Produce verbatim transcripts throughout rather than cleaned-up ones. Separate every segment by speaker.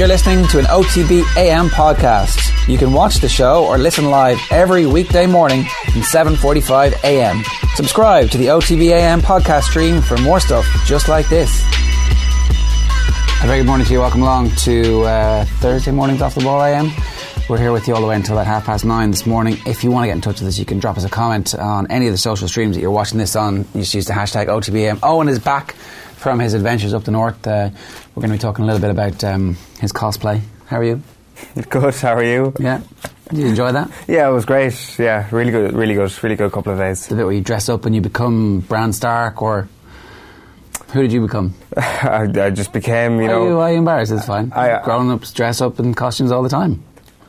Speaker 1: You're listening to an O T B A M podcast. You can watch the show or listen live every weekday morning from seven forty-five a m. Subscribe to the O T B A M podcast stream for more stuff just like this. A very good morning to you. Welcome along to uh, Thursday mornings Off the Ball A M. We're here with you all the way until about half past nine this morning. If you want to get in touch with us, you can drop us a comment on any of the social streams that you're watching this on. You just use the hashtag O T B A M. Owen is back from his adventures up the north. Uh, we're going to be talking a little bit about um, his cosplay. How are you?
Speaker 2: Good, how are you?
Speaker 1: Yeah. Did you enjoy that?
Speaker 2: Yeah, it was great. Yeah, really good, really good, really good couple of days.
Speaker 1: The bit where you dress up and you become Bran Stark, or who did you become?
Speaker 2: I, I just became, you
Speaker 1: are
Speaker 2: know...
Speaker 1: You, are you embarrassed? It's fine.
Speaker 2: I, I,
Speaker 1: Grown-ups dress up in costumes all the time.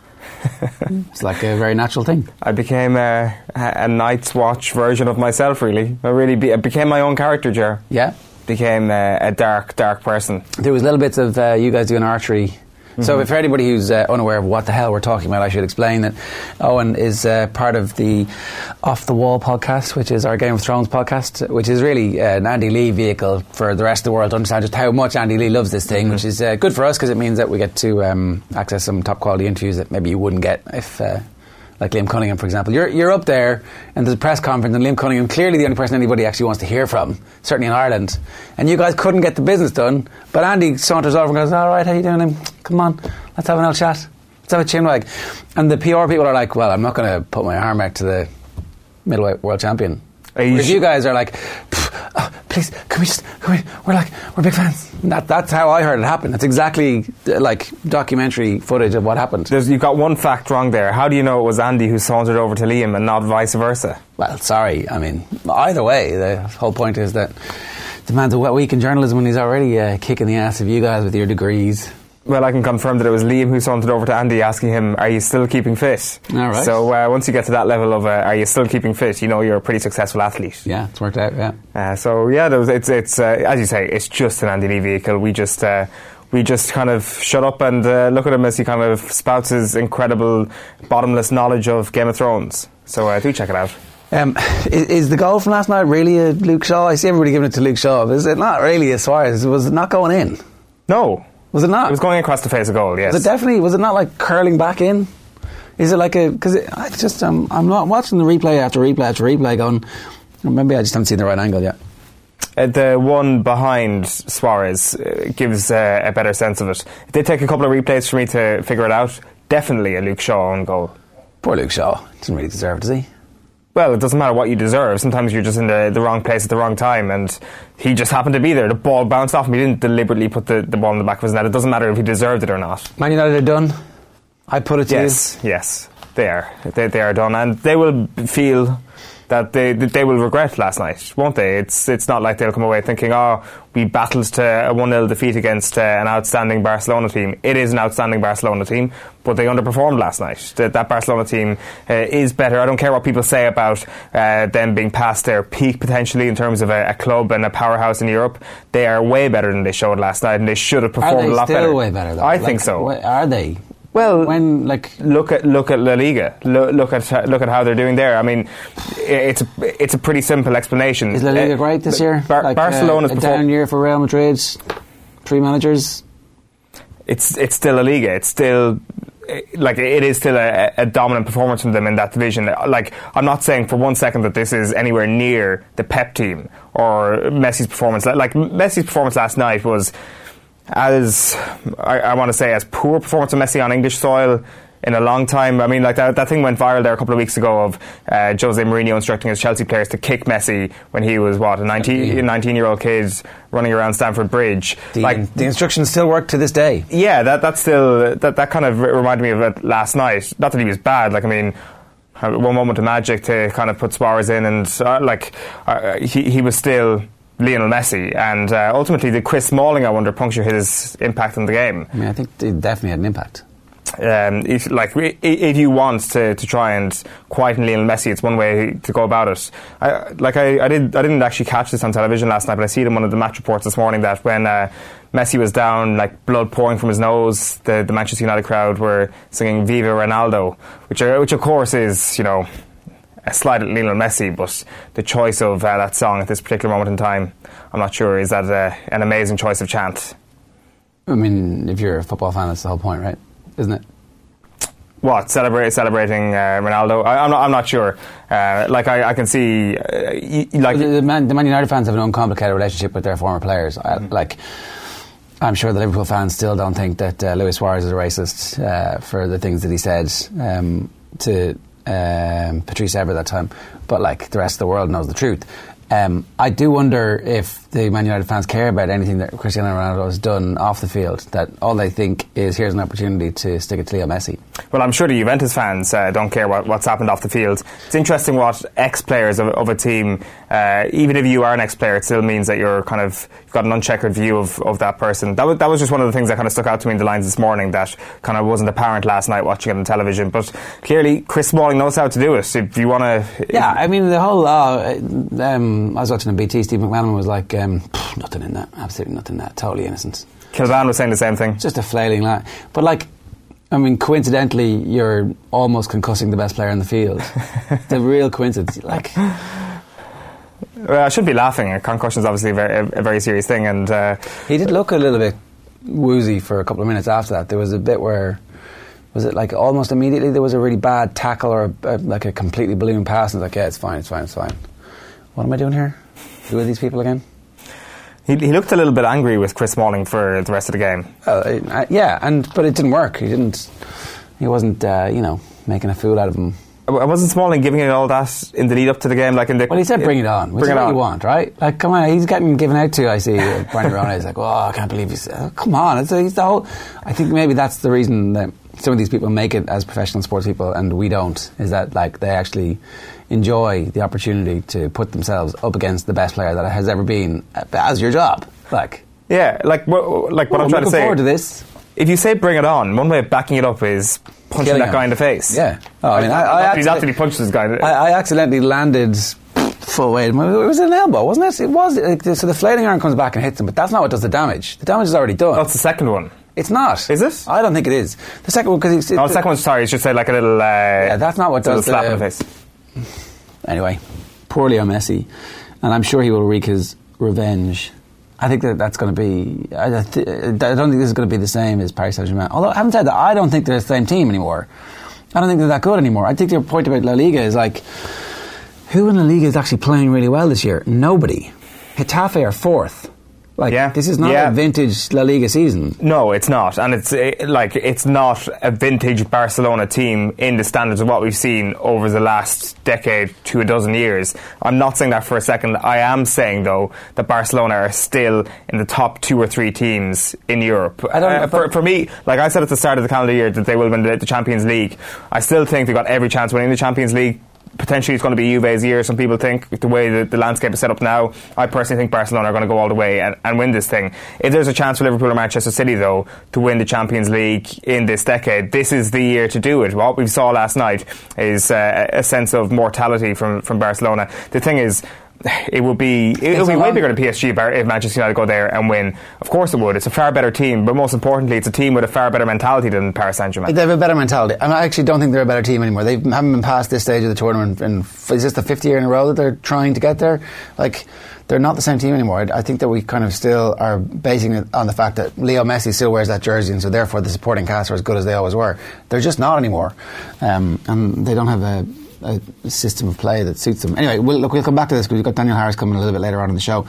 Speaker 1: It's like a very natural thing.
Speaker 2: I became a, a Night's Watch version of myself, really. I really be, I became my own character, Ger.
Speaker 1: Yeah?
Speaker 2: Became a, a dark, dark person.
Speaker 1: There was little bits of uh, you guys doing archery. Mm-hmm. So for anybody who's uh, unaware of what the hell we're talking about, I should explain that Owen is uh, part of the Off the Wall podcast, which is our Game of Thrones podcast, which is really uh, an Andy Lee vehicle for the rest of the world to understand just how much Andy Lee loves this thing, mm-hmm. which is uh, good for us because it means that we get to um, access some top quality interviews that maybe you wouldn't get if... Uh, like Liam Cunningham, for example. You're you're up there and there's a press conference and Liam Cunningham, clearly the only person anybody actually wants to hear from, certainly in Ireland, and you guys couldn't get the business done, but Andy saunters over and goes, alright, how you doing? Um, come on, let's have an old chat, let's have a chinwag. And the P R people are like, well, I'm not going to put my arm out to the middleweight world champion. Whereas you guys are like, oh, please, can we just, can we, we're like, we're big fans. That, that's how I heard it happen. It's exactly uh, like documentary footage of what happened.
Speaker 2: There's, you've got one fact wrong there. How do you know it was Andy who sauntered over to Liam and not vice versa?
Speaker 1: Well, sorry. I mean, either way, the whole point is that the man's a wet week in journalism when he's already uh, kicking the ass of you guys with your degrees.
Speaker 2: Well, I can confirm that it was Liam who sauntered over to Andy asking him, are you still keeping fit?
Speaker 1: All right.
Speaker 2: So uh, once you get to that level of, uh, are you still keeping fit, you know you're a pretty successful athlete.
Speaker 1: Yeah, it's worked out, yeah.
Speaker 2: Uh, so, yeah, there was, it's, it's uh, as you say, it's just an Andy Lee vehicle. We just... Uh, We just kind of shut up and uh, look at him as he kind of spouts his incredible, bottomless knowledge of Game of Thrones. So uh, do check it out.
Speaker 1: Um, is, is the goal from last night really a Luke Shaw? I see everybody giving it to Luke Shaw. Is it not really a Suarez? Was it not going in?
Speaker 2: No.
Speaker 1: Was it not?
Speaker 2: It was going across the face of goal, yes.
Speaker 1: Was it definitely? Was it not like curling back in? Is it like a... Because I just... Um, I'm not watching the replay after replay after replay going... Maybe I just haven't seen the right angle yet.
Speaker 2: Uh, the one behind Suarez uh, gives uh, a better sense of it. It did take a couple of replays for me to figure it out. Definitely a Luke Shaw own goal.
Speaker 1: Poor Luke Shaw. Doesn't really deserve it, does he?
Speaker 2: Well, it doesn't matter what you deserve. Sometimes you're just in the, the wrong place at the wrong time, and he just happened to be there. The ball bounced off him. He didn't deliberately put the, the ball in the back of his net. It doesn't matter if he deserved it or not.
Speaker 1: Man United are done. I put it to
Speaker 2: yes,
Speaker 1: you.
Speaker 2: Yes, yes. They are. They, they are done. And they will feel... that they that they will regret last night, won't they? It's it's not like they'll come away thinking, oh, we battled to a one nil defeat against uh, an outstanding Barcelona team. It is an outstanding Barcelona team, but they underperformed last night. That, that Barcelona team uh, is better. I don't care what people say about uh, them being past their peak potentially in terms of a, a club and a powerhouse in Europe. They are way better than they showed last night, and they should have performed a lot better.
Speaker 1: Are they still way better, though?
Speaker 2: I
Speaker 1: like,
Speaker 2: think so.
Speaker 1: Are they?
Speaker 2: Well,
Speaker 1: when like
Speaker 2: look at look at La Liga, look, look at look at how they're doing there. I mean, it's a, it's a pretty simple explanation.
Speaker 1: Is La Liga uh, great this year?
Speaker 2: Bar-
Speaker 1: like,
Speaker 2: Barcelona's
Speaker 1: uh, a
Speaker 2: perform-
Speaker 1: down year for Real Madrid, three managers.
Speaker 2: It's it's still La Liga. It's still like it is still a, a dominant performance from them in that division. Like, I'm not saying for one second that this is anywhere near the Pep team or Messi's performance. Like Messi's performance last night was. As I, I want to say, as poor performance of Messi on English soil in a long time. I mean, like that, that thing went viral there a couple of weeks ago of uh, Jose Mourinho instructing his Chelsea players to kick Messi when he was what a nineteen year old kid running around Stamford Bridge.
Speaker 1: The,
Speaker 2: like
Speaker 1: the instructions still work to this day.
Speaker 2: Yeah, that that's still that that kind of reminded me of it last night. Not that he was bad. Like I mean. One moment of magic to kind of put Suarez in, and uh, like uh, he he was still Lionel Messi, and uh, ultimately did Chris Smalling, I wonder, puncture his impact on the game?
Speaker 1: I mean, I think it definitely had an impact.
Speaker 2: Um, if, like, if you want to, to try and quieten Lionel Messi, it's one way to go about it. I, like I, I did, I didn't actually catch this on television last night, but I see it in one of the match reports this morning that when uh, Messi was down, like blood pouring from his nose, the, the Manchester United crowd were singing "Viva Ronaldo," which, are, which of course is, you know, a slight at Lionel Messi, but the choice of uh, that song at this particular moment in time, I'm not sure, is that uh, an amazing choice of chant.
Speaker 1: I mean, if you're a football fan, that's the whole point, right? Isn't it?
Speaker 2: What, celebrate, celebrating uh, Ronaldo? I, I'm not. I'm not sure. Uh, like I, I can see, uh, y- like
Speaker 1: the, the, Man, the Man United fans have an uncomplicated relationship with their former players. Mm-hmm. I, like, I'm sure the Liverpool fans still don't think that uh, Luis Suarez is a racist uh, for the things that he said um, to um, Patrice Evra that time. But like the rest of the world knows the truth. Um, I do wonder if the Man United fans care about anything that Cristiano Ronaldo has done off the field, that all they think is here's an opportunity to stick it to Leo Messi.
Speaker 2: Well, I'm sure the Juventus fans uh, don't care what, what's happened off the field. It's interesting what ex-players of, of a team, uh, even if you are an ex-player, it still means that you're kind of, you've got an uncheckered view of, of that person. That was, that was just one of the things that kind of stuck out to me in the lines this morning that kind of wasn't apparent last night watching it on television. But clearly, Chris Smalling knows how to do it. If you want to...
Speaker 1: Yeah, I mean, the whole law... Um, I was watching a B T, Steve McManaman was like, um, nothing in that, absolutely nothing in that, totally innocent.
Speaker 2: Kilvan was saying the same thing.
Speaker 1: Just a flailing lad. But like, I mean, coincidentally, you're almost concussing the best player in the field. The real coincidence. Like,
Speaker 2: well, I shouldn't be laughing. A concussion is obviously a very, a very serious thing. And uh,
Speaker 1: he did look a little bit woozy for a couple of minutes after that. There was a bit where, was it like almost immediately there was a really bad tackle or a, a, like a completely balloon pass, and it's like, yeah, it's fine, it's fine, it's fine. What am I doing here? Who are these people again?
Speaker 2: He, he looked a little bit angry with Chris Smalling for the rest of the game.
Speaker 1: Uh, uh, yeah, and but it didn't work. He didn't. He wasn't, uh, you know, making a fool out of him.
Speaker 2: I wasn't Smalling giving it all that in the lead up to the game, like in the.
Speaker 1: Well, he said, "Bring it on." Which
Speaker 2: bring
Speaker 1: is
Speaker 2: it
Speaker 1: what
Speaker 2: on.
Speaker 1: You want, right? Like, come on, he's getting given out to. I see uh, Brian Rona is like, "Oh, I can't believe he's." Uh, come on, it's, he's the whole. I think maybe that's the reason that some of these people make it as professional sports people, and we don't. Is that like they actually enjoy the opportunity to put themselves up against the best player that has ever been as your job, like.
Speaker 2: Yeah, like what, like what
Speaker 1: well,
Speaker 2: I'm trying to say.
Speaker 1: Looking forward to this.
Speaker 2: If you say "bring it on," one way of backing it up is punching
Speaker 1: Killing
Speaker 2: that
Speaker 1: him.
Speaker 2: guy in the face.
Speaker 1: Yeah. Oh, I mean, I, I,
Speaker 2: I not that he punched this guy.
Speaker 1: I, I accidentally landed full weight. It was an elbow, wasn't it? It was. Like, so the flailing arm comes back and hits him, but that's not what does the damage. The damage is already done.
Speaker 2: That's the second one.
Speaker 1: It's not.
Speaker 2: Is it?
Speaker 1: I don't think it is. The second one, because
Speaker 2: oh, the second one. Sorry, you should say like a little. Uh,
Speaker 1: yeah, that's not what does
Speaker 2: slap
Speaker 1: the,
Speaker 2: in the face.
Speaker 1: Anyway, poor Leo Messi, and I'm sure he will wreak his revenge. I think that that's going to be. I, th- I don't think this is going to be the same as Paris Saint-Germain. Although I haven't said that, I don't think they're the same team anymore. I don't think they're that good anymore. I think your point about La Liga is like, who in La Liga is actually playing really well this year? Nobody. Getafe are fourth. Like,
Speaker 2: yeah.
Speaker 1: This is not
Speaker 2: yeah.
Speaker 1: a vintage La Liga season.
Speaker 2: No, it's not, and it's it, like it's not a vintage Barcelona team in the standards of what we've seen over the last decade to a dozen years. I'm not saying that for a second. I am saying though that Barcelona are still in the top two or three teams in Europe.
Speaker 1: I don't know,
Speaker 2: uh, for, for me, like I said at the start of the calendar year that they will win the, the Champions League. I still think they've got every chance of winning the Champions League. Potentially it's going to be Juve's year, some people think, the way the, the landscape is set up now. I personally think Barcelona are going to go all the way and, and win this thing. If there's a chance for Liverpool or Manchester City, though, to win the Champions League in this decade, this is the year to do it. What we saw last night is uh, a sense of mortality from, from Barcelona. The thing is, it will be it will be way bigger than P S G if Manchester United go there and win. Of course it would. It's a far better team, but most importantly, it's a team with a far better mentality than Paris Saint-Germain.
Speaker 1: They have a better mentality. I, mean, I actually don't think they're a better team anymore. They haven't been past this stage of the tournament, and is this the fifth year in a row that they're trying to get there? Like, they're not the same team anymore. I, I think that we kind of still are basing it on the fact that Leo Messi still wears that jersey, and so therefore the supporting cast are as good as they always were. They're just not anymore, um, and they don't have a a system of play that suits them. Anyway, we'll, look, we'll come back to this because we've got Daniel Harris coming a little bit later on in the show.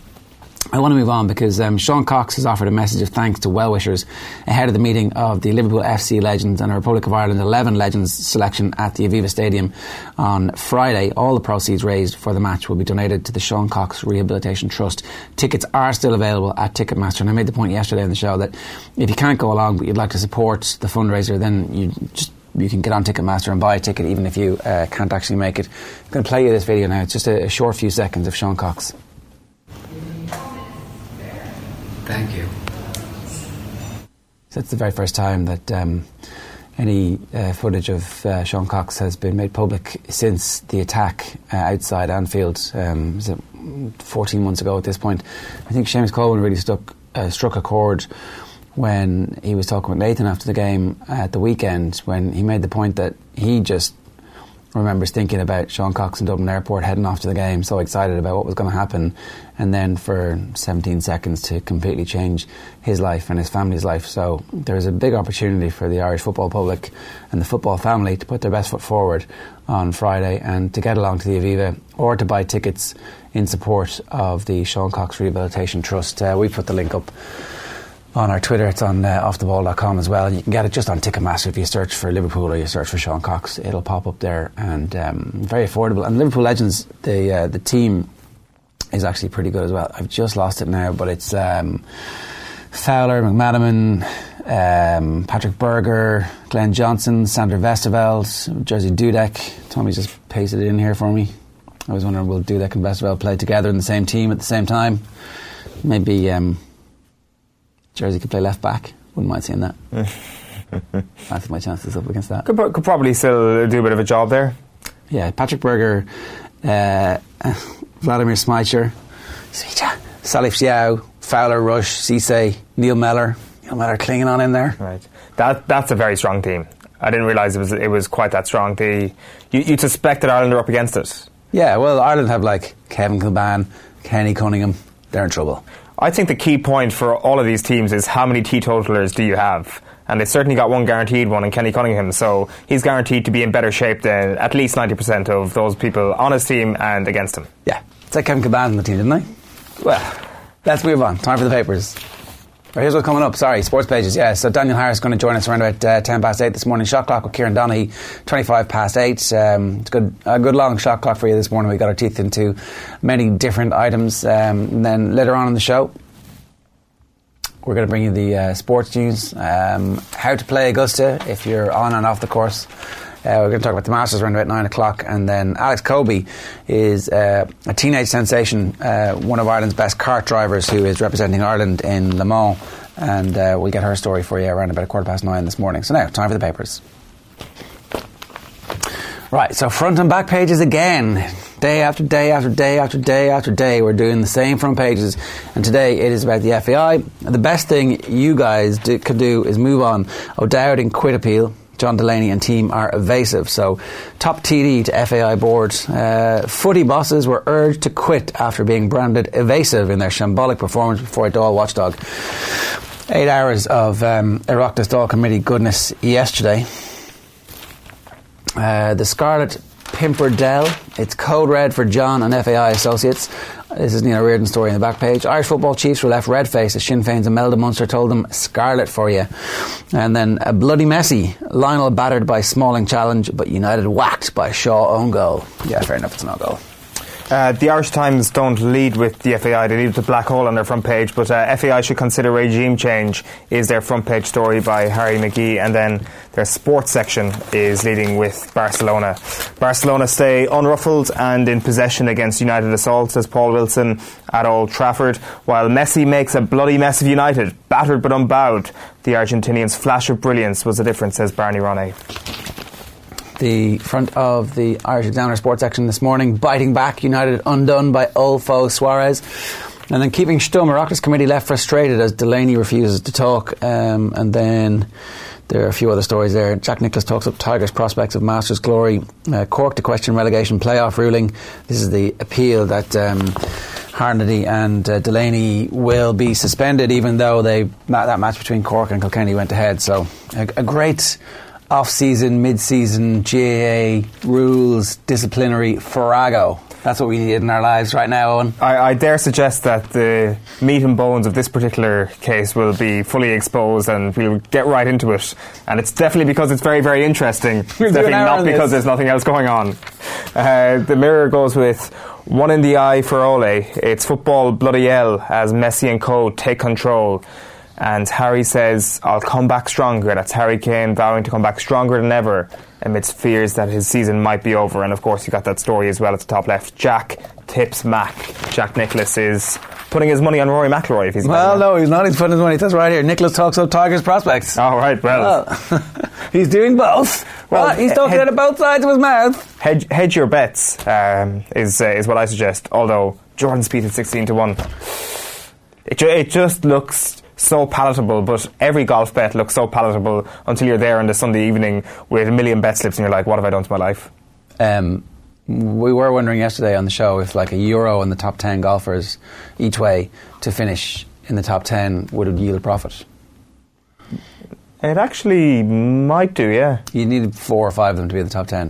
Speaker 1: I want to move on because um, Sean Cox has offered a message of thanks to well-wishers ahead of the meeting of the Liverpool F C Legends and a Republic of Ireland eleven Legends selection at the Aviva Stadium on Friday. All the proceeds raised for the match will be donated to the Sean Cox Rehabilitation Trust. Tickets are still available at Ticketmaster, and I made the point yesterday on the show that if you can't go along but you'd like to support the fundraiser, then you just you can get on Ticketmaster and buy a ticket even if you uh, can't actually make it. I'm going to play you this video now. It's just a, a short few seconds of Sean Cox. Thank you. So that's the very first time that um, any uh, footage of uh, Sean Cox has been made public since the attack uh, outside Anfield. Um, was it fourteen months ago at this point? I think Seamus Coleman really stuck, uh, struck a chord when he was talking with Nathan after the game at the weekend, when he made the point that he just remembers thinking about Sean Cox in Dublin Airport heading off to the game, so excited about what was going to happen, and then for seventeen seconds to completely change his life and his family's life. So there's a big opportunity for the Irish football public and the football family to put their best foot forward on Friday and to get along to the Aviva or to buy tickets in support of the Sean Cox Rehabilitation Trust. Uh, we put the link up on our Twitter. It's on uh, off the ball dot com as well. You can get it just on Ticketmaster. If you search for Liverpool or you search for Sean Cox, it'll pop up there, and um, very affordable. And Liverpool Legends, the uh, the team is actually pretty good as well. I've just lost it now, but it's um, Fowler, McManaman, um, Patrick Berger, Glenn Johnson, Sander Westerveld, Jerzy Dudek. Tommy just pasted it in here for me. I was wondering, will Dudek and Westerveld play together in the same team at the same time? Maybe um, Jerzy could play left back. Wouldn't mind seeing that. Fancy my chances up against that.
Speaker 2: Could, could probably still do a bit of a job there.
Speaker 1: Yeah, Patrick Berger, uh, Vladimir Smicer, Salif Xiao, Fowler, Rush, Cisse, Neil Mellor. Neil Mellor clinging on in there.
Speaker 2: Right. That that's a very strong team. I didn't realise it was it was quite that strong. The you, you'd suspect that Ireland are up against it.
Speaker 1: Yeah, well, Ireland have like Kevin Kilbane, Kenny Cunningham. They're in trouble.
Speaker 2: I think the key point for all of these teams is how many teetotalers do you have? And they've certainly got one guaranteed one in Kenny Cunningham, so he's guaranteed to be in better shape than at least ninety percent of those people on his team and against him.
Speaker 1: Yeah. It's like Kevin Kilbane on the team, didn't they? Well, let's move on. Time for the papers. Right, here's what's coming up. Sorry, sports pages. Yeah, so Daniel Harris is going to join us around about uh, ten past eight this morning. Shot clock with Kieran Donaghy, twenty-five past eight. Um, it's good, a good long shot clock for you this morning. We got our teeth into many different items. Um, and then later on in the show, we're going to bring you the uh, sports news, um, how to play Augusta if you're on and off the course. Uh, we're going to talk about the Masters around about nine o'clock, and then Alex Colby is uh, a teenage sensation, uh, one of Ireland's best kart drivers who is representing Ireland in Le Mans, and uh, we'll get her story for you around about a quarter past nine this morning. So now, time for the papers. Right, so front and back pages again. Day after day after day after day after day, we're doing the same front pages, and today it is about the F A I. The best thing you guys do, could do is move on. O'Dowd in quit appeal. John Delaney and team are evasive. So, top T D to F A I board. Uh, footy bosses were urged to quit after being branded evasive in their shambolic performance before a Dáil watchdog. Eight hours of um, Oireachtas Dáil Committee goodness yesterday. Uh, the Scarlet Pimpernel. It's code red for John and F A I associates. This is Neil Reardon's story in the back page. Irish football chiefs were left red-faced as Sinn Féin's Imelda Munster told them, scarlet for you. And then a bloody messy. Lionel battered by Smalling challenge, but United whacked by Shaw own goal. Yeah, fair enough, it's no goal.
Speaker 2: Uh, the Irish Times don't lead with the F A I, they lead with the black hole on their front page, but uh, F A I should consider regime change is their front page story by Harry McGee, and then their sports section is leading with Barcelona. Barcelona stay unruffled and in possession against United assault, says Paul Wilson at Old Trafford, while Messi makes a bloody mess of United, battered but unbowed. The Argentinian's flash of brilliance was the difference, says Barney Ronay.
Speaker 1: The front of the Irish Examiner sports section this morning, biting back, United undone by old foe Suarez. And then keeping stum, Oireachtas committee left frustrated as Delaney refuses to talk. Um, and then there are a few other stories there. Jack Nicklaus talks up Tigers' prospects of Masters glory. Uh, Cork to question relegation playoff ruling. This is the appeal that um, Harnedy and uh, Delaney will be suspended, even though they that match between Cork and Kilkenny went ahead. So a, a great off-season, mid-season, G A A rules, disciplinary farrago. That's what we need in our lives right now, Owen.
Speaker 2: I, I dare suggest that the meat and bones of this particular case will be fully exposed and we'll get right into it. And it's definitely because it's very, very interesting. It's definitely not because there's nothing else going on. Uh, the Mirror goes with one in the eye for Ole. It's football bloody hell as Messi and co take control. And Harry says, I'll come back stronger. That's Harry Kane vowing to come back stronger than ever amidst fears that his season might be over. And of course you got that story as well at the top left. Jack tips Mac. Jack Nicklaus is putting his money on Rory McIlroy if he's
Speaker 1: well no he's not, he's putting his money, that's right here. Nicholas talks up Tigers prospects.
Speaker 2: Oh right, well,
Speaker 1: well he's doing both. Well, well he's talking head, out of both sides of his mouth.
Speaker 2: Hedge, hedge your bets um, is uh, is what I suggest, although Jordan Spieth at sixteen to one, it, ju- it just looks so palatable, but every golf bet looks so palatable until you're there on the Sunday evening with a million bet slips and you're like, what have I done to my life?
Speaker 1: Um, we were wondering yesterday on the show if like a euro on the top ten golfers each way to finish in the top ten would yield profit.
Speaker 2: It actually might do, yeah.
Speaker 1: You need four or five of them to be in the top ten.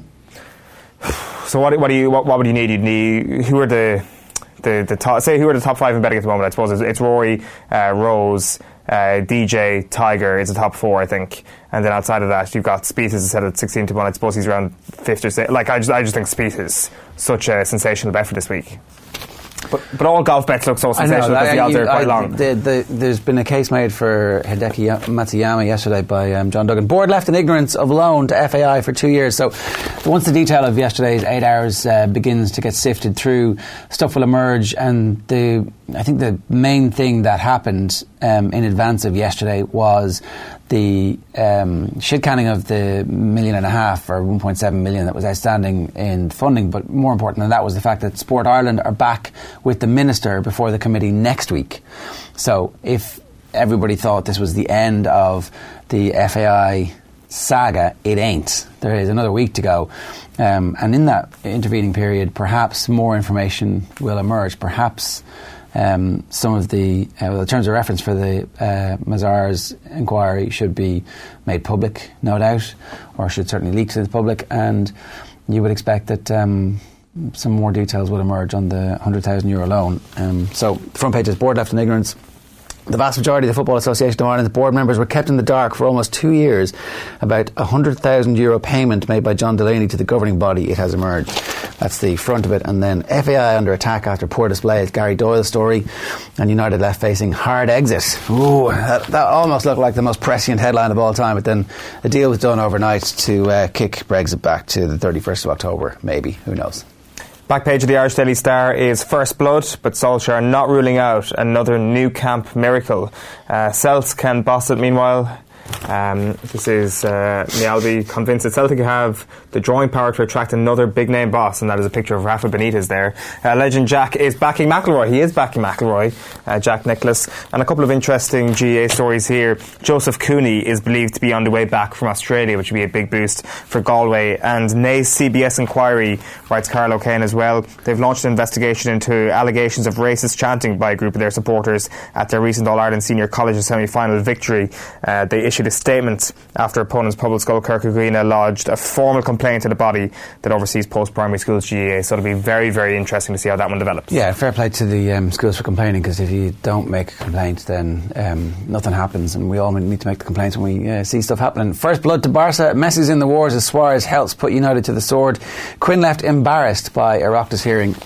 Speaker 2: So what, what do you what, what would you need? You'd need who are the the, the top, say who are the top five in betting at the moment? I suppose it's, it's Rory, uh, Rose, uh, D J, Tiger is the top four, I think, and then outside of that you've got Spieth is set at sixteen to one. I suppose he's around fifth or sixth. Like I just I just think Spieth is such a sensational bet for this week. But, but all golf bets look so sensational because the odds are quite I, long. The, the, there's been a case made for Hideki Matsuyama yesterday by um, John Duggan. Board left in ignorance of loan to F A I for two years. So once the detail of yesterday's eight hours uh, begins to get sifted through, stuff will emerge. And the I think the main thing that happened um, in advance of yesterday was the um, shit canning of the million and a half or one point seven million that was outstanding in funding. But more important than that was the fact that Sport Ireland are back with the Minister before the committee next week. So if everybody thought this was the end of the F A I saga, it ain't. There is another week to go. Um, and in that intervening period, perhaps more information will emerge. Perhaps Um, some of the, uh, well, the terms of reference for the uh, Mazars inquiry should be made public, no doubt, or should certainly leak to the public, and you would expect that um, some more details will emerge on the one hundred thousand euro loan. Um, so, the front page is board left in ignorance. The vast majority of the Football Association of Ireland's board members were kept in the dark for almost two years about a one hundred thousand euro payment made by John Delaney to the governing body, it has emerged. That's the front of it. And then F A I under attack after poor display. It's Gary Doyle's story. And United left facing hard exit. Ooh, that, that almost looked like the most prescient headline of all time. But then a deal was done overnight to uh, kick Brexit back to the thirty-first of October, maybe. Who knows? Back page of the Irish Daily Star is first blood, but Solskjaer not ruling out another new camp miracle. Uh, Celts can boss it meanwhile. Um, this is uh, Mialbi convinced that Celtic have the drawing power to attract another big name boss, and that is a picture of Rafa Benitez there. Uh, legend Jack is backing McIlroy. He is backing McIlroy, uh, Jack Nicklaus. And a couple of interesting G A A stories here. Joseph Cooney is believed to be on the way back from Australia, which would be a big boost for Galway. And Nays C B S inquiry, writes Carl O'Kane as well. They've launched an investigation into allegations of racist chanting by a group of their supporters at their recent All-Ireland Senior Colleges semi-final victory. Uh, they issued a statement after opponents Pobal Skull Kirkagreena lodged a formal complaint to the body that oversees post-primary schools G A A, so it'll be very, very interesting to see how that one develops. Yeah, fair play to the um, schools for complaining, because if you don't make a complaint then um, nothing happens, and we all need to make the complaints when we uh, see stuff happening. First blood to Barca. Messi's in the wars as Suarez helps put United to the sword. Quinn left embarrassed by Oireachtas hearing.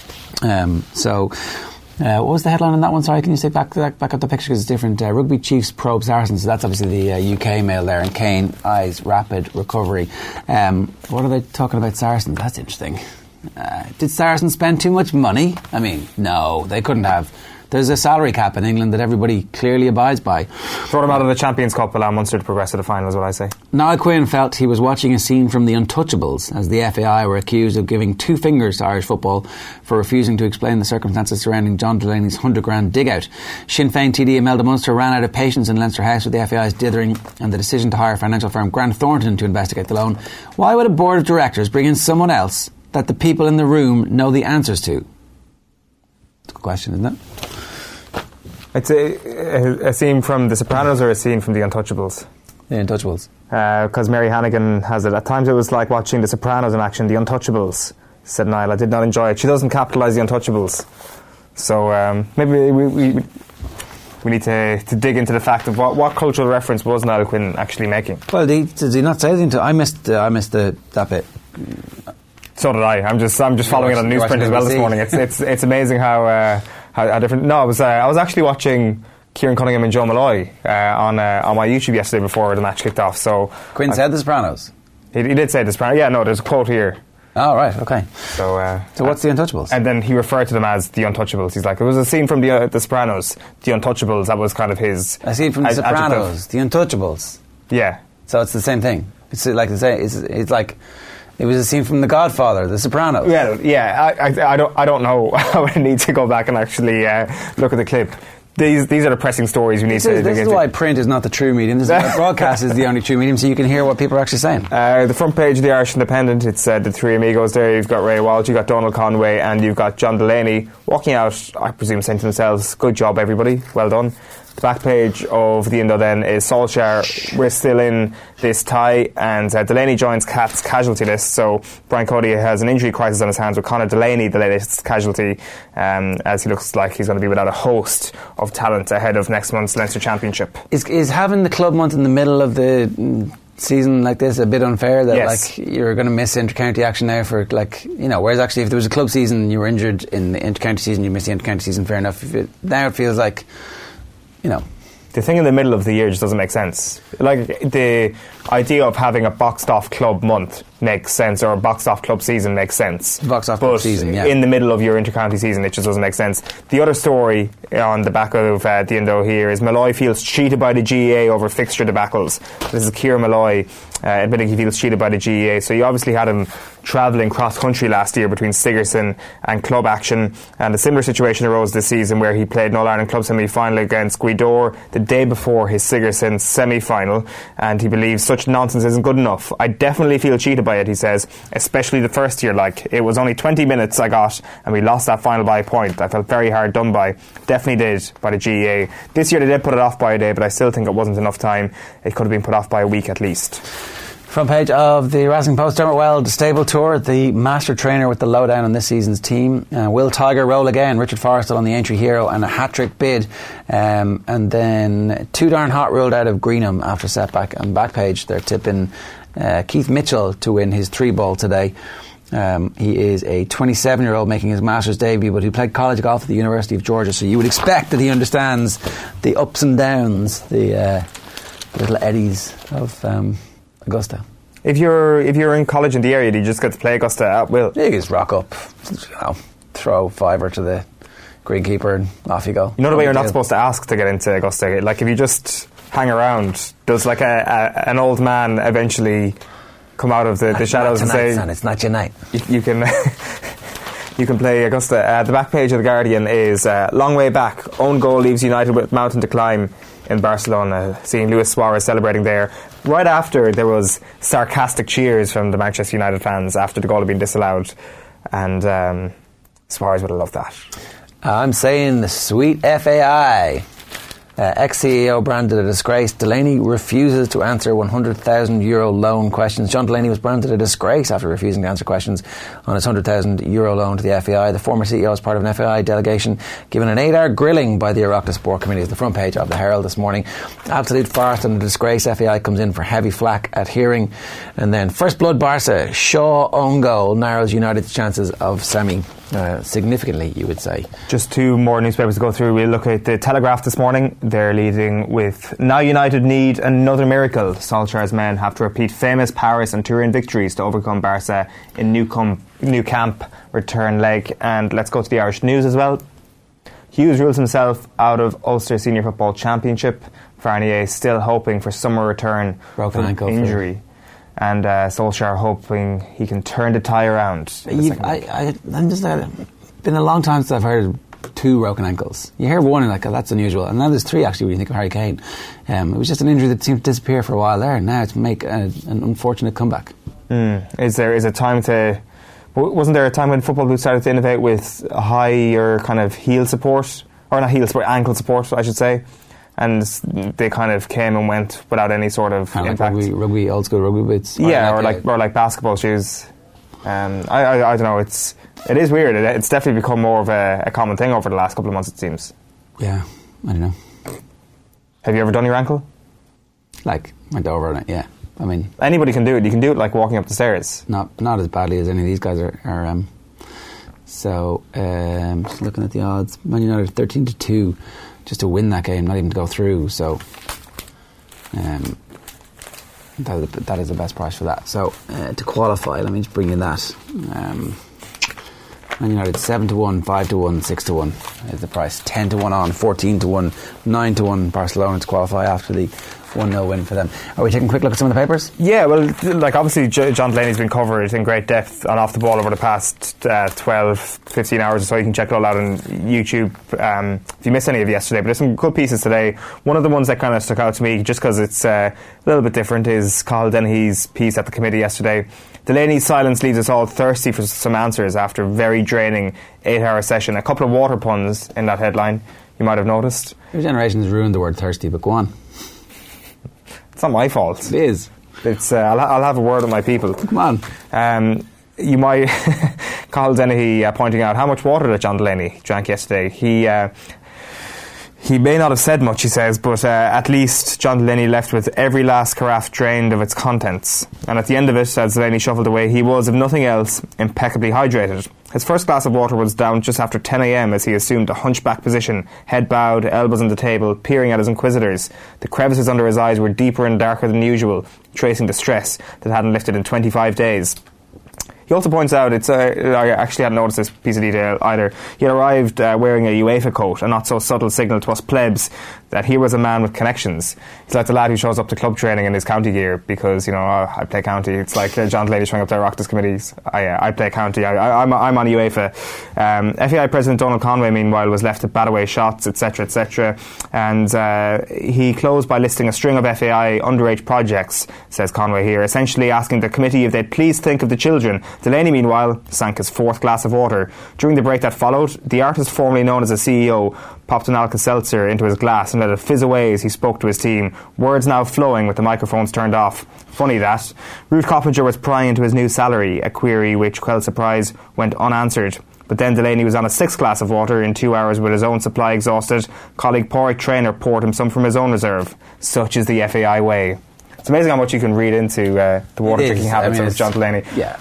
Speaker 2: Um, so Uh, what was the headline on that one? Sorry, can you say back back, back up the picture because it's different. Uh, Rugby Chiefs probe Saracens. So that's obviously the uh, U K mail there. And Kane eyes rapid recovery. Um, what are they talking about Saracens? That's interesting. Uh, did Saracens spend too much money? I mean, no, they couldn't have. There's a salary cap in England that everybody clearly abides by. Throw them out of the Champions Cup, allow Munster to progress to the final, is what I say.
Speaker 1: Niall Quinn felt he was watching a scene from The Untouchables as the F A I were accused of giving two fingers to Irish football for refusing to explain the circumstances surrounding John Delaney's one hundred grand dig-out. Sinn Féin T D Imelda Munster ran out of patience in Leinster House with the F A I's dithering and the decision to hire financial firm Grant Thornton to investigate the loan. Why would a board of directors bring in someone else that the people in the room know the answers to? It's a good question, isn't it?
Speaker 2: It's a, a, a scene from The Sopranos or a scene from The Untouchables?
Speaker 1: The Untouchables.
Speaker 2: Because uh, Mary Hannigan has it. At times it was like watching The Sopranos in action. The Untouchables, said Niall. I did not enjoy it. She doesn't capitalise The Untouchables. So um, maybe we, we we need to, to dig into the fact of what, what cultural reference was Niall Quinn actually making.
Speaker 1: Well, did he, did he not say anything to... I missed, uh, I missed the, that bit.
Speaker 2: So did I. I'm just I'm just following it on newsprint as well this morning. It's it's it's amazing how uh, how, how different. No, I was uh, I was actually watching Kieran Cunningham and Joe Malloy uh, on uh, on my YouTube yesterday before the match kicked off. So
Speaker 1: Quinn I, said The Sopranos.
Speaker 2: He, he did say The Sopranos. Yeah, no, there's a quote here.
Speaker 1: Oh, right, okay.
Speaker 2: So uh,
Speaker 1: so what's The Untouchables?
Speaker 2: And then he referred to them as The Untouchables. He's like, it was a scene from The, uh, the Sopranos. The Untouchables. That was kind of his.
Speaker 1: A scene from The ad- Sopranos. Adjective. The Untouchables.
Speaker 2: Yeah.
Speaker 1: So it's the same thing. It's like the same. It's, it's like. It was a scene from The Godfather, The Sopranos.
Speaker 2: Yeah, yeah. I, I, I don't, I don't know. I would need to go back and actually uh, look at the clip. these these are the pressing stories we need
Speaker 1: this
Speaker 2: to.
Speaker 1: Is, this is why print is not the true medium. This is why broadcast is the only true medium, so you can hear what people are actually saying.
Speaker 2: Uh, the front page of the Irish Independent, it's uh, the three amigos there. You've got Ray Walsh, you've got Donald Conway, and you've got John Delaney walking out, I presume, saying to themselves, good job everybody, well done. The back page of the Indo then is Solskjaer. We're still in this tie, and uh, Delaney joins Cat's casualty list. So Brian Cody has an injury crisis on his hands with Conor Delaney, the latest casualty, um, as he looks like he's going to be without a host of talent ahead of next month's Leinster Championship.
Speaker 1: Is, is having the club month in the middle of the season like this a bit unfair, that
Speaker 2: yes.
Speaker 1: like you're going to miss inter-county action now for, like, you know, whereas actually if there was a club season and you were injured in the inter-county season, you missed the inter-county season, fair enough. If it, now it feels like, you know,
Speaker 2: the thing in the middle of the year just doesn't make sense. Like, the idea of having a boxed off club month makes sense, or a boxed off club season makes sense.
Speaker 1: Boxed off
Speaker 2: but
Speaker 1: club season, yeah.
Speaker 2: in the middle of your inter-county season, it just doesn't make sense. The other story on the back of uh, the Indo here is Malloy feels cheated by the G A A over fixture debacles. This is Kieran Malloy uh, admitting he feels cheated by the G A A. So you obviously had him travelling cross-country last year between Sigerson and club action, and a similar situation arose this season where he played an All-Ireland club semi-final against Gweedore the day before his Sigerson semi-final, and he believes such nonsense isn't good enough. I definitely feel cheated by it, he says, especially the first year. Like, it was only twenty minutes I got and we lost that final by a point. I felt very hard done by. Definitely did by the G A A. This year they did put it off by a day, but I still think it wasn't enough time. It could have been put off by a week at least.
Speaker 1: Front page of the Racing Post, Dermot Weld stable tour, the master trainer with the lowdown on this season's team. Uh, will Tiger roll again? Richard Forrestal on the entry hero and a hat-trick bid. Um, and then too darn hot ruled out of Greenham after setback. On back page, they're tipping uh, Keith Mitchell to win his three ball today. Um, he is a twenty-seven-year-old making his Masters debut, but who played college golf at the University of Georgia, so you would expect that he understands the ups and downs, the uh, little eddies of Um, Augusta.
Speaker 2: If you're if you're in college in the area, do you just get to play Augusta at will?
Speaker 1: You just rock up, you know, throw fiver to the greenkeeper and off you go.
Speaker 2: You know the way you're not supposed to ask to get into Augusta? Like, if you just hang around, does like a, a an old man eventually come out of the, the shadows and say,
Speaker 1: son, it's not your night.
Speaker 2: You, you can you can play Augusta. Uh, the back page of The Guardian is uh, long way back. Own goal leaves United with mountain to climb in Barcelona. Seeing Luis Suarez celebrating there. Right after, there was sarcastic cheers from the Manchester United fans after the goal had been disallowed. And um, Suarez would have loved that.
Speaker 1: I'm saying the sweet F A I. Uh, ex-C E O branded a disgrace. Delaney refuses to answer one hundred thousand euro loan questions. John Delaney was branded a disgrace after refusing to answer questions on his one hundred thousand euro loan to the F A I. The former C E O is part of an F A I delegation given an eight-hour grilling by the Oireachtas Sport Committee. Is the front page of the Herald this morning. Absolute farce and a disgrace. F A I comes in for heavy flack at hearing. And then First Blood Barca. Shaw own goal narrows United's chances of semi. Uh, significantly, you would say.
Speaker 2: Just two more newspapers to go through. We'll look at the Telegraph this morning. They're leading with now United need another miracle. Solskjaer's men have to repeat famous Paris and Turin victories to overcome Barca in New, com- New Camp return leg. And let's go to the Irish News as well. Hughes rules himself out of Ulster Senior Football Championship. Farnier still hoping for summer return
Speaker 1: Broken
Speaker 2: from
Speaker 1: ankle
Speaker 2: injury. For And uh, Solskjaer hoping he can turn the tie around.
Speaker 1: I, I, I'm just uh, been a long time since I've heard of two broken ankles. You hear one and like, oh, that's unusual, and now there's three actually when you think of Harry Kane. Um, it was just an injury that seemed to disappear for a while there. Now it's make a, an unfortunate comeback.
Speaker 2: Mm. Is there is a time to? Wasn't there a time when football boots started to innovate with higher kind of heel support, or not heel support, ankle support, I should say? And they kind of came and went without any sort of
Speaker 1: kind of
Speaker 2: impact.
Speaker 1: Like rugby, rugby, old school rugby boots.
Speaker 2: Yeah,
Speaker 1: or
Speaker 2: like, or like or like basketball shoes. Um, I, I I don't know. It's it is weird. It, it's definitely become more of a, a common thing over the last couple of months. It seems.
Speaker 1: Yeah, I don't know.
Speaker 2: Have you ever done your ankle?
Speaker 1: Like went over on it. Yeah, I mean
Speaker 2: anybody can do it. You can do it like walking up the stairs.
Speaker 1: Not not as badly as any of these guys are. are um, so um, just looking at the odds, Man United thirteen to two. Just to win that game, not even to go through. So um, that, is the, that is the best price for that. So uh, to qualify, let me just bring in that. Um, Man United seven to one, five to one, six to one is the price. Ten to one on, fourteen to one, nine to one. Barcelona to qualify after the one nil win for them. Are we taking a quick look at some of the papers?
Speaker 2: Yeah, well, like obviously John Delaney's been covered in great depth on Off the Ball over the past uh, twelve, fifteen hours or so. You can check it all out on YouTube um, if you missed any of yesterday. But there's some good pieces today. One of the ones that kind of stuck out to me, just because it's uh, a little bit different, is Cathal Dennehy's piece at the committee yesterday. Delaney's silence leaves us all thirsty for some answers after a very draining eight-hour session. A couple of water puns in that headline, you might have noticed.
Speaker 1: Your generation's ruined the word thirsty, but go on.
Speaker 2: It's not my fault.
Speaker 1: It is.
Speaker 2: It's. Uh, I'll, I'll have a word with my people.
Speaker 1: Come on.
Speaker 2: Um, you might... Cathal Dennehy uh, pointing out how much water that John Delaney drank yesterday. He... Uh, He may not have said much, he says, but uh, at least John Delaney left with every last carafe drained of its contents. And at the end of it, as Delaney shuffled away, he was, if nothing else, impeccably hydrated. His first glass of water was down just after ten a.m. as he assumed a hunchback position, head bowed, elbows on the table, peering at his inquisitors. The crevices under his eyes were deeper and darker than usual, tracing the stress that hadn't lifted in twenty-five days. He also points out, it's uh, I actually hadn't noticed this piece of detail either, he had arrived uh, wearing a UEFA coat, a not-so-subtle signal to us plebs that he was a man with connections. He's like the lad who shows up to club training in his county gear because, you know, oh, I play county. It's like uh, John Delaney showing up to Oireachtas committees. I, uh, I play county. I, I, I'm, I'm on UEFA. Um, F A I President Donald Conway, meanwhile, was left to bat away shots, et cetera, et cetera. And uh, he closed by listing a string of F A I underage projects, says Conway here, essentially asking the committee if they'd please think of the children. Delaney, meanwhile, sank his fourth glass of water. During the break that followed, the artist formerly known as a C E O popped an Alka-Seltzer into his glass and let it fizz away as he spoke to his team, words now flowing with the microphones turned off. Funny that. Ruth Coppinger was prying into his new salary, a query which, quell surprise, went unanswered. But then Delaney was on a sixth glass of water in two hours with his own supply exhausted. Colleague Pádraig Traynor poured him some from his own reserve. Such is the F A I way. It's amazing how much you can read into uh, the water drinking habits I mean, of John Delaney.
Speaker 1: Yeah.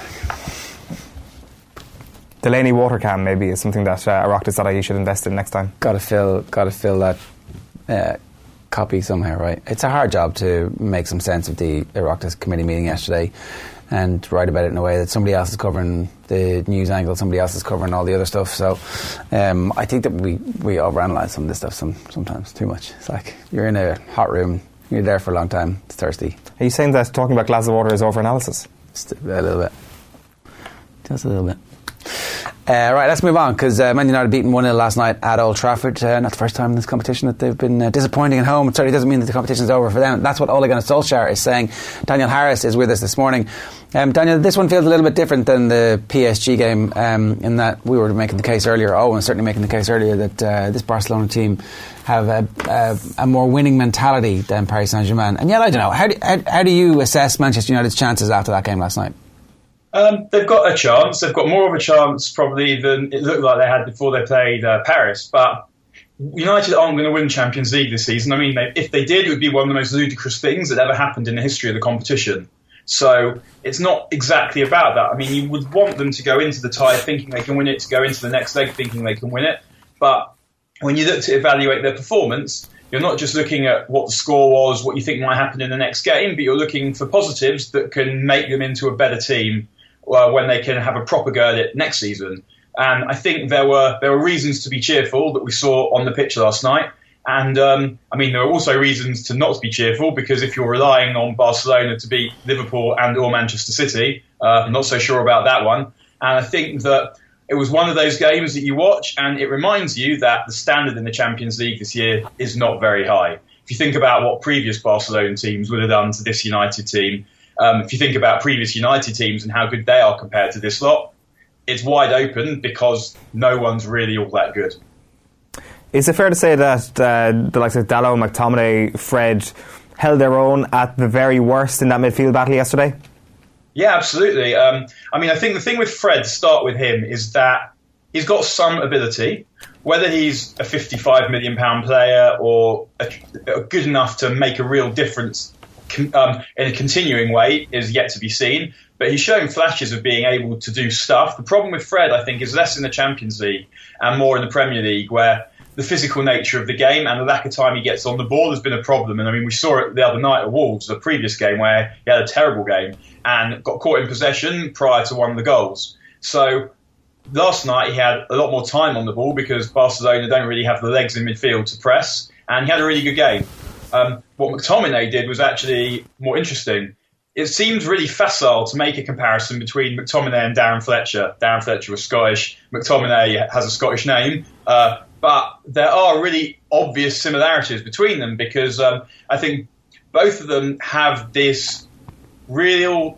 Speaker 2: Delaney water can maybe is something that uh, Oireachtas dot I E should invest in next time.
Speaker 1: Got to fill, got to fill that uh, copy somehow, right? It's a hard job to make some sense of the Oireachtas committee meeting yesterday and write about it in a way that somebody else is covering the news angle, somebody else is covering all the other stuff. So um, I think that we we overanalyze some of this stuff some, sometimes too much. It's like you're in a hot room, you're there for a long time, it's thirsty.
Speaker 2: Are you saying that talking about glass of water is overanalysis?
Speaker 1: Just a little bit. Just a little bit. Uh, right, let's move on, because uh, Man United beaten one nil last night at Old Trafford. Uh, not the first time in this competition that they've been uh, disappointing at home. It certainly doesn't mean that the competition's over for them. That's what Ole Gunnar Solskjaer is saying. Daniel Harris is with us this morning. Um, Daniel, this one feels a little bit different than the P S G game, um, in that we were making the case earlier, oh, and certainly making the case earlier, that uh, this Barcelona team have a, a, a more winning mentality than Paris Saint-Germain. And yet, I don't know, how do, how, how do you assess Manchester United's chances after that game last night?
Speaker 3: Um, they've got a chance. They've got more of a chance probably than it looked like they had before they played uh, Paris. But United aren't going to win Champions League this season. I mean, they, if they did, it would be one of the most ludicrous things that ever happened in the history of the competition. So it's not exactly about that. I mean, you would want them to go into the tie thinking they can win it, to go into the next leg thinking they can win it. But when you look to evaluate their performance, you're not just looking at what the score was, what you think might happen in the next game, but you're looking for positives that can make them into a better team uh, when they can have a proper go at it next season. And I think there were there were reasons to be cheerful that we saw on the pitch last night. And, um, I mean, there are also reasons to not be cheerful, because if you're relying on Barcelona to beat Liverpool and or Manchester City, uh, I'm not so sure about that one. And I think that it was one of those games that you watch and it reminds you that the standard in the Champions League this year is not very high. If you think about what previous Barcelona teams would have done to this United team, um, if you think about previous United teams and how good they are compared to this lot, it's wide open because no one's really all that good.
Speaker 2: Is it fair to say that uh, the likes of Dalot, McTominay, Fred held their own at the very worst in that midfield battle yesterday?
Speaker 3: Yeah, absolutely. Um, I mean, I think the thing with Fred, to start with him, is that he's got some ability. Whether he's a fifty-five million pounds player or a, a good enough to make a real difference um, in a continuing way is yet to be seen. But he's showing flashes of being able to do stuff. The problem with Fred, I think, is less in the Champions League and more in the Premier League, where the physical nature of the game and the lack of time he gets on the ball has been a problem. And I mean, we saw it the other night at Wolves, the previous game, where he had a terrible game and got caught in possession prior to one of the goals. So last night he had a lot more time on the ball because Barcelona don't really have the legs in midfield to press, and he had a really good game. Um, what McTominay did was actually more interesting. It seems really facile to make a comparison between McTominay and Darren Fletcher. Darren Fletcher was Scottish. McTominay has a Scottish name. Uh, but there are really obvious similarities between them because um, I think both of them have this real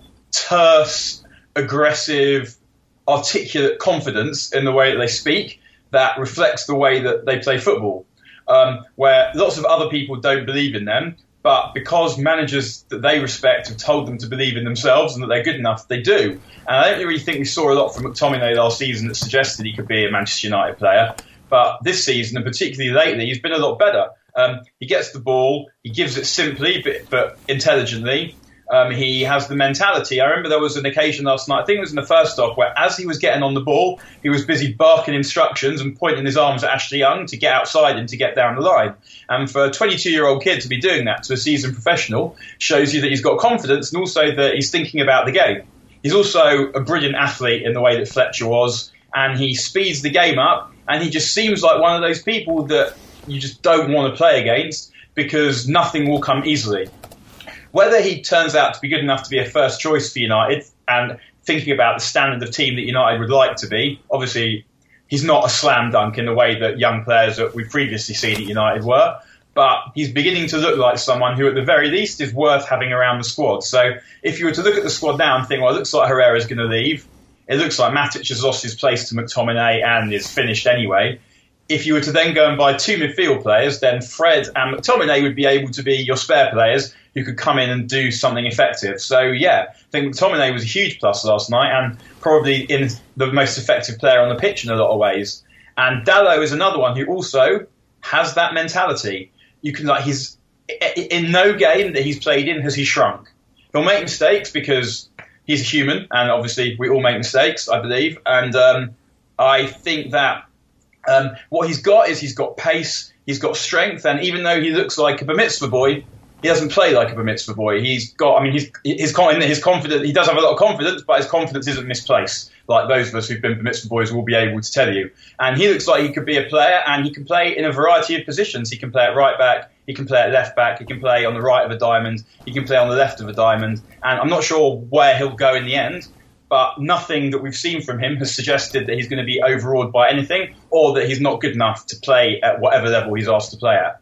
Speaker 3: terse, aggressive, articulate confidence in the way that they speak that reflects the way that they play football, um, where lots of other people don't believe in them. But because managers that they respect have told them to believe in themselves and that they're good enough, they do. And I don't really think we saw a lot from McTominay last season that suggested he could be a Manchester United player. But this season, and particularly lately, he's been a lot better. Um, he gets the ball, he gives it simply but, but intelligently. Um, he has the mentality. I remember there was an occasion last night, I think it was in the first half, where as he was getting on the ball, he was busy barking instructions and pointing his arms at Ashley Young to get outside and to get down the line. And for a twenty-two-year-old kid to be doing that to a seasoned professional shows you that he's got confidence and also that he's thinking about the game. He's also a brilliant athlete in the way that Fletcher was, and he speeds the game up, and he just seems like one of those people that you just don't want to play against because nothing will come easily. Whether he turns out to be good enough to be a first choice for United and thinking about the standard of team that United would like to be, obviously he's not a slam dunk in the way that young players that we've previously seen at United were, but he's beginning to look like someone who at the very least is worth having around the squad. So if you were to look at the squad now and think, well, it looks like Herrera's going to leave, it looks like Matic has lost his place to McTominay and is finished anyway. If you were to then go and buy two midfield players, then Fred and McTominay would be able to be your spare players who could come in and do something effective. So, yeah, I think McTominay was a huge plus last night and probably in the most effective player on the pitch in a lot of ways. And Dalot is another one who also has that mentality. You can like he's in no game that he's played in has he shrunk. He'll make mistakes because he's a human, and obviously we all make mistakes, I believe. And um, I think that Um, what he's got is he's got pace, he's got strength, and even though he looks like a bar mitzvah boy, he doesn't play like a bar mitzvah boy. He's got, I mean, he's, his, his confidence, he does have a lot of confidence, but his confidence isn't misplaced, like those of us who've been bar mitzvah boys will be able to tell you. And he looks like he could be a player, and he can play in a variety of positions. He can play at right back, he can play at left back, he can play on the right of a diamond, he can play on the left of a diamond, and I'm not sure where he'll go in the end. But nothing that we've seen from him has suggested that he's going to be overawed by anything or that he's not good enough to play at whatever level he's asked to play at.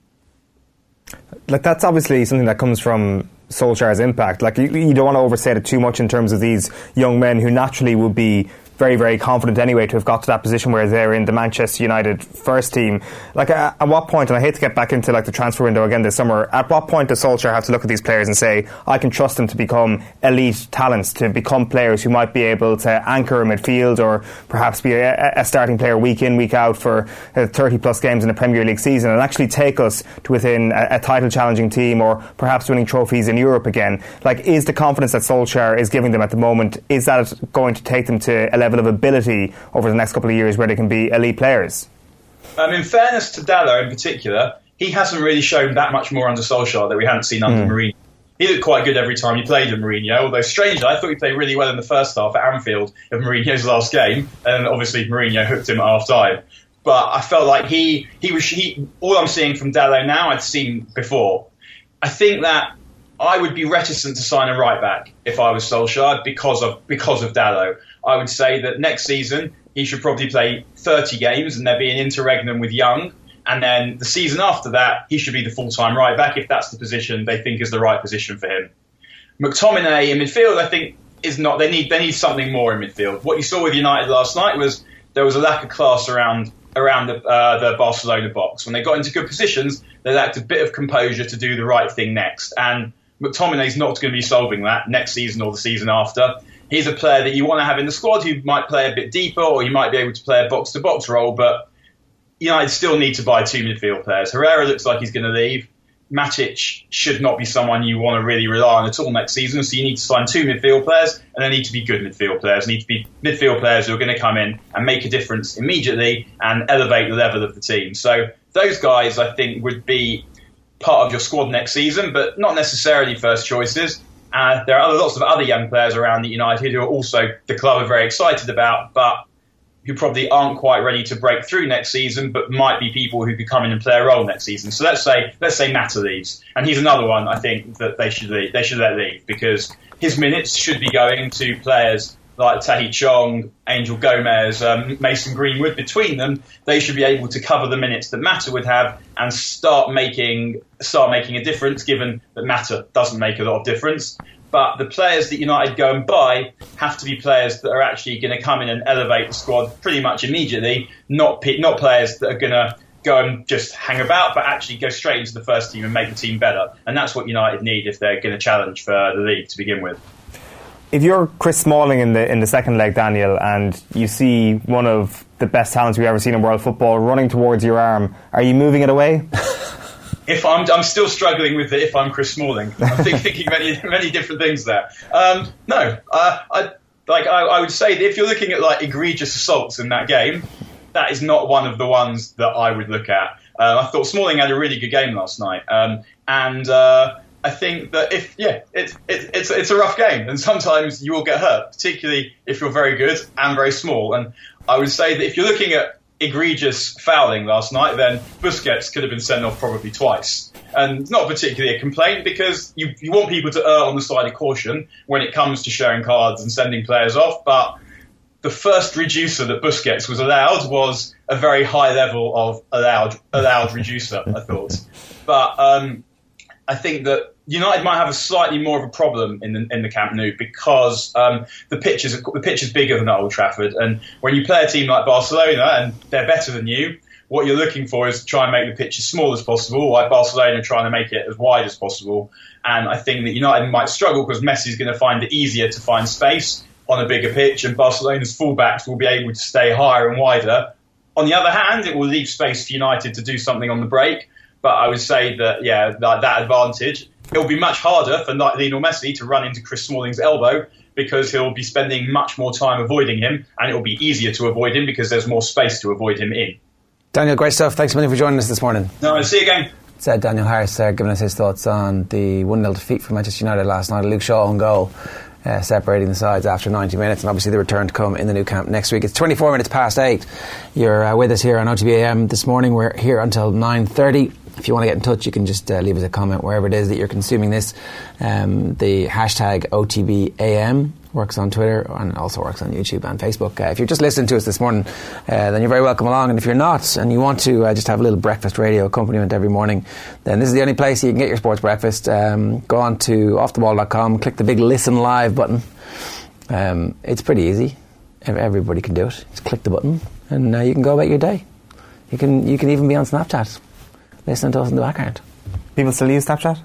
Speaker 2: Like, that's obviously something that comes from Solskjaer's impact. Like, you, you don't want to overstate it too much in terms of these young men who naturally would be very, very confident anyway to have got to that position where they're in the Manchester United first team. Like, at, at what point, and I hate to get back into like the transfer window again this summer, at what point does Solskjaer have to look at these players and say, I can trust them to become elite talents, to become players who might be able to anchor a midfield or perhaps be a, a starting player week in, week out for uh, thirty plus games in a Premier League season and actually take us to within a, a title challenging team or perhaps winning trophies in Europe again? Like, is the confidence that Solskjaer is giving them at the moment, is that going to take them to a level of ability over the next couple of years where they can be elite players?
Speaker 3: Um, in fairness to Dalot in particular, he hasn't really shown that much more under Solskjaer that we hadn't seen under mm. Mourinho. He looked quite good every time he played with Mourinho, although strangely I thought he played really well in the first half at Anfield of Mourinho's last game, and obviously Mourinho hooked him at half time. But I felt like he, he was he, all I'm seeing from Dalot now I'd seen before. I think that I would be reticent to sign a right back if I was Solskjaer because of because of Dalot. I would say that next season he should probably play thirty games and there be an interregnum with Young. And then the season after that, he should be the full-time right back if that's the position they think is the right position for him. McTominay in midfield, I think, is not. They need they need something more in midfield. What you saw with United last night was there was a lack of class around around the, uh, the Barcelona box. When they got into good positions, they lacked a bit of composure to do the right thing next. And McTominay's not going to be solving that next season or the season after. He's a player that you want to have in the squad who might play a bit deeper or you might be able to play a box-to-box role, but United still need to buy two midfield players. Herrera looks like he's going to leave. Matic should not be someone you want to really rely on at all next season, so you need to sign two midfield players, and they need to be good midfield players. They need to be midfield players who are going to come in and make a difference immediately and elevate the level of the team. So those guys, I think, would be part of your squad next season, but not necessarily first choices. Uh, there are lots of other young players around at United who are also the club are very excited about, but who probably aren't quite ready to break through next season, but might be people who could come in and play a role next season. So let's say let's say Mata leaves, and he's another one I think that they should leave, they should let leave, because his minutes should be going to players like Tahi Chong, Angel Gomez, um, Mason Greenwood. Between them, they should be able to cover the minutes that Mata would have and start making start making a difference, given that Mata doesn't make a lot of difference. But the players that United go and buy have to be players that are actually going to come in and elevate the squad pretty much immediately, not not players that are going to go and just hang about, but actually go straight into the first team and make the team better. And that's what United need if they're going to challenge for the league to begin with.
Speaker 2: If you're Chris Smalling in the in the second leg, Daniel, and you see one of the best talents we've ever seen in world football running towards your arm, are you moving it away?
Speaker 3: If I'm, I'm still struggling with it. If I'm Chris Smalling, I'm think, thinking many, many different things there. Um, no, uh, I like I, I would say that if you're looking at like egregious assaults in that game, that is not one of the ones that I would look at. Uh, I thought Smalling had a really good game last night, um, and uh, I think that if yeah, it's it, it's it's a rough game, and sometimes you will get hurt, particularly if you're very good and very small. And I would say that if you're looking at egregious fouling last night, then Busquets could have been sent off probably twice. And it's not particularly a complaint, because you, you want people to err on the side of caution when it comes to showing cards and sending players off. But the first reducer that Busquets was allowed was a very high level of allowed allowed reducer, I thought. But um, I think that United might have a slightly more of a problem in the in the Camp Nou, because um, the pitch is the pitch is bigger than at Old Trafford, and when you play a team like Barcelona and they're better than you, what you're looking for is to try and make the pitch as small as possible, like Barcelona trying to make it as wide as possible. And I think that United might struggle because Messi's going to find it easier to find space on a bigger pitch, and Barcelona's fullbacks will be able to stay higher and wider. On the other hand, it will leave space for United to do something on the break. But I would say that, yeah, that, that advantage, it'll be much harder for Lionel Messi to run into Chris Smalling's elbow, because he'll be spending much more time avoiding him, and it'll be easier to avoid him because there's more space to avoid him in.
Speaker 1: Daniel, great stuff. Thanks a million for joining us this morning.
Speaker 3: No, see you again.
Speaker 1: Said Daniel Harris there, giving us his thoughts on the one nil defeat for Manchester United last night. Luke Shaw on goal, uh, separating the sides after ninety minutes, and obviously the return to come in the new camp next week. It's twenty-four minutes past eight. You're uh, with us here on O T B A M this morning. We're here until nine thirty. If you want to get in touch, you can just uh, leave us a comment wherever it is that you're consuming this. Um, the hashtag O T B A M works on Twitter and also works on YouTube and Facebook. Uh, if you're just listening to us this morning, uh, then you're very welcome along. And if you're not, and you want to uh, just have a little breakfast radio accompaniment every morning, then this is the only place you can get your sports breakfast. Um, go on to off the ball dot com, click the big listen live button. Um, it's pretty easy. Everybody can do it. Just click the button and uh, you can go about your day. You can you can even be on Snapchat listening to us in the background.
Speaker 2: People still use Snapchat?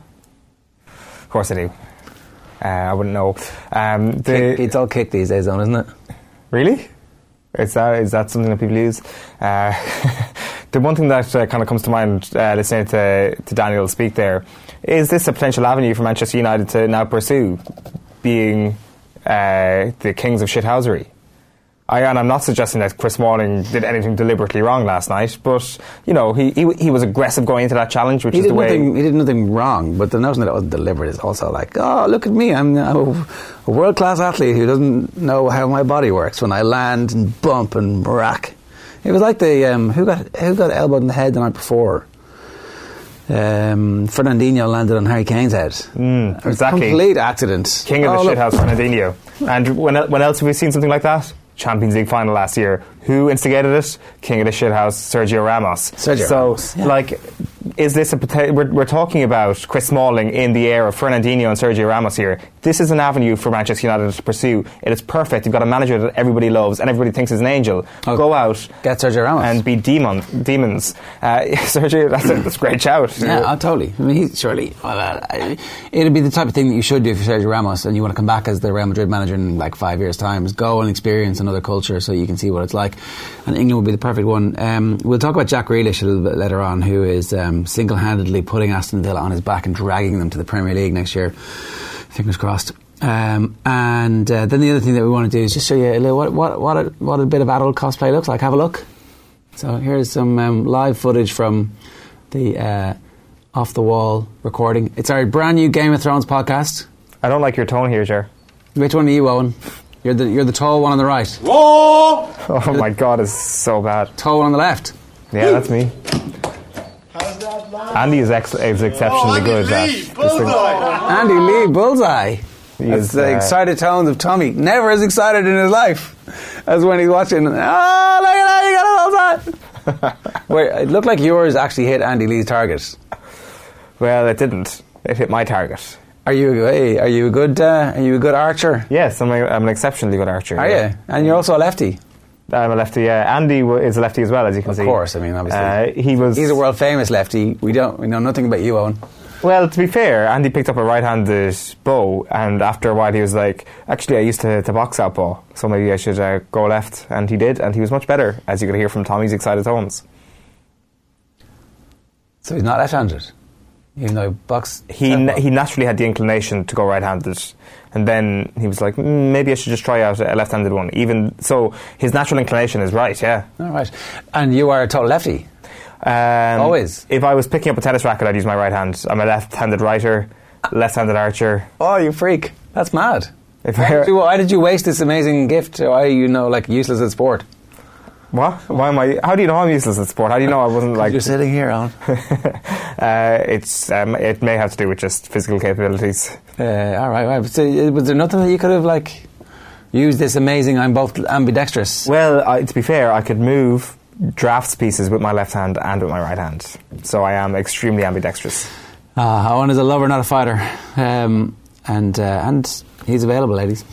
Speaker 2: Of course they do. Uh, I wouldn't know. Um, the
Speaker 1: kick, it's all kick these days, though, isn't it?
Speaker 2: Really? Is that is that something that people use? Uh, the one thing that uh, kind of comes to mind uh, listening to, to Daniel speak there, is this a potential avenue for Manchester United to now pursue, being uh, the kings of shithousery? I, and I'm not suggesting that Chris Smalling did anything deliberately wrong last night, but you know he he, he was aggressive going into that challenge, which
Speaker 1: he
Speaker 2: is
Speaker 1: did
Speaker 2: the way
Speaker 1: nothing, he did nothing wrong. But the notion that it wasn't deliberate is also like, oh, look at me, I'm a, a world class athlete who doesn't know how my body works when I land and bump and rack. It was like the um, who got who got elbowed in the head the night before. Um, Fernandinho landed on Harry Kane's head.
Speaker 2: Mm, exactly,
Speaker 1: complete accident.
Speaker 2: King of
Speaker 1: oh,
Speaker 2: the
Speaker 1: look.
Speaker 2: shithouse, Fernandinho. And when when else have we seen something like that? Champions League final last year. Who instigated it? King of the shithouse, Sergio Ramos.
Speaker 1: Sergio
Speaker 2: so,
Speaker 1: Ramos, yeah.
Speaker 2: like, is this a poten- we're, we're talking about Chris Smalling in the era of Fernandinho and Sergio Ramos here. This is an avenue for Manchester United to pursue. It is perfect. You've got a manager that everybody loves and everybody thinks is an angel. Oh, go out,
Speaker 1: get Sergio Ramos
Speaker 2: and be demon demons. Uh, Sergio, that's a, that's a great shout.
Speaker 1: Yeah, oh, totally. I mean, he's surely well, uh, it'd be the type of thing that you should do for Sergio Ramos, and you want to come back as the Real Madrid manager in like five years' time. Is go and experience another culture so you can see what it's like. And England would be the perfect one. Um, we'll talk about Jack Grealish a little bit later on, who is um, single-handedly putting Aston Villa on his back and dragging them to the Premier League next year. Fingers crossed. Um, and uh, then the other thing that we want to do is just show you a little, what what what a, what a bit of adult cosplay looks like. Have a look. So here's some um, live footage from the uh, Off the Wall recording. It's our brand new Game of Thrones podcast.
Speaker 2: I don't like your tone here, Ger.
Speaker 1: Which one are you, Owen? You're the you're the tall one on the right.
Speaker 2: Whoa! Oh my God, it's so bad.
Speaker 1: Tall one on the left.
Speaker 2: Yeah, that's me. Andy is, ex- is exceptionally oh, good at this thing.
Speaker 1: Andy Lee, bullseye.
Speaker 2: He
Speaker 1: That's
Speaker 2: is,
Speaker 1: the
Speaker 2: uh,
Speaker 1: excited tones of Tommy. Never as excited in his life as when he's watching. Oh, look at that! You got a bullseye. Wait, it looked like yours actually hit Andy Lee's target.
Speaker 2: Well, it didn't. It hit my target.
Speaker 1: Are you? Hey, are you a good? Uh, are you a good archer?
Speaker 2: Yes, I'm, a, I'm an exceptionally good archer.
Speaker 1: Are
Speaker 2: yeah.
Speaker 1: you? And you're also a lefty.
Speaker 2: I'm a lefty. Yeah, Andy w- is a lefty as well, as you can
Speaker 1: of
Speaker 2: see.
Speaker 1: Of course, I mean, obviously,
Speaker 2: uh, he was.
Speaker 1: He's a world famous lefty. We don't. We know nothing about you, Owen.
Speaker 2: Well, to be fair, Andy picked up a right-handed bow, and after a while, he was like, "Actually, I used to, to box that bow, so maybe I should uh, go left." And he did, and he was much better, as you could hear from Tommy's excited tones.
Speaker 1: So he's not left-handed, even though he box.
Speaker 2: He na- he naturally had the inclination to go right-handed. And then he was like, mm, maybe I should just try out a left-handed one. Even so, his natural inclination is right, yeah.
Speaker 1: All right. And you are a total lefty?
Speaker 2: Um,
Speaker 1: Always?
Speaker 2: If I was picking up a tennis racket, I'd use my right hand. I'm a left-handed writer, left-handed archer.
Speaker 1: Oh, you freak. That's mad.
Speaker 2: If
Speaker 1: why,
Speaker 2: I,
Speaker 1: did you, why did you waste this amazing gift? Why are you, know, like, useless at sport?
Speaker 2: What? Why am I? How do you know I'm useless at sport? How do you know I wasn't like?
Speaker 1: You're sitting here, Alan.
Speaker 2: uh, it's um, it may have to do with just physical capabilities.
Speaker 1: Uh, all right, right. So, uh, was there nothing that you could have like used this amazing? I'm both ambidextrous.
Speaker 2: Well, I, to be fair, I could move drafts pieces with my left hand and with my right hand, so I am extremely ambidextrous.
Speaker 1: Ah, Owen is a lover, not a fighter, um, and uh, and he's available, ladies.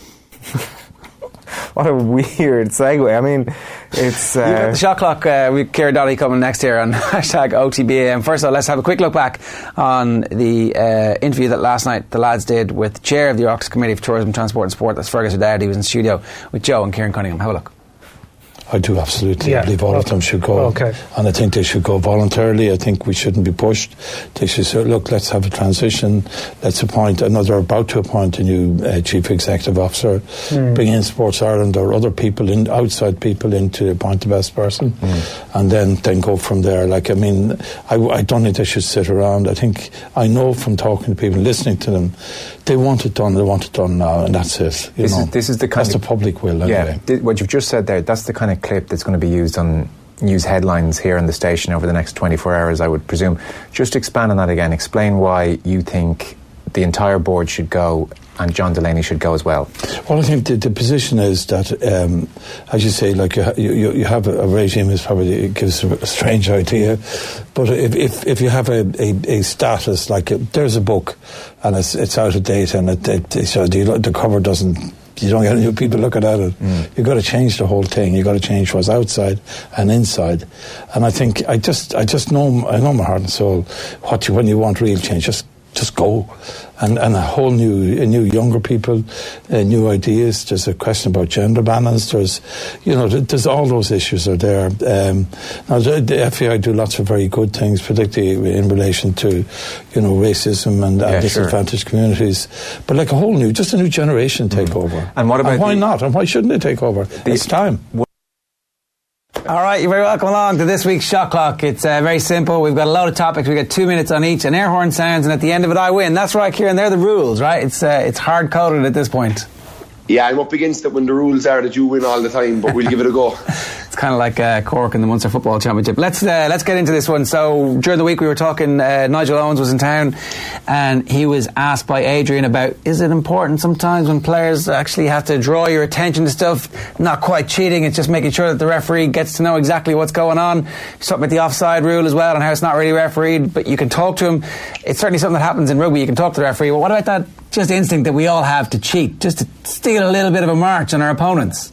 Speaker 2: What a weird segue. I mean, it's... Uh,
Speaker 1: You've got the shot clock uh, with Ciara Dolly coming next here on hashtag O T B A M. First of all, let's have a quick look back on the uh, interview that last night the lads did with the chair of the Ox Committee for Tourism, Transport and Sport. That's Fergus O'Dowd. He was in the studio with Joe and Kieran Cunningham. Have a look.
Speaker 4: I do absolutely
Speaker 5: yeah.
Speaker 4: believe all
Speaker 5: okay.
Speaker 4: of them should go.
Speaker 5: Okay.
Speaker 4: And I think they should go voluntarily. I think we shouldn't be pushed. They should say, look, let's have a transition. Let's appoint another, about to appoint a new uh, chief executive officer, mm. bring in Sports Ireland or other people, in, outside people in to appoint the best person, mm. and then, then go from there. Like, I mean, I, I don't think they should sit around. I think, I know from talking to people, listening to them, they want it done, they want it done now, and that's it. You
Speaker 6: this,
Speaker 4: know,
Speaker 6: is, this is the kind
Speaker 4: that's
Speaker 6: of,
Speaker 4: the public will, anyway.
Speaker 6: Yeah, th- what you've just said there, that's the kind of clip that's going to be used on news headlines here on the station over the next twenty-four hours, I would presume. Just expand on that again. Explain why you think the entire board should go and John Delaney should go as well.
Speaker 4: Well, I think the, the position is that, um, as you say, like you, ha- you, you have a, a regime is probably, it gives a strange idea, but if if, if you have a, a, a status, like a, there's a book and it's, it's out of date and it, it, so the, the cover doesn't, you don't get new people looking at it. Mm. You've got to change the whole thing. You've got to change what's outside and inside. And I think I just, I just know, I know my heart and soul. What you, when you want real change, just, just go, and and a whole new, a new younger people, uh, new ideas. There's a question about gender balance. There's, you know, there's all those issues are there. Um, now the, the F A I do lots of very good things, particularly in relation to, you know, racism and,
Speaker 6: yeah,
Speaker 4: and disadvantaged sure. communities. But like a whole new, just a new generation take mm. over.
Speaker 6: And what about
Speaker 4: and why
Speaker 6: the,
Speaker 4: not? And why shouldn't they take over? The, it's time.
Speaker 1: All right, you're very welcome along to this week's Shot Clock. It's uh, very simple. We've got a load of topics. We've got two minutes on each. An air horn sounds, and at the end of it, I win. That's right, Kieran. They're the rules, right? It's uh, it's hard-coded at this point.
Speaker 7: Yeah, I'm up against it when the rules are that you win all the time, but we'll give it a go.
Speaker 1: It's kind of like uh, Cork in the Munster Football Championship. Let's uh, let's get into this one. So during the week we were talking, uh, Nigel Owens was in town and he was asked by Adrian about, is it important sometimes when players actually have to draw your attention to stuff, not quite cheating, it's just making sure that the referee gets to know exactly what's going on. He's talking about the offside rule as well and how it's not really refereed, but you can talk to him. It's certainly something that happens in rugby. You can talk to the referee. Well, what about that just instinct that we all have to cheat, just to steal a little bit of a march on our opponents?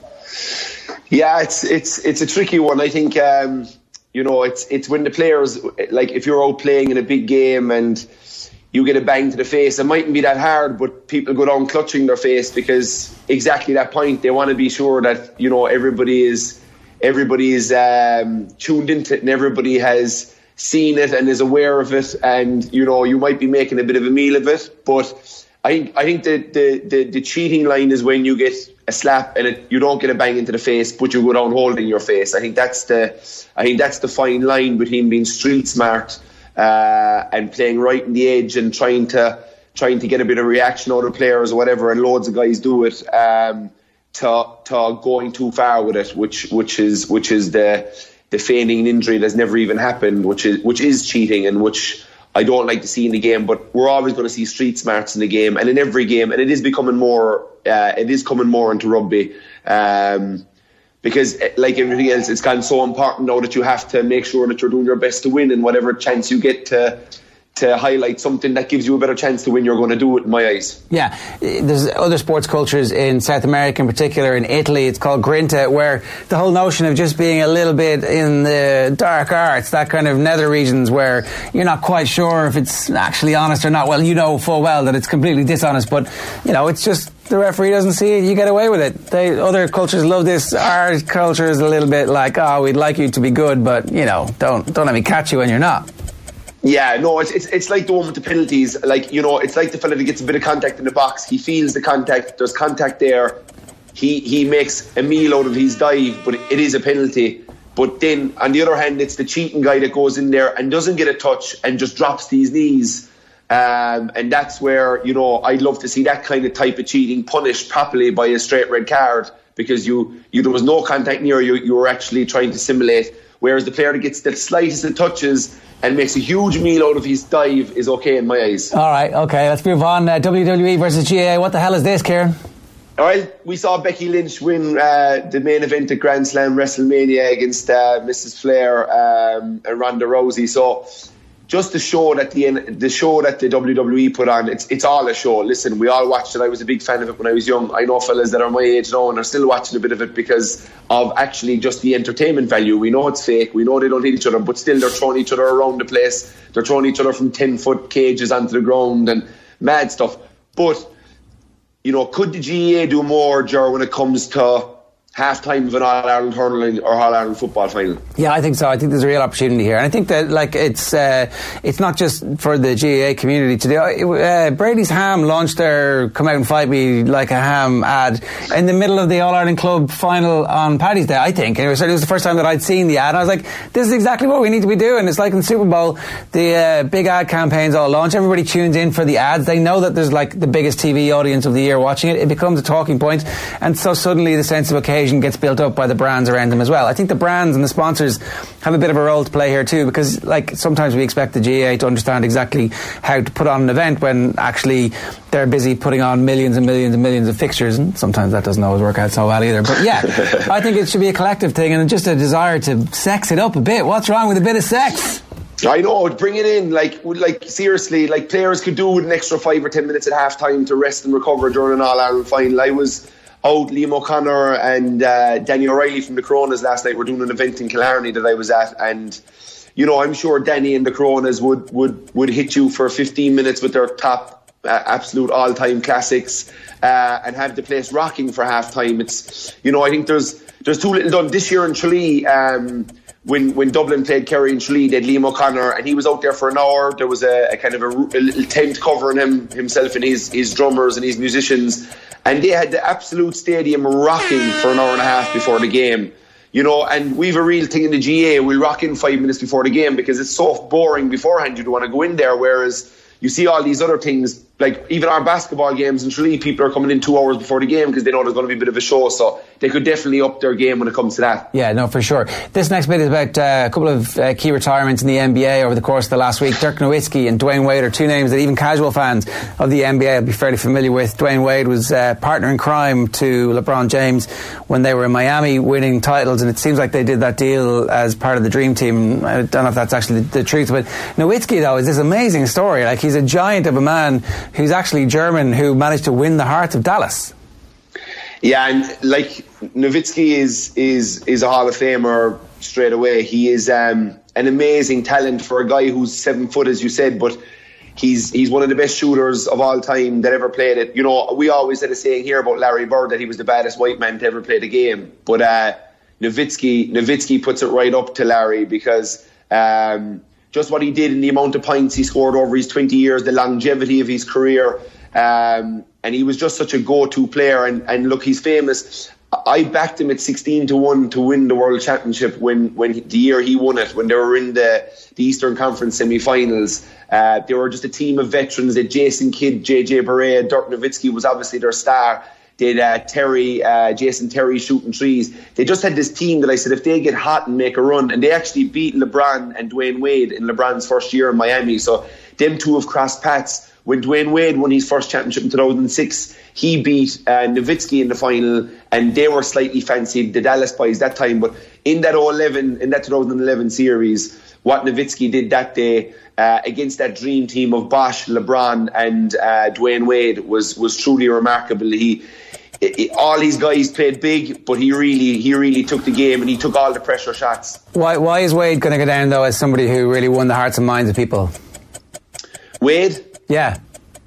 Speaker 7: Yeah, it's it's it's a tricky one. I think um, you know it's it's when the players, like if you're out playing in a big game and you get a bang to the face, it mightn't be that hard, but people go down clutching their face because exactly that point, they want to be sure that, you know, everybody is everybody is um, tuned into it and everybody has seen it and is aware of it, and you know you might be making a bit of a meal of it, but I think I think the the, the, the cheating line is when you get a slap and it, you don't get a bang into the face, but you go down holding your face. I think that's the I think that's the fine line between being street smart uh, and playing right in the edge and trying to trying to get a bit of reaction out of players or whatever, and loads of guys do it. Um, to to going too far with it, which which is which is the the feigning an injury that's never even happened, which is which is cheating, and which I don't like to see in the game. But we're always going to see street smarts in the game, and in every game, and it is becoming more. Uh, it is coming more into rugby. Um, Because, like everything else, it's gotten so important now that you have to make sure that you're doing your best to win, and whatever chance you get to to highlight something that gives you a better chance to win, you're going to do it, in my eyes.
Speaker 1: Yeah, there's other sports cultures in South America, in particular in Italy. It's called Grinta, where the whole notion of just being a little bit in the dark arts, that kind of nether regions where you're not quite sure if it's actually honest or not. Well, you know full well that it's completely dishonest, but you know, it's just the referee doesn't see it, you get away with it. They, other cultures love this. Our culture is a little bit like, oh, we'd like you to be good, but you know, don't don't let me catch you when you're not.
Speaker 7: Yeah, no, it's, it's it's like the one with the penalties. Like, you know, it's like the fella that gets a bit of contact in the box. He feels the contact. There's contact there. He he makes a meal out of his dive, but it is a penalty. But then, on the other hand, it's the cheating guy that goes in there and doesn't get a touch and just drops to his knees. Um, and that's where, you know, I'd love to see that kind of type of cheating punished properly by a straight red card, because you, you there was no contact near you. You were actually trying to simulate. Whereas the player that gets the slightest of touches and makes a huge meal out of his dive is okay in my eyes. All
Speaker 1: right, okay, let's move on. Uh, W W E versus G A A. What the hell is this, Kieran?
Speaker 7: All right, we saw Becky Lynch win uh, the main event at Grand Slam WrestleMania against uh, Missus Flair um, and Ronda Rousey. So just to show that the the show that the W W E put on, it's it's all a show. Listen, we all watched it. I was a big fan of it when I was young. I know fellas that are my age now and are still watching a bit of it because of actually just the entertainment value. We know it's fake. We know they don't hit each other, but still they're throwing each other around the place. They're throwing each other from ten foot cages onto the ground and mad stuff. But, you know, could the G A A do more, Ger, when it comes to half time of an All-Ireland hurling or All-Ireland football final?
Speaker 1: Yeah, I think so. I think there's a real opportunity here. And I think that, like, it's uh, it's not just for the G A A community to do. Uh, Brady's Ham launched their Come Out and Fight Me Like a Ham ad in the middle of the All-Ireland Club final on Paddy's Day, I think. And it was, it was the first time that I'd seen the ad. And I was like, this is exactly what we need to be doing. It's like in the Super Bowl, the uh, big ad campaigns all launch. Everybody tunes in for the ads. They know that there's, like, the biggest T V audience of the year watching it. It becomes a talking point. And so suddenly the sense of occasion gets built up by the brands around them as well. I think the brands and the sponsors have a bit of a role to play here too, because like sometimes we expect the G A A to understand exactly how to put on an event when actually they're busy putting on millions and millions and millions of fixtures, and sometimes that doesn't always work out so well either. But yeah, I think it should be a collective thing and just a desire to sex it up a bit. What's wrong with a bit of sex?
Speaker 7: I know, bring it in. Like, like seriously, like players could do with an extra five or ten minutes at half time to rest and recover during an All-Ireland final. I was out, Liam O'Connor and uh, Danny O'Reilly from the Coronas last night were doing an event in Killarney that I was at, and you know, I'm sure Danny and the Coronas would, would, would hit you for fifteen minutes with their top uh, absolute all-time classics uh, and have the place rocking for half time. It's, you know, I think there's there's too little done this year in Tralee. Um, when when Dublin played Kerry in Tralee, they had Liam O'Connor and he was out there for an hour. There was a, a kind of a, a little tent covering him himself and his his drummers and his musicians. And they had the absolute stadium rocking for an hour and a half before the game. You know, and we've a real thing in the G A A. We'll rock in five minutes before the game because it's so boring beforehand. You don't want to go in there. Whereas you see all these other things, like even our basketball games in Tralee, people are coming in two hours before the game because they know there's going to be a bit of a show. So they could definitely up their game when it comes to that.
Speaker 1: Yeah, no, for sure. This next bit is about uh, a couple of uh, key retirements in the N B A over the course of the last week. Dirk Nowitzki and Dwayne Wade are two names that even casual fans of the N B A will be fairly familiar with. Dwayne Wade was uh, partner in crime to LeBron James when they were in Miami winning titles, and it seems like they did that deal as part of the Dream Team. I don't know if that's actually the, the truth, but Nowitzki, though, is this amazing story. Like, he's a giant of a man who's actually German who managed to win the hearts of Dallas.
Speaker 7: Yeah, and like Nowitzki is is is a Hall of Famer straight away. He is um, an amazing talent for a guy who's seven foot, as you said, but he's he's one of the best shooters of all time that ever played it. You know, we always had a saying here about Larry Bird that he was the baddest white man to ever play the game, but uh, Nowitzki Nowitzki puts it right up to Larry because um, just what he did and the amount of points he scored over his twenty years, the longevity of his career. Um, and he was just such a go-to player. And, and look, he's famous. I backed him at sixteen to one to win the World Championship when, when he, the year he won it, when they were in the, the Eastern Conference semi-finals. Uh, they were just a team of veterans. That Jason Kidd, J J Barea, Dirk Nowitzki was obviously their star. They had uh, Terry, uh, Jason Terry shooting trees. They just had this team that I said, if they get hot and make a run, and they actually beat LeBron and Dwayne Wade in LeBron's first year in Miami. So them two have crossed paths. When Dwayne Wade won his first championship in two thousand six, he beat uh, Nowitzki in the final, and they were slightly fancied, the Dallas boys that time. But in that eleven, in that two thousand eleven series, what Nowitzki did that day uh, against that dream team of Bosh, LeBron, and uh, Dwayne Wade was was truly remarkable. He, it, it, all these guys played big, but he really he really took the game, and he took all the pressure shots.
Speaker 1: Why why is Wade going to go down though as somebody who really won the hearts and minds of people?
Speaker 7: Wade?
Speaker 1: Yeah.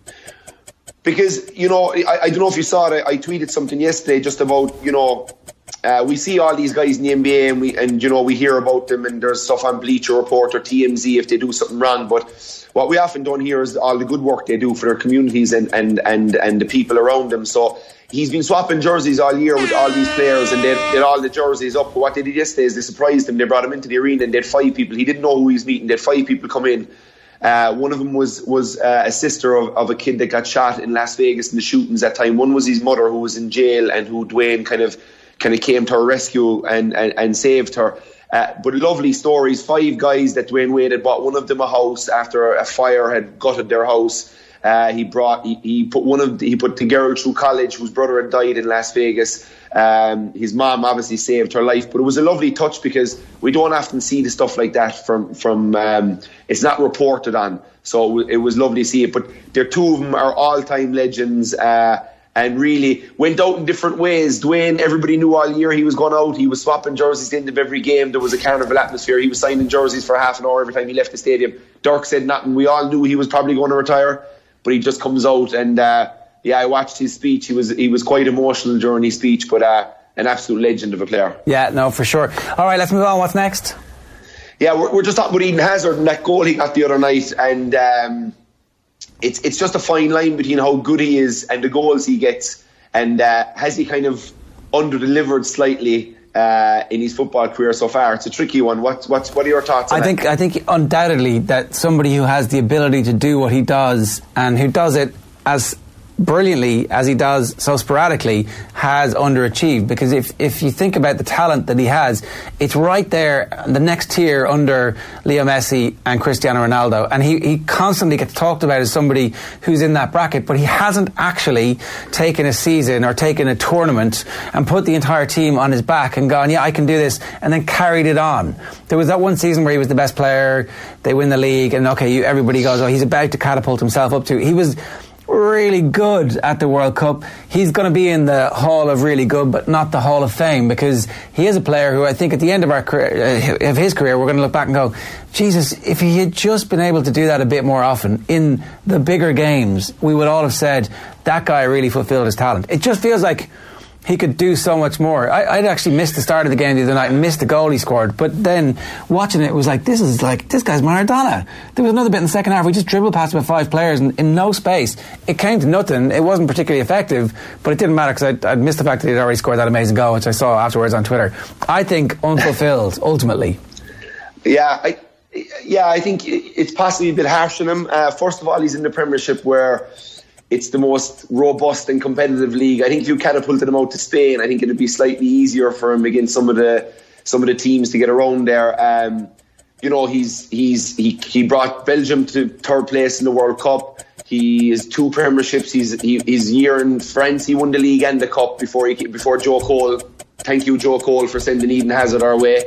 Speaker 7: Because, you know, I, I don't know if you saw it, I, I tweeted something yesterday just about, you know, uh, we see all these guys in the N B A and, we, and, you know, we hear about them and there's stuff on Bleacher Report or T M Z if they do something wrong. But what we often don't hear is all the good work they do for their communities and, and, and, and the people around them. So he's been swapping jerseys all year with all these players and they had all the jerseys up. But what they did yesterday is they surprised him. They brought him into the arena and they had five people. He didn't know who he was meeting. They had five people come in. Uh, one of them was was uh, a sister of, of a kid that got shot in Las Vegas in the shootings that time. One was his mother who was in jail and who Dwayne kind of kind of came to her rescue and, and, and saved her. Uh, but lovely stories. Five guys that Dwayne Wade had bought one of them a house after a fire had gutted their house. Uh, he brought he, he put one of he put the girl through college whose brother had died in Las Vegas. Um, his mom obviously saved her life, but it was a lovely touch because we don't often see the stuff like that from from. Um, it's not reported on, so it was lovely to see it. But their two of them are all-time legends. Uh, And really went out in different ways. Dwayne, everybody knew all year he was going out. He was swapping jerseys at the end of every game. There was a carnival atmosphere. He was signing jerseys for half an hour every time he left the stadium. Dirk said nothing. We all knew he was probably going to retire, but he just comes out. And uh, yeah, I watched his speech. He was he was quite emotional during his speech, but uh, an absolute legend of a player.
Speaker 1: Yeah, no, for sure. All right, let's move on. What's next?
Speaker 7: Yeah, we're, we're just talking about Eden Hazard and that goal he got the other night. And um, it's it's just a fine line between how good he is and the goals he gets. And uh, has he kind of under-delivered slightly uh, in his football career so far? It's a tricky one. What what what are your thoughts on
Speaker 1: I think
Speaker 7: that?
Speaker 1: I think undoubtedly that somebody who has the ability to do what he does and who does it as brilliantly as he does so sporadically has underachieved, because if if you think about the talent that he has, it's right there, the next tier under Leo Messi and Cristiano Ronaldo, and he, he constantly gets talked about as somebody who's in that bracket, but he hasn't actually taken a season or taken a tournament and put the entire team on his back and gone, yeah, I can do this, and then carried it on. There was that one season where he was the best player, they win the league, and okay, you, everybody goes, oh, he's about to catapult himself up to, he was really good at the World Cup. He's going to be in the Hall of Really Good, but not the Hall of Fame, because he is a player who I think at the end of our career, uh, of his career, we're going to look back and go, Jesus, if he had just been able to do that a bit more often in the bigger games, we would all have said that guy really fulfilled his talent. It just feels like he could do so much more. I, I'd actually missed the start of the game the other night and missed the goal he scored. But then watching it was like, this is like, this guy's Maradona. There was another bit in the second half. We just dribbled past about five players in, in no space. It came to nothing. It wasn't particularly effective, but it didn't matter because I'd, I'd missed the fact that he'd already scored that amazing goal, which I saw afterwards on Twitter. I think unfulfilled, ultimately.
Speaker 7: Yeah, I, yeah, I think it's possibly a bit harsh on him. Uh, first of all, he's in the Premiership where it's the most robust and competitive league. I think if you catapulted him out to Spain, I think it'd be slightly easier for him against some of the some of the teams to get around there. Um, you know, he's he's he, he brought Belgium to third place in the World Cup. He has two Premierships. He's he, his year in France, he won the league and the cup before he before Joe Cole. Thank you, Joe Cole, for sending Eden Hazard our way.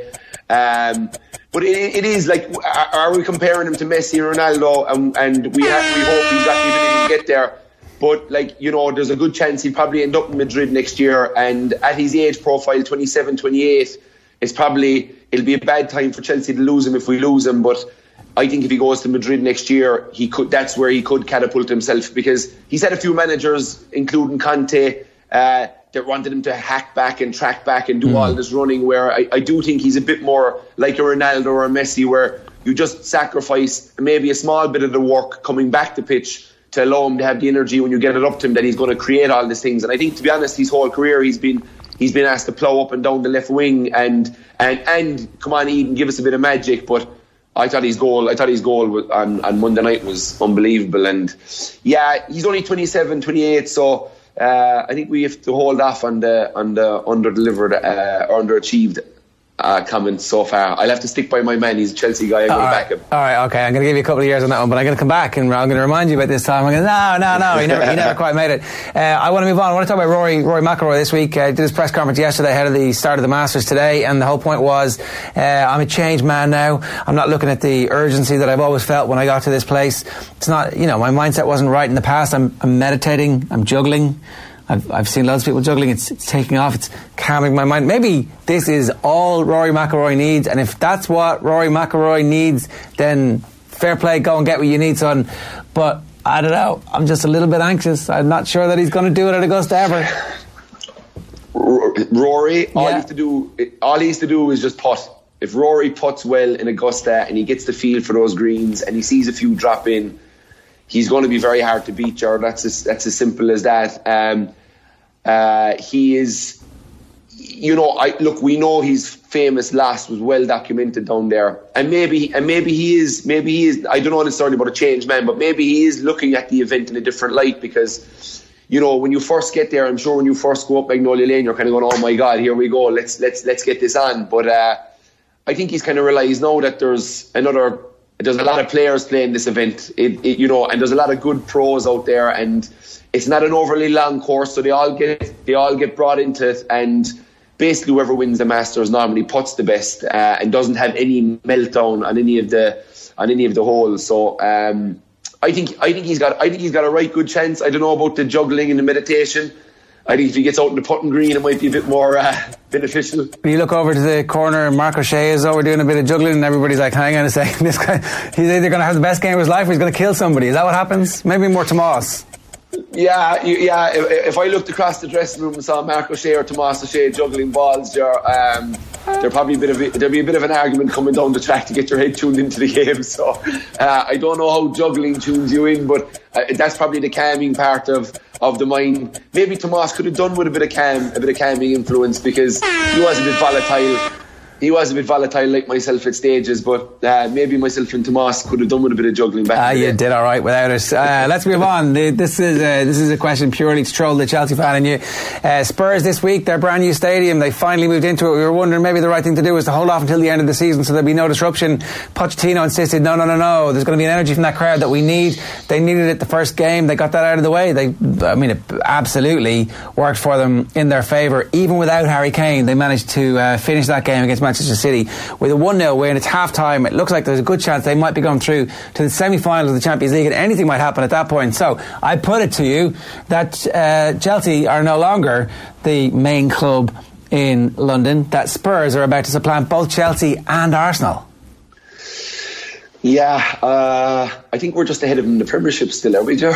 Speaker 7: Um, but it, it is like, are we comparing him to Messi and Ronaldo? And, and we have, we hope he's got the ability to get there. But, like, you know, there's a good chance he'll probably end up in Madrid next year. And at his age profile, twenty-seven, twenty-eight, it's probably, it'll be a bad time for Chelsea to lose him if we lose him. But I think if he goes to Madrid next year, he could. That's where he could catapult himself, because he's had a few managers, including Conte, uh, that wanted him to hack back and track back and do mm. all this running, where I, I do think he's a bit more like a Ronaldo or a Messi, where you just sacrifice maybe a small bit of the work coming back to pitch to allow him to have the energy when you get it up to him that he's going to create all these things. And I think, to be honest, his whole career he's been he's been asked to plough up and down the left wing and and and come on, Eden, give us a bit of magic. But I thought his goal I thought his goal on, on Monday night was unbelievable. And yeah, he's only twenty-seven, twenty-eight, so uh, I think we have to hold off on the on the under delivered uh, or underachieved uh, comments so far. I'll have to stick by my man. He's a Chelsea guy. I'm going to back him.
Speaker 1: All right, okay. I'm going to give you a couple of years on that one, but I'm going to come back and I'm going to remind you about this time. I'm going to no, no, no. He never, he never quite made it. Uh, I want to move on. I want to talk about Rory Rory McIlroy this week. Uh, did his press conference yesterday ahead of the start of the Masters today, and the whole point was uh, I'm a changed man now. I'm not looking at the urgency that I've always felt when I got to this place. It's not, you know, my mindset wasn't right in the past. I'm, I'm meditating. I'm juggling. I've, I've seen loads of people juggling. It's, it's taking off. It's calming my mind. Maybe this is all Rory McIlroy needs, and if that's what Rory McIlroy needs, then fair play, go and get what you need, son. But I don't know. I'm just a little bit anxious. I'm not sure that he's going to do it at Augusta ever.
Speaker 7: Rory, all
Speaker 1: Yeah.
Speaker 7: he has to do, all he has to do is just putt. If Rory putts well in Augusta and he gets the feel for those greens and he sees a few drop in, he's going to be very hard to beat, Ger. That's as, that's as simple as that. Um, uh, he is, you know, I look. We know his famous loss was well documented down there, and maybe, and maybe he is, maybe he is. I don't know necessarily about a changed man, but maybe he is looking at the event in a different light because, you know, when you first get there, I'm sure when you first go up Magnolia Lane, you're kind of going, "Oh my God, here we go. Let's let's let's get this on." But uh, I think he's kind of realised now that there's another. There's a lot of players playing this event, it, it, you know, and there's a lot of good pros out there, and it's not an overly long course, so they all get they all get brought into it, and basically whoever wins the Masters normally puts the best uh, and doesn't have any meltdown on any of the on any of the holes. So um, I think I think he's got I think he's got a right good chance. I don't know about the juggling and the meditation. I think if he gets out in the putting green, it might be a bit more uh, beneficial.
Speaker 1: You look over to the corner, and Mark O'Shea is over doing a bit of juggling, and everybody's like, hang on a second, this guy, he's either going to have the best game of his life or he's going to kill somebody. Is that what happens? Maybe more Tomas.
Speaker 7: Yeah, you, yeah. If, if I looked across the dressing room and saw Mark O'Shea or Tomas O'Shea juggling balls, um, there'd probably a bit of a, there'd be a bit of an argument coming down the track to get your head tuned into the game. So uh, I don't know how juggling tunes you in, but uh, that's probably the calming part of. of the mind. Maybe Tomas could have done with a bit of calm, a bit of calming influence, because he was a bit volatile. He was a bit volatile like myself at stages, but uh, maybe myself and Tomas could have done with a bit of juggling back.
Speaker 1: Ah,
Speaker 7: in the
Speaker 1: you
Speaker 7: day.
Speaker 1: did all right without it. Uh, let's move on. The, this is a, this is a question purely to troll the Chelsea fan in you. Uh, Spurs this week, their brand new stadium, they finally moved into it. We were wondering maybe the right thing to do was to hold off until the end of the season so there'd be no disruption. Pochettino insisted, no, no, no, no. There's going to be an energy from that crowd that we need. They needed it the first game. They got that out of the way. They, I mean, it absolutely worked for them in their favour. Even without Harry Kane, they managed to uh, finish that game against Manchester City with a one nil win. It's half time. It looks like there's a good chance they might be going through to the semi-finals of the Champions League, and anything might happen at that point. So I put it to you that uh, Chelsea are no longer the main club in London, that Spurs are about to supplant both Chelsea and Arsenal.
Speaker 7: Yeah, uh, I think we're just ahead of them in the Premiership still, are we, Joe?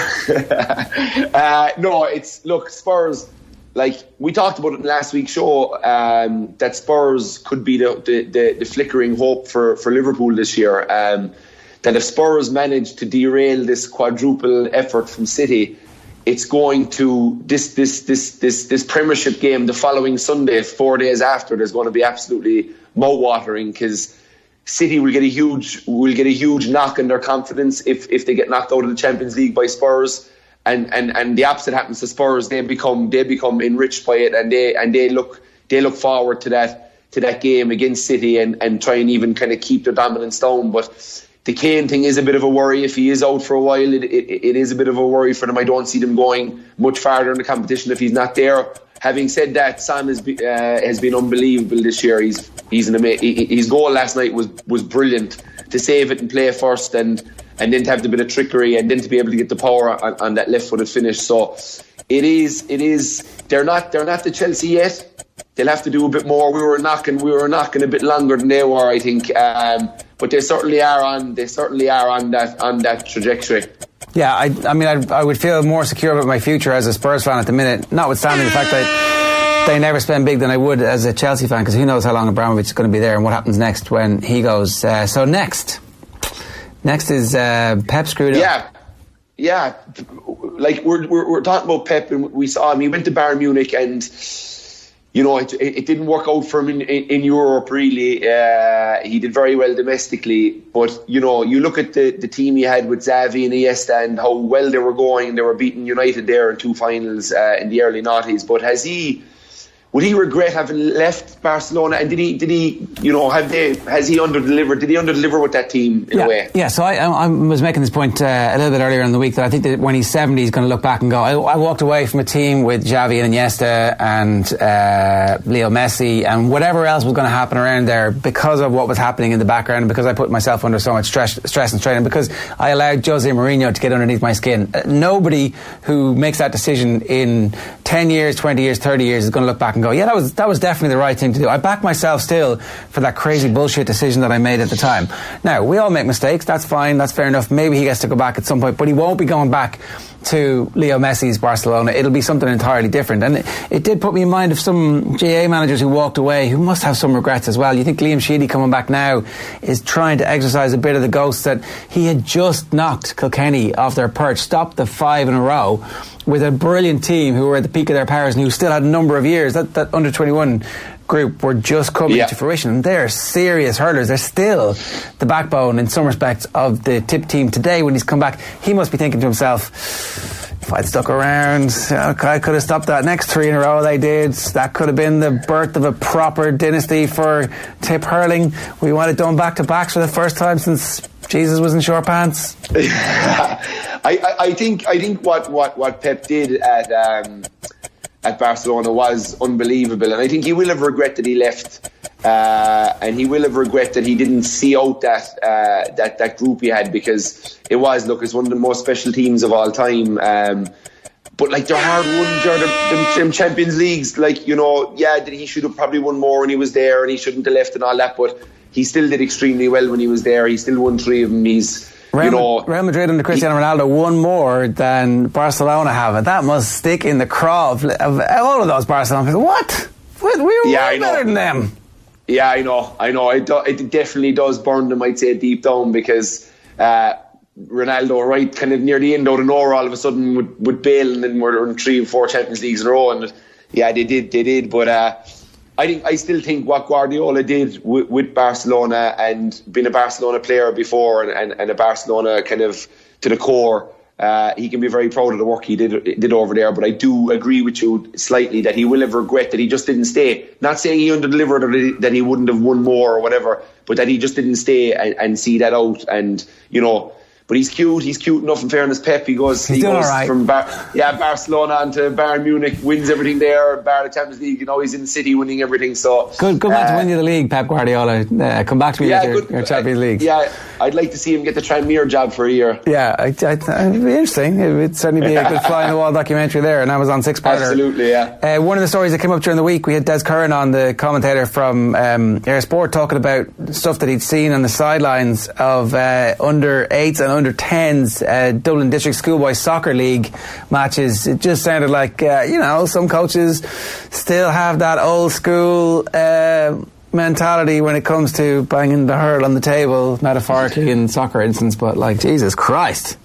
Speaker 7: uh, no, it's, look, Spurs, like we talked about it in last week's show, um, that Spurs could be the, the, the, the flickering hope for, for Liverpool this year. Um, that if Spurs manage to derail this quadruple effort from City, it's going to this this this this this Premiership game the following Sunday, four days after, there's going to be absolutely mouth-watering, because City will get a huge will get a huge knock in their confidence if if they get knocked out of the Champions League by Spurs. And, and, and the opposite happens to Spurs. They become they become enriched by it, and they and they look they look forward to that to that game against City and, and try and even kind of keep their dominance down. But the Kane thing is a bit of a worry. If he is out for a while, it, it, it is a bit of a worry for them. I don't see them going much farther in the competition if he's not there. Having said that, Son has, be, uh, has been unbelievable this year. He's he's an ama- his goal last night was was brilliant, to save it and play first, and and then to have the bit of trickery, and then to be able to get the power on, on that left-footed finish. So it is it is they're not they're not the Chelsea yet. They'll have to do a bit more. We were knocking we were knocking a bit longer than they were, I think. Um, but they certainly are on they certainly are on that on that trajectory.
Speaker 1: Yeah, I, I mean, I'd, I would feel more secure about my future as a Spurs fan at the minute, notwithstanding the fact that they never spend big than I would as a Chelsea fan, because who knows how long Abramovich is going to be there and what happens next when he goes. Uh, so next, next is uh, Pep screwed up.
Speaker 7: Yeah, yeah. Like we're, we're we're talking about Pep, and we saw him. He went to Bayern Munich, and you know, it, it, it didn't work out for him in, in, in Europe, really. Uh, he did very well domestically. But, you know, you look at the, the team he had with Xavi and Iniesta and how well they were going. They were beating United there in two finals uh, in the early noughties. But has he... Would he regret having left Barcelona? And did he, did he, you know, have they, has he underdelivered? Did he underdeliver with that team in
Speaker 1: yeah,
Speaker 7: a way?
Speaker 1: Yeah, so I, I was making this point uh, a little bit earlier in the week that I think that when he's seventy, he's going to look back and go, I, I walked away from a team with Xavi and Iniesta and uh, Leo Messi and whatever else was going to happen around there because of what was happening in the background and because I put myself under so much stress, stress and strain and because I allowed Jose Mourinho to get underneath my skin. Uh, nobody who makes that decision in ten years, twenty years, thirty years is going to look back and go, yeah, that was that was definitely the right thing to do. I back myself still for that crazy bullshit decision that I made at the time. Now, we all make mistakes. That's fine. That's fair enough. Maybe he gets to go back at some point, but he won't be going back to Leo Messi's Barcelona. It'll be something entirely different. And it, it did put me in mind of some G A A managers who walked away who must have some regrets as well. You think Liam Sheedy coming back now is trying to exercise a bit of the ghost that he had just knocked Kilkenny off their perch, stopped the five in a row with a brilliant team who were at the peak of their powers and who still had a number of years. That, that under twenty-one group were just coming yeah. to fruition. They're serious hurlers. They're still the backbone in some respects of the tip team today. When he's come back, he must be thinking to himself, if I'd stuck around, I could have stopped that next three in a row they did. That could have been the birth of a proper dynasty for tip hurling. We want it done back to backs for the first time since Jesus was in short pants.
Speaker 7: I, I, I think I think what, what, what Pep did at um, at Barcelona was unbelievable, and I think he will have regret that he left, uh, and he will have regret that he didn't see out that uh, that that group he had, because it was look it's one of the most special teams of all time. Um, but like they're hard won, they're them, them Champions Leagues. Like, you know, yeah, that he should have probably won more when he was there, and he shouldn't have left and all that, but he still did extremely well when he was there. He still won three of them. He's
Speaker 1: Real,
Speaker 7: you know,
Speaker 1: Real Madrid under Cristiano Ronaldo won more than Barcelona have, and that must stick in the craw of, of all of those Barcelona people. What? We were
Speaker 7: yeah,
Speaker 1: way better than them.
Speaker 7: Yeah, I know. I know. It, do, it definitely does burn them, I'd say, deep down, because uh, Ronaldo, right, kind of near the end out of nowhere, all of a sudden would, would bail, and then we're in three or four Champions Leagues in a row, and yeah, they did, they did. But uh, I think I still think what Guardiola did with, with Barcelona, and being a Barcelona player before, and, and, and a Barcelona kind of to the core, uh, he can be very proud of the work he did did over there. But I do agree with you slightly that he will have regret that he just didn't stay. Not saying he underdelivered or that he, that he wouldn't have won more or whatever, but that he just didn't stay and, and see that out. And you know. But he's cute. He's cute enough. In fairness, Pep, he goes.
Speaker 1: He's
Speaker 7: he
Speaker 1: doing
Speaker 7: goes
Speaker 1: all right.
Speaker 7: from Bar- yeah Barcelona onto Bayern Munich, wins everything there. Bar the Champions League. You know, he's in the City winning everything. So
Speaker 1: good. Good man
Speaker 7: uh,
Speaker 1: to win you the league, Pep Guardiola. Uh, come back to me
Speaker 7: yeah,
Speaker 1: with your,
Speaker 7: good,
Speaker 1: your Champions
Speaker 7: uh,
Speaker 1: League.
Speaker 7: Yeah, I'd like to see him get the Tranmere job for a year.
Speaker 1: Yeah, I, I, it'd be interesting. It would certainly be a good fly on the wall documentary there, an Amazon six-parter.
Speaker 7: Absolutely, yeah.
Speaker 1: Uh, one of the stories that came up during the week, we had Des Curran on, the commentator from um, Air Sport, talking about stuff that he'd seen on the sidelines of uh, under eights and under tens uh, Dublin District Schoolboys Soccer League matches. It just sounded like, uh, you know, some coaches still have that old school uh, mentality when it comes to banging the hurl on the table, metaphorically in soccer instance, but like, Jesus Christ.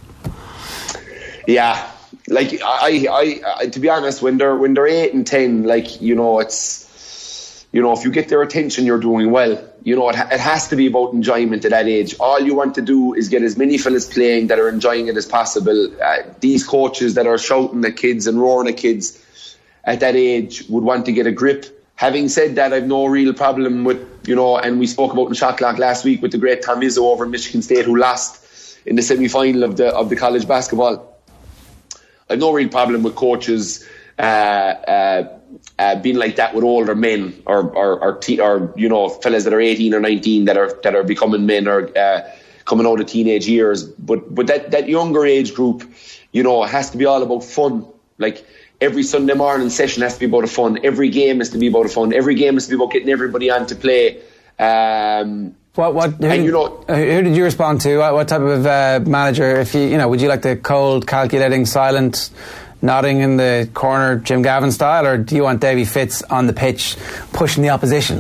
Speaker 7: Yeah, like I, I, I, to be honest, when they're when they're eight and ten, like, you know, it's, you know, if you get their attention, you're doing well. You know, it, it has to be about enjoyment at that age. All you want to do is get as many fellas playing that are enjoying it as possible. Uh, these coaches that are shouting at kids and roaring at kids at that age would want to get a grip. Having said that, I've no real problem with, you know, and we spoke about in Shot Clock last week with the great Tom Izzo over in Michigan State, who lost in the semi-final of the of the college basketball. I've no real problem with coaches uh, uh, uh, being like that with older men, or or or, te- or you know, fellas that are eighteen or nineteen that are that are becoming men, or uh, coming out of teenage years. But but that that younger age group, you know, has to be all about fun. Like, every Sunday morning session has to be about a fun. Every game has to be about a fun. Every game has to be about getting everybody on to play. Um,
Speaker 1: what what? Who,
Speaker 7: and
Speaker 1: did,
Speaker 7: you know,
Speaker 1: who did you respond to? What, what type of uh, manager? If you you know, would you like the cold, calculating, silent, nodding in the corner, Jim Gavin style, or do you want Davy Fitz on the pitch pushing the opposition?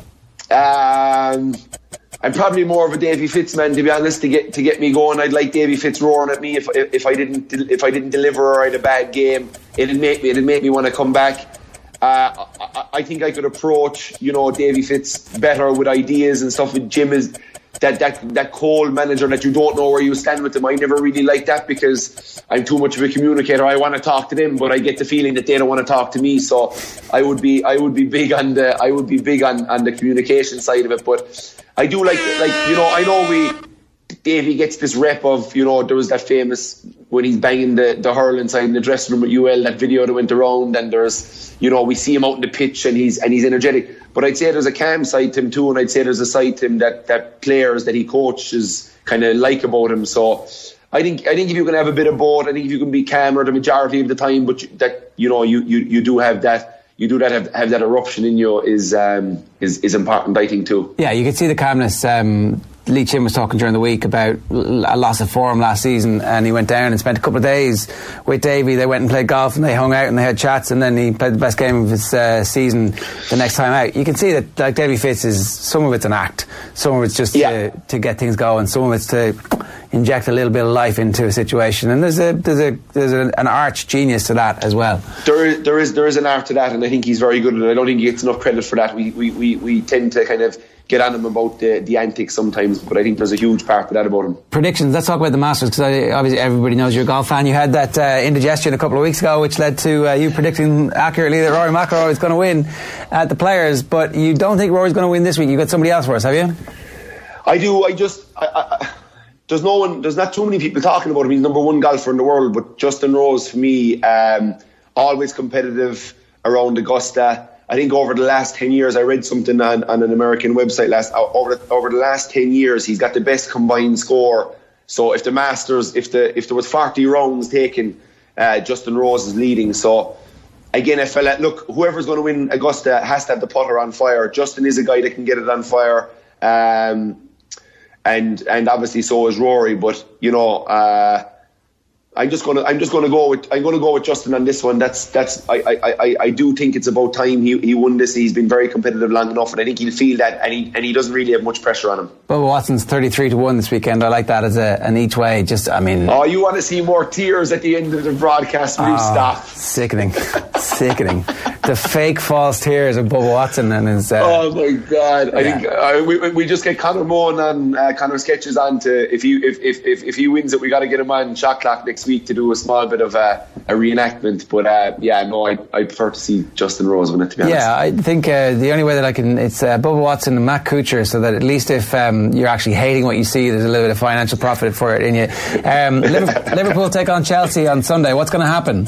Speaker 7: Um, I'm probably more of a Davy Fitz man, to be honest. To get to get me going, I'd like Davy Fitz roaring at me if if I didn't if I didn't deliver or I had a bad game. It'd make me it'd make me want to come back. Uh, I, I think I could approach, you know, Davy Fitz better with ideas and stuff. With Jim is that that that cold manager that you don't know where you stand with them. I never really like that because I'm too much of a communicator. I want to talk to them, but I get the feeling that they don't want to talk to me. So I would be I would be big on the I would be big on, on the communication side of it. But I do like like you know I know we. Davey gets this rep of, you know, there was that famous when he's banging the, the hurl inside in the dressing room at U L, that video that went around, and there's, you know, we see him out in the pitch and he's and he's energetic. But I'd say there's a calm side to him too, and I'd say there's a side to him that, that players that he coaches kind of like about him. So I think I think if you can have a bit of both, I think if you can be calmer the majority of the time, but that, you know, you, you, you do have that you do that have, have that eruption in you is um, is is important, I think, too.
Speaker 1: Yeah, you can see the calmness. Um Lee Chin was talking during the week about a loss of form last season, and he went down and spent a couple of days with Davey. They went and played golf and they hung out and they had chats, and then he played the best game of his uh, season the next time out. You can see that, like, Davey Fitz is, some of it's an act, some of it's just
Speaker 7: yeah.
Speaker 1: to, to get things going, some of it's to inject a little bit of life into a situation, and there's a there's a there's a, an arch genius to that as well.
Speaker 7: There is there is there is an art to that, and I think he's very good at it. I don't think he gets enough credit for that. We we we, we tend to kind of get on him about the, the antics sometimes, but I think there's a huge part of that about him. Predictions.
Speaker 1: Let's talk about the Masters, because obviously everybody knows you're a golf fan. You had that uh, indigestion a couple of weeks ago, which led to uh, you predicting accurately that Rory McIlroy was going to win at the Players, but you don't think Rory's going to win this week. You've got somebody else for us, have you?
Speaker 7: I do. I just... I, I, there's no one. There's not too many people talking about him. He's number one golfer in the world, but Justin Rose, for me, um, always competitive around Augusta. I think over the last ten years, I read something on, on an American website last over the, over the last ten years, he's got the best combined score. So if the Masters, if the if there was forty rounds taken, uh, Justin Rose is leading. So again, I felt like, look, whoever's going to win Augusta has to have the putter on fire. Justin is a guy that can get it on fire, um, and and obviously so is Rory. But you know. Uh, I'm just gonna. I'm just gonna go with. I'm gonna go with Justin on this one. That's. That's. I. I. I, I do think it's about time he he won this. He's been very competitive long enough, and I think he'll feel that. And he and he doesn't really have much pressure on him.
Speaker 1: Bubba Watson's thirty-three to one this weekend. I like that as a, an each way. Just. I mean.
Speaker 7: Oh, you want to see more tears at the end of the broadcast? Will you
Speaker 1: oh,
Speaker 7: stop?
Speaker 1: Sickening. Sickening. The fake false tears of Bubba Watson and his. Uh,
Speaker 7: oh my God! I
Speaker 1: yeah.
Speaker 7: think uh, we we just get Conor Moan on uh, Conor Sketches on to if he if if if, if he wins it, we got to get him on Shot Clock next week to do a small bit of a, a reenactment. But uh, yeah, no, I I prefer to see Justin Rose win it, to be honest.
Speaker 1: Yeah, I think uh, the only way that I can it's uh, Bubba Watson and Matt Kuchar, so that at least if um, you're actually hating what you see, there's a little bit of financial profit for it in you. Um, Liverpool, Liverpool take on Chelsea on Sunday. What's going to happen?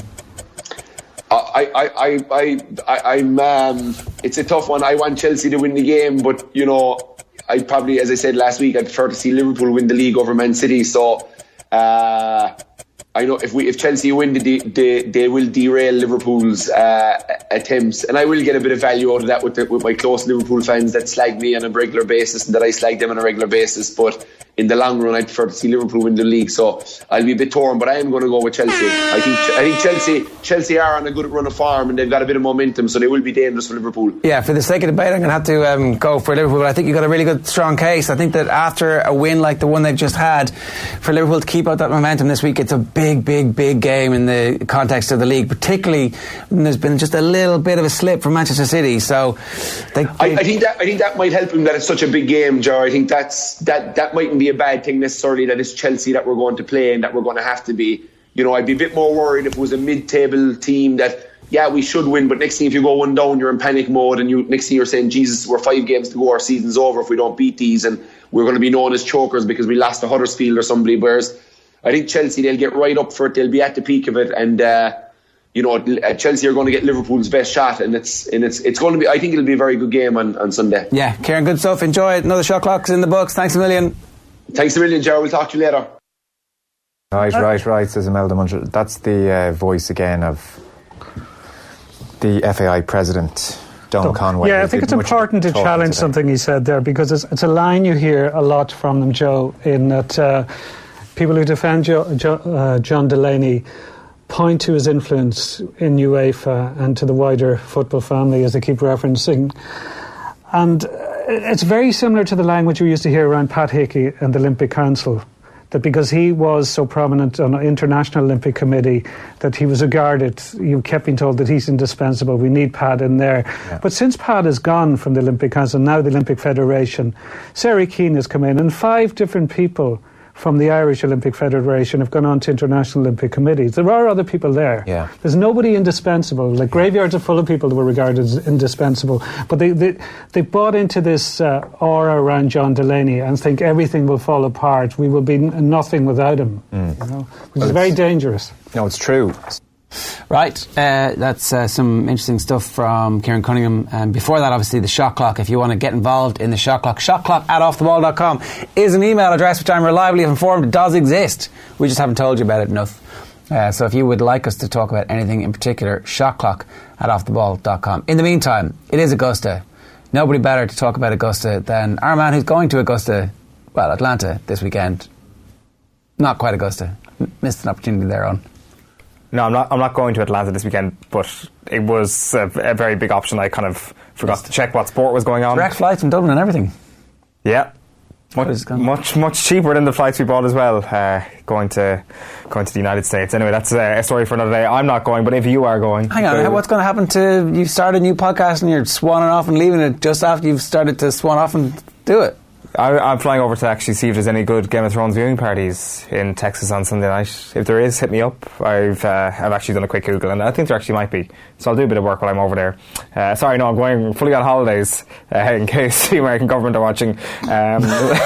Speaker 7: I, I, I, I, I, I'm. Um, it's a tough one. I want Chelsea to win the game, but you know, I probably, as I said last week, I prefer to see Liverpool win the league over Man City. So, uh, I know if we, if Chelsea win, the, they, they will derail Liverpool's uh, attempts, and I will get a bit of value out of that with the, with my close Liverpool fans that slag me on a regular basis, and that I slag them on a regular basis. But in the long run, I prefer to see Liverpool win the league, so I'll be a bit torn, but I am going to go with Chelsea. I think I think Chelsea Chelsea are on a good run of form, and they've got a bit of momentum, so they will be dangerous for Liverpool.
Speaker 1: Yeah, for the sake of debate, I'm going to have to um, go for Liverpool, but I think you've got a really good, strong case. I think that after a win like the one they've just had, for Liverpool to keep out that momentum this week, it's a big, big, big game in the context of the league, particularly when there's been just a little bit of a slip from Manchester City. So, they,
Speaker 7: I, I think that I think that might help him, that it's such a big game, Jar. I think that's that that mightn't be a bad thing necessarily, that it's Chelsea that we're going to play and that we're going to have to be. You know, I'd be a bit more worried if it was a mid-table team that, yeah, we should win, but next thing, if you go one down, you're in panic mode, and you next thing you're saying, Jesus, we're five games to go, our season's over if we don't beat these, and we're going to be known as chokers because we lost to Huddersfield or somebody. Whereas I think Chelsea, they'll get right up for it, they'll be at the peak of it, and uh, you know, Chelsea are going to get Liverpool's best shot, and it's and it's it's going to be. I think it'll be a very good game on, on Sunday.
Speaker 1: Yeah, Kieran, good stuff. Enjoy it. Another Shot Clock's in the books. Thanks a million.
Speaker 7: Thanks a million, Joe. We'll talk to you later.
Speaker 6: Right, right, right, says Imelda Muncher. That's the uh, voice again of the F A I president, Donald Conway.
Speaker 5: Yeah, I think it's important to challenge today. Something he said there, because it's, it's a line you hear a lot from them, Joe, in that uh, people who defend Joe, Joe, uh, John Delaney point to his influence in UEFA and to the wider football family, as they keep referencing. And it's very similar to the language we used to hear around Pat Hickey and the Olympic Council. that because he was so prominent on the International Olympic Committee that he was regarded, you kept being told that he's indispensable, we need Pat in there. Yeah. But since Pat is gone from the Olympic Council, now the Olympic Federation, Sarah Keane has come in, and five different people from the Irish Olympic Federation have gone on to international Olympic committees. There are other people there.
Speaker 6: Yeah.
Speaker 5: There's nobody indispensable. Like, graveyards are full of people that were regarded as indispensable. But they they, they bought into this uh, aura around John Delaney and think everything will fall apart. We will be n- nothing without him. Mm. You know? Which well, is very dangerous.
Speaker 6: No, it's true.
Speaker 1: Right, uh, that's uh, some interesting stuff from Kieran Cunningham. And before that, obviously, the Shot Clock. If you want to get involved in the Shot Clock, shotclock at off the ball dot com is an email address which I'm reliably informed does exist. We just haven't told you about it enough. Uh, so if you would like us to talk about anything in particular, shotclock at off the ball dot com. In the meantime, it is Augusta. Nobody better to talk about Augusta than our man who's going to Augusta, well, Atlanta this weekend. Not quite Augusta. M- missed an opportunity there on.
Speaker 2: No, I'm not. I'm not going to Atlanta this weekend, but it was a, a very big option. I kind of forgot to check what sport was going on.
Speaker 1: Direct flights from Dublin and everything.
Speaker 2: Yeah, much, much, much cheaper than the flights we bought as well. Uh, going to, going to the United States. Anyway, that's a, a story for another day. I'm not going, but if you are going,
Speaker 1: hang on. So, what's going to happen to you? Start a new podcast and you're swanning off and leaving it just after you've started to swan off and do it.
Speaker 2: I, I'm flying over to actually see if there's any good Game of Thrones viewing parties in Texas on Sunday night. If there is, hit me up. I've uh, I've actually done a quick Google, and I think there actually might be. So I'll do a bit of work while I'm over there. Uh, sorry, no, I'm going fully on holidays uh, in case the American government are watching. Um,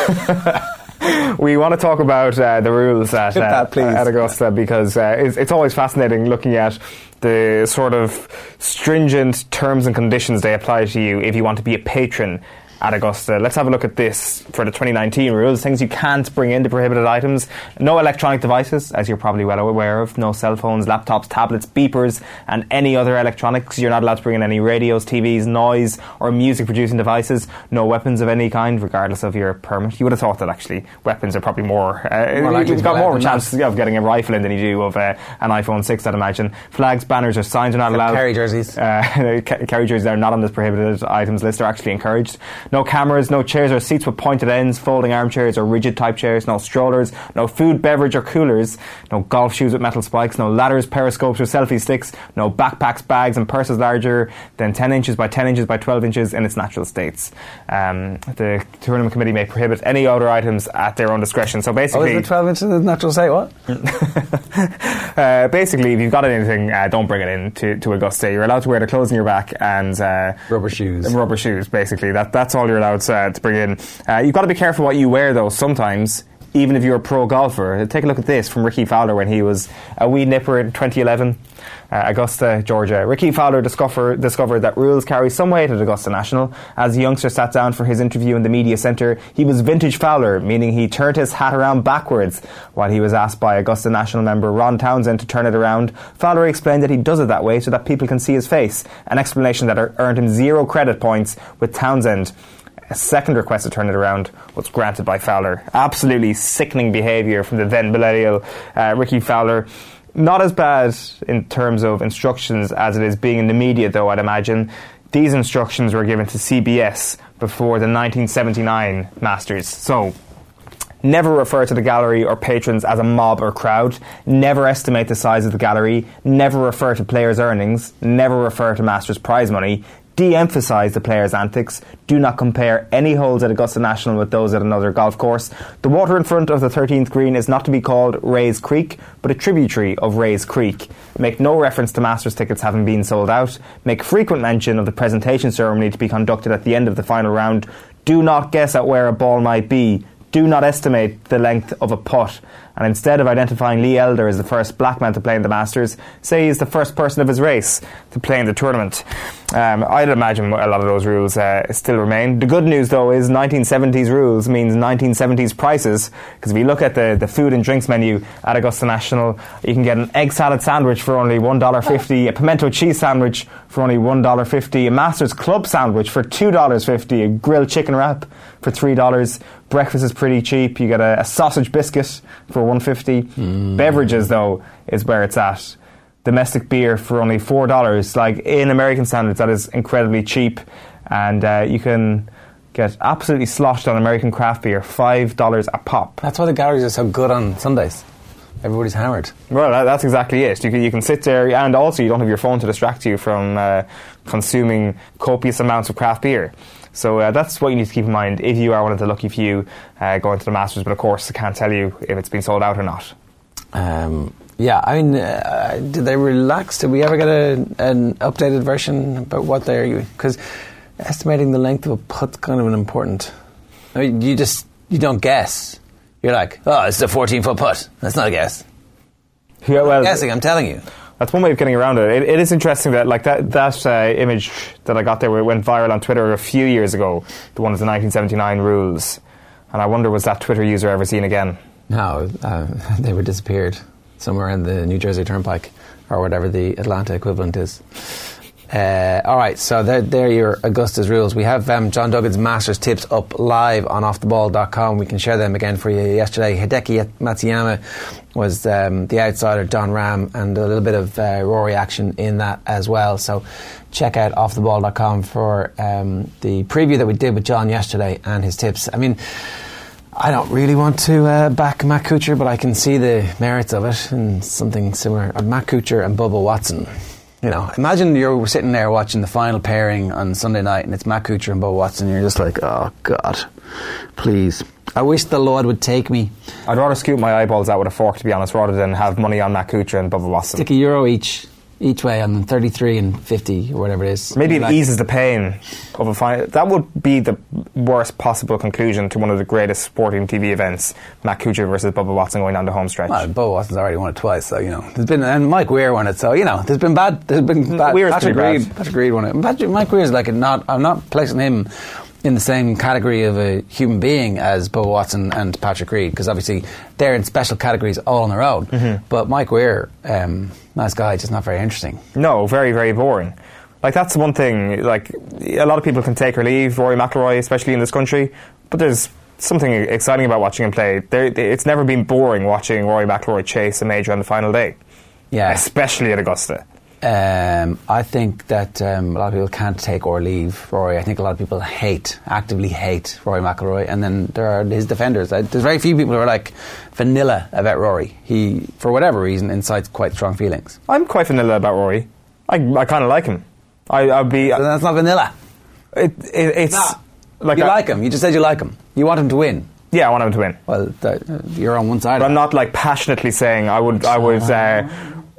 Speaker 2: we want to talk about uh, the rules at, uh,
Speaker 1: that,
Speaker 2: at Augusta because uh, it's, it's always fascinating looking at the sort of stringent terms and conditions they apply to you if you want to be a patron at Augusta. Let's have a look at this for the twenty nineteen rules. Things you can't bring into prohibited items. No electronic devices, as you're probably well aware of. No cell phones, laptops, tablets, beepers, and any other electronics. You're not allowed to bring in any radios, T Vs, noise, or music-producing devices. No weapons of any kind, regardless of your permit. You would have thought that, actually, weapons are probably more... Uh, more you've got more of a chance of getting a rifle in than you do of uh, an iPhone six, I'd imagine. Flags, banners, or signs are not allowed.
Speaker 1: Carry jerseys.
Speaker 2: Uh, carry jerseys are not on this prohibited items list. They're actually encouraged. No cameras, no chairs or seats with pointed ends, folding armchairs or rigid type chairs, no strollers, no food, beverage or coolers, no golf shoes with metal spikes, no ladders, periscopes or selfie sticks, no backpacks, bags and purses larger than ten inches by ten inches by twelve inches in its natural states. Um, the tournament committee may prohibit any other items at their own discretion. So basically...
Speaker 1: Oh, is it twelve inches in the natural state? What?
Speaker 2: uh, basically, if you've got anything, uh, don't bring it in to, to Augusta. You're allowed to wear the clothes on your back and... Uh,
Speaker 1: rubber shoes.
Speaker 2: Rubber shoes, basically. That, that's all you're allowed Uh, to bring in. Uh, you've got to be careful what you wear, though, sometimes, even if you're a pro golfer. Take a look at this from Ricky Fowler when he was a wee nipper in twenty eleven. Uh, Augusta, Georgia. Ricky Fowler discover, discovered that rules carry some weight at Augusta National. As the youngster sat down for his interview in the media centre, he was vintage Fowler, meaning he turned his hat around backwards. While he was asked by Augusta National member Ron Townsend to turn it around, Fowler explained that he does it that way so that people can see his face, an explanation that earned him zero credit points with Townsend. A second request to turn it around was granted by Fowler. Absolutely sickening behaviour from the then millennial uh, Ricky Fowler. Not as bad in terms of instructions as it is being in the media, though, I'd imagine. These instructions were given to C B S before the nineteen seventy-nine Masters. So, never refer to the gallery or patrons as a mob or crowd. Never estimate the size of the gallery. Never refer to players' earnings. Never refer to Masters prize money. De-emphasise the players' antics. Do not compare any holes at Augusta National with those at another golf course. The water in front of the thirteenth green is not to be called Rays Creek, but a tributary of Rays Creek. Make no reference to Masters tickets having been sold out. Make frequent mention of the presentation ceremony to be conducted at the end of the final round. Do not guess at where a ball might be. Do not estimate the length of a putt. And instead of identifying Lee Elder as the first black man to play in the Masters, say he's the first person of his race to play in the tournament. Um, I'd imagine a lot of those rules uh, still remain. The good news, though, is nineteen seventies rules means nineteen seventies prices, because if you look at the, the food and drinks menu at Augusta National, you can get an egg salad sandwich for only one dollar fifty, a pimento cheese sandwich for only one dollar fifty, a Masters Club sandwich for two dollars fifty, a grilled chicken wrap for three dollars. Breakfast is pretty cheap. You get a, a sausage biscuit for one dollar fifty. Mm. Beverages, though, is where it's at. Domestic beer for only four dollars. Like, in American standards, that is incredibly cheap. And uh, you can get absolutely sloshed on American craft beer, five dollars a pop.
Speaker 1: That's why the galleries are so good on Sundays. Everybody's hammered.
Speaker 2: Well, that, that's exactly it. You can, you can sit there, and also you don't have your phone to distract you from uh, consuming copious amounts of craft beer. So uh, that's what you need to keep in mind if you are one of the lucky few uh, going to the Masters. But of course, I can't tell you if it's been sold out or not.
Speaker 1: Um, yeah, I mean, uh, did they relax? Did we ever get a, an updated version about what they're... Because estimating the length of a putt's kind of an important... I mean, you just... You don't guess. You're like, oh, it's a fourteen-foot putt. That's not a guess.
Speaker 2: Yeah, well,
Speaker 1: I'm guessing, I'm telling you.
Speaker 2: That's one way of getting around it. It, it is interesting that, like that that uh, image that I got there went viral on Twitter a few years ago. The one of the nineteen seventy-nine rules, and I wonder was that Twitter user ever seen again?
Speaker 1: No, uh, they were disappeared somewhere in the New Jersey Turnpike or whatever the Atlanta equivalent is. Uh, all right, so there, there are your Augusta's rules. We have um, John Duggan's Masters tips up live on off the ball dot com. We can share them again for you. Yesterday, Hideki Matsuyama was um, the outsider, Don Rahm, and a little bit of uh, Rory action in that as well. So check out off the ball dot com for um, the preview that we did with John yesterday and his tips. I mean, I don't really want to uh, back Matt Kuchar, but I can see the merits of it and something similar. Uh, Matt Kuchar and Bubba Watson. You know, imagine you're sitting there watching the final pairing on Sunday night and it's Matt Kuchar and Bubba Watson and you're just like, oh God, please. I wish the Lord would take me.
Speaker 2: I'd rather scoop my eyeballs out with a fork, to be honest, rather than have money on Matt Kuchar and Bubba Watson.
Speaker 1: Stick a euro each each way on thirty-three and fifty or whatever it is.
Speaker 2: Maybe it
Speaker 1: like,
Speaker 2: eases the pain of a final. That would be the worst possible conclusion to one of the greatest sporting T V events, Matt Kuchar versus Bubba Watson going down the home stretch.
Speaker 1: Well, Bubba Watson's already won it twice, so, you know, there's been, and Mike Weir won it, so, you know, there's been bad, there's been bad.
Speaker 2: Weir's
Speaker 1: Patrick
Speaker 2: pretty
Speaker 1: Reed,
Speaker 2: bad.
Speaker 1: Patrick Reed won it. Patrick, Mike Weir's like a not, I'm not placing him in the same category of a human being as Bubba Watson and Patrick Reed, because obviously they're in special categories all on their own. Mm-hmm. But Mike Weir, um, nice guy, just not very interesting.
Speaker 2: No, very, very boring. Like, that's one thing, like, a lot of people can take or leave Rory McIlroy, especially in this country, but there's something exciting about watching him play. There, it's never been boring watching Rory McIlroy chase a major on the final day.
Speaker 1: Yeah.
Speaker 2: Especially at Augusta.
Speaker 1: Um, I think that um, a lot of people can't take or leave Rory. I think a lot of people hate, actively hate Rory McIlroy, and then there are his defenders. There's very few people who are like vanilla about Rory. He, for whatever reason, incites quite strong feelings.
Speaker 2: I'm quite vanilla about Rory. I, I kind of like him. I, I'd be.
Speaker 1: So that's not vanilla.
Speaker 2: It, it, it's
Speaker 1: nah.
Speaker 2: like
Speaker 1: you
Speaker 2: I,
Speaker 1: like him. You just said you like him. You want him to win.
Speaker 2: Yeah, I want him to win.
Speaker 1: Well, that, uh, you're on one side.
Speaker 2: But
Speaker 1: of
Speaker 2: I'm
Speaker 1: that.
Speaker 2: not like passionately saying I would. I would. Uh,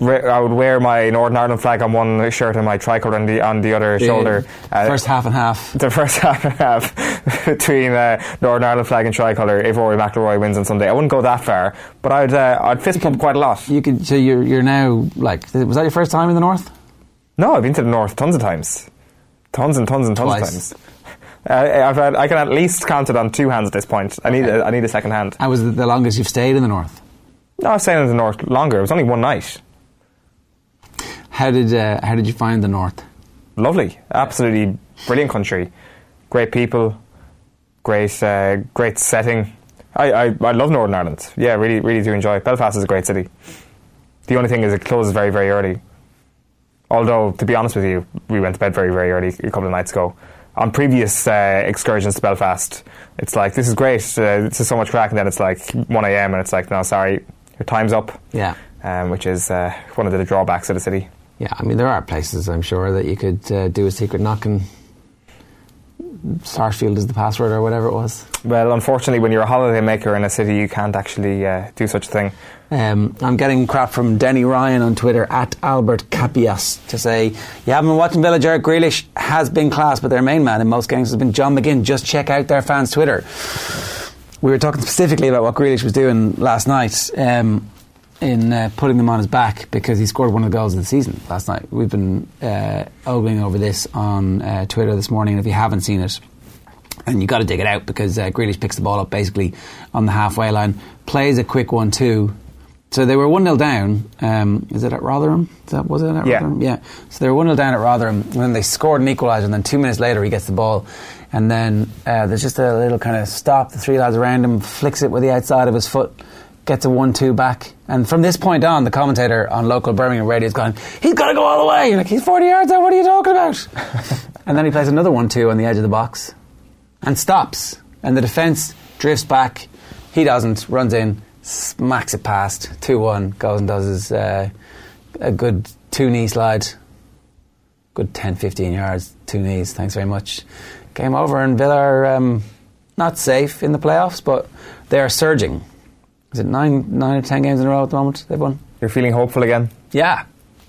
Speaker 2: I would wear my Northern Ireland flag on one shirt and my tricolour on the on the other
Speaker 1: the
Speaker 2: shoulder.
Speaker 1: Uh, first half and half.
Speaker 2: The first half and half between uh, Northern Ireland flag and tricolour. If Rory McIlroy wins on Sunday, I wouldn't go that far, but I'd uh, I'd fist pump quite a lot.
Speaker 1: You could. So you're you're now like. Was that your first time in the North?
Speaker 2: No, I've been to the North tons of times, tons and tons and tons
Speaker 1: Twice.
Speaker 2: of times. Uh, I've had, I can at least count it on two hands at this point. I need
Speaker 1: Okay.
Speaker 2: a, I need a second hand.
Speaker 1: And was it the longest you've stayed in the North?
Speaker 2: No, I've stayed in the North longer. It was only one night.
Speaker 1: How did uh, how did you find the North?
Speaker 2: Lovely, absolutely brilliant country, great people, great uh, great setting. I, I, I love Northern Ireland. Yeah, really really do enjoy it. Belfast is a great city. The only thing is it closes very very early. Although, to be honest with you, we went to bed very very early a couple of nights ago. On previous uh, excursions to Belfast, it's like, this is great, uh, this is so much crack, and then it's like one a.m. and it's like, no, sorry, your time's up.
Speaker 1: Yeah.
Speaker 2: Um, which is uh, one of the drawbacks of the city.
Speaker 1: Yeah, I mean, there are places, I'm sure, that you could uh, do a secret knock and Sarsfield is the password or whatever it was.
Speaker 2: Well, unfortunately, when you're a holiday maker in a city, you can't actually uh, do such a thing.
Speaker 1: Um, I'm getting crap from Denny Ryan on Twitter, at Albert Capias, to say, you haven't been watching Villa. Jarrett Grealish has been class, but their main man in most games has been John McGinn. Just check out their fans' Twitter. We were talking specifically about what Grealish was doing last night um, in uh, putting them on his back, because he scored one of the goals of the season last night. We've been uh, ogling over this on uh, Twitter this morning, and if you haven't seen it, and you got to dig it out, because uh, Grealish picks the ball up basically on the halfway line, plays a quick one two. So they were one nil down. Um, is it at Rotherham? Is that, was it at
Speaker 2: yeah.
Speaker 1: Rotherham? Yeah. So they were one nil down at Rotherham, and then they scored an equaliser, and then two minutes later he gets the ball, and then uh, there's just a little kind of stop. The three lads around him, flicks it with the outside of his foot, gets a one two back. And from this point on, the commentator on local Birmingham radio is going, he's got to go all the way. You're like, he's forty yards out, what are you talking about? And then he plays another one two on the edge of the box. and stops. And the defence drifts back. He doesn't, runs in, smacks it past, two one, goes and does his uh, a good two-knee slide. Good ten fifteen yards, two knees, thanks very much. Game over, and Villa are um, not safe in the playoffs, but they are surging. Is it nine, nine or ten games in a row at the moment they've won?
Speaker 2: You're feeling hopeful again?
Speaker 1: Yeah.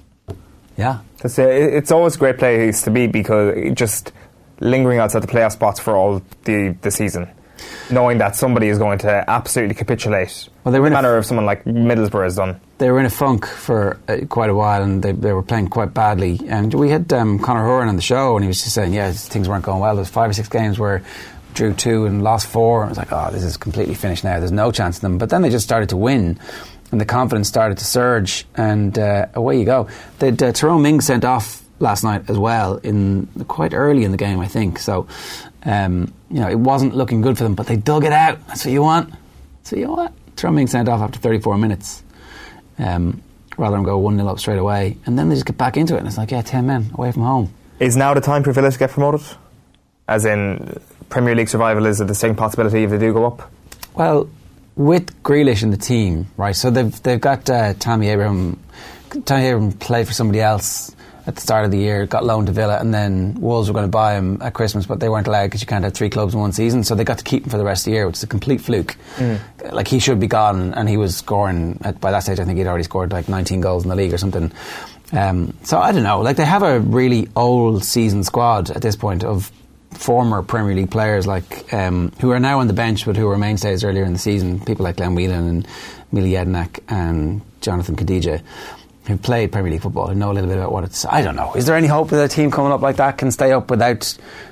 Speaker 1: Yeah.
Speaker 2: It's, uh, it's always a great place to be, because just lingering outside the playoff spots for all the, the season, knowing that somebody is going to absolutely capitulate. Well, they were in the manner f- of someone like Middlesbrough has done.
Speaker 1: They were in a funk for uh, quite a while, and they, they were playing quite badly. And we had um, Conor Horan on the show, and he was just saying, yeah, things weren't going well. There was five or six games where drew two and lost four, and it was like, oh, this is completely finished now. There's no chance of them. But then they just started to win, and the confidence started to surge, and uh, away you go. They'd uh, Tyrone Mings sent off last night as well, in quite early in the game, I think. So, um, you know, it wasn't looking good for them, but they dug it out. That's what you want. That's what you want. Tyrone Mings sent off after thirty-four minutes. Um, rather than go one nil up straight away, and then they just get back into it, and it's like, yeah, ten men away from home.
Speaker 2: Is now the time for Villa to get promoted? As in, Premier League survival is a distinct possibility if they do go up?
Speaker 1: Well, with Grealish in the team, right, so they've they've got uh, Tammy Abraham. Tammy Abraham played for somebody else at the start of the year, got loaned to Villa, and then Wolves were going to buy him at Christmas, but they weren't allowed because you can't have three clubs in one season, so they got to keep him for the rest of the year, which is a complete fluke. Mm. Like, he should be gone, and he was scoring, at, by that stage I think he'd already scored like nineteen goals in the league or something. Um, so I don't know, like, they have a really old seasoned squad at this point of former Premier League players, like um, who are now on the bench but who were mainstays earlier in the season, people like Glenn Whelan and Mili Jedinak and Jonathan Khadija, who played Premier League football, who know a little bit about what it's... I don't know. Is there any hope that a team coming up like that can stay up without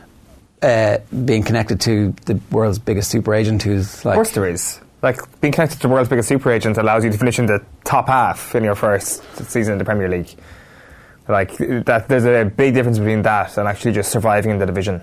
Speaker 1: uh, being connected to the world's biggest super agent, who's like...
Speaker 2: Of course there is. Like, being connected to the world's biggest super agent allows you to finish in the top half in your first season in the Premier League. Like, that, there's a big difference between that and actually just surviving in the division.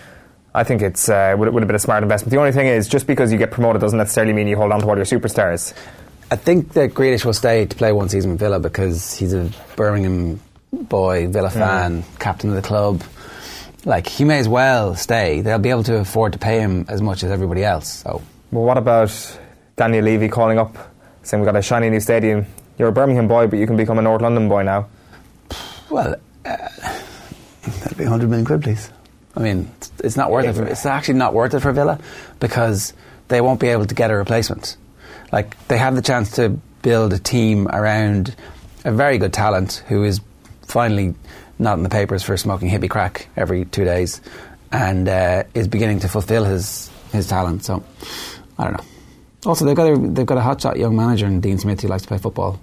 Speaker 2: I think it's uh, would, would have been a smart investment. The only thing is, just because you get promoted doesn't necessarily mean you hold on to all your superstars.
Speaker 1: I think that Grealish will stay to play one season with Villa because he's a Birmingham boy, Villa fan, mm. captain of the club. Like, he may as well stay. They'll be able to afford to pay him as much as everybody else. So,
Speaker 2: well, what about Daniel Levy calling up, saying we've got a shiny new stadium? You're a Birmingham boy, but you can become a North London boy now.
Speaker 1: Well, uh, that'd be one hundred million quid, please. I mean, it's, it's not worth it. For, it's actually not worth it for Villa because they won't be able to get a replacement. Like, they have the chance to build a team around a very good talent who is finally not in the papers for smoking hippie crack every two days and uh, is beginning to fulfil his his talent. So, I don't know. Also, they've got a, they've got a hotshot young manager in Dean Smith who likes to play football.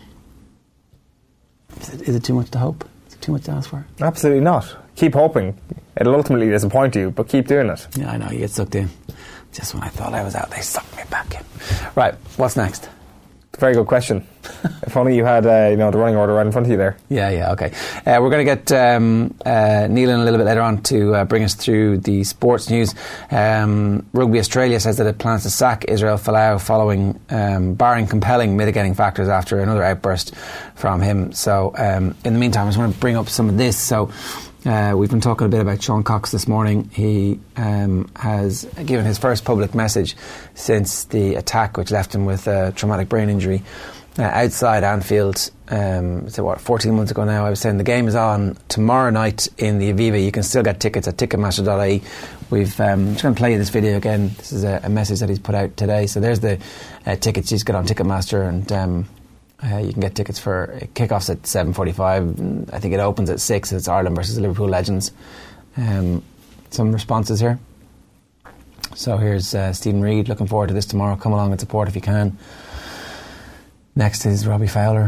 Speaker 1: Is it, is it too much to hope? Is it too much to ask for?
Speaker 2: Absolutely not. Keep hoping. It'll ultimately disappoint you, but keep doing it.
Speaker 1: Yeah, I know. You get sucked in. Just when I thought I was out, they sucked me back in. Right, what's next?
Speaker 2: Very good question. If only you had uh, you know, the running order right in front of you there.
Speaker 1: Yeah, yeah, okay. Uh, we're going to get um, uh, Neil in a little bit later on to uh, bring us through the sports news. Um, Rugby Australia says that it plans to sack Israel Folau following, um, barring compelling mitigating factors after another outburst from him. So, um, in the meantime, I just want to bring up some of this. So, Uh, we've been talking a bit about Sean Cox this morning. He um, has given his first public message since the attack, which left him with a traumatic brain injury uh, outside Anfield. Um, so what, fourteen months ago now? I was saying the game is on tomorrow night in the Aviva. You can still get tickets at ticketmaster dot I E. We've um, I'm just going to play you this video again. This is a, a message that he's put out today. So there's the uh, tickets. You just get on Ticketmaster and. Um, Uh, you can get tickets for kickoffs at seven forty-five. I think it opens at six. It's Ireland versus Liverpool Legends. Um, some responses here. So here's uh, Stephen Reid. Looking forward to this tomorrow. Come along and support if you can. Next is Robbie Fowler.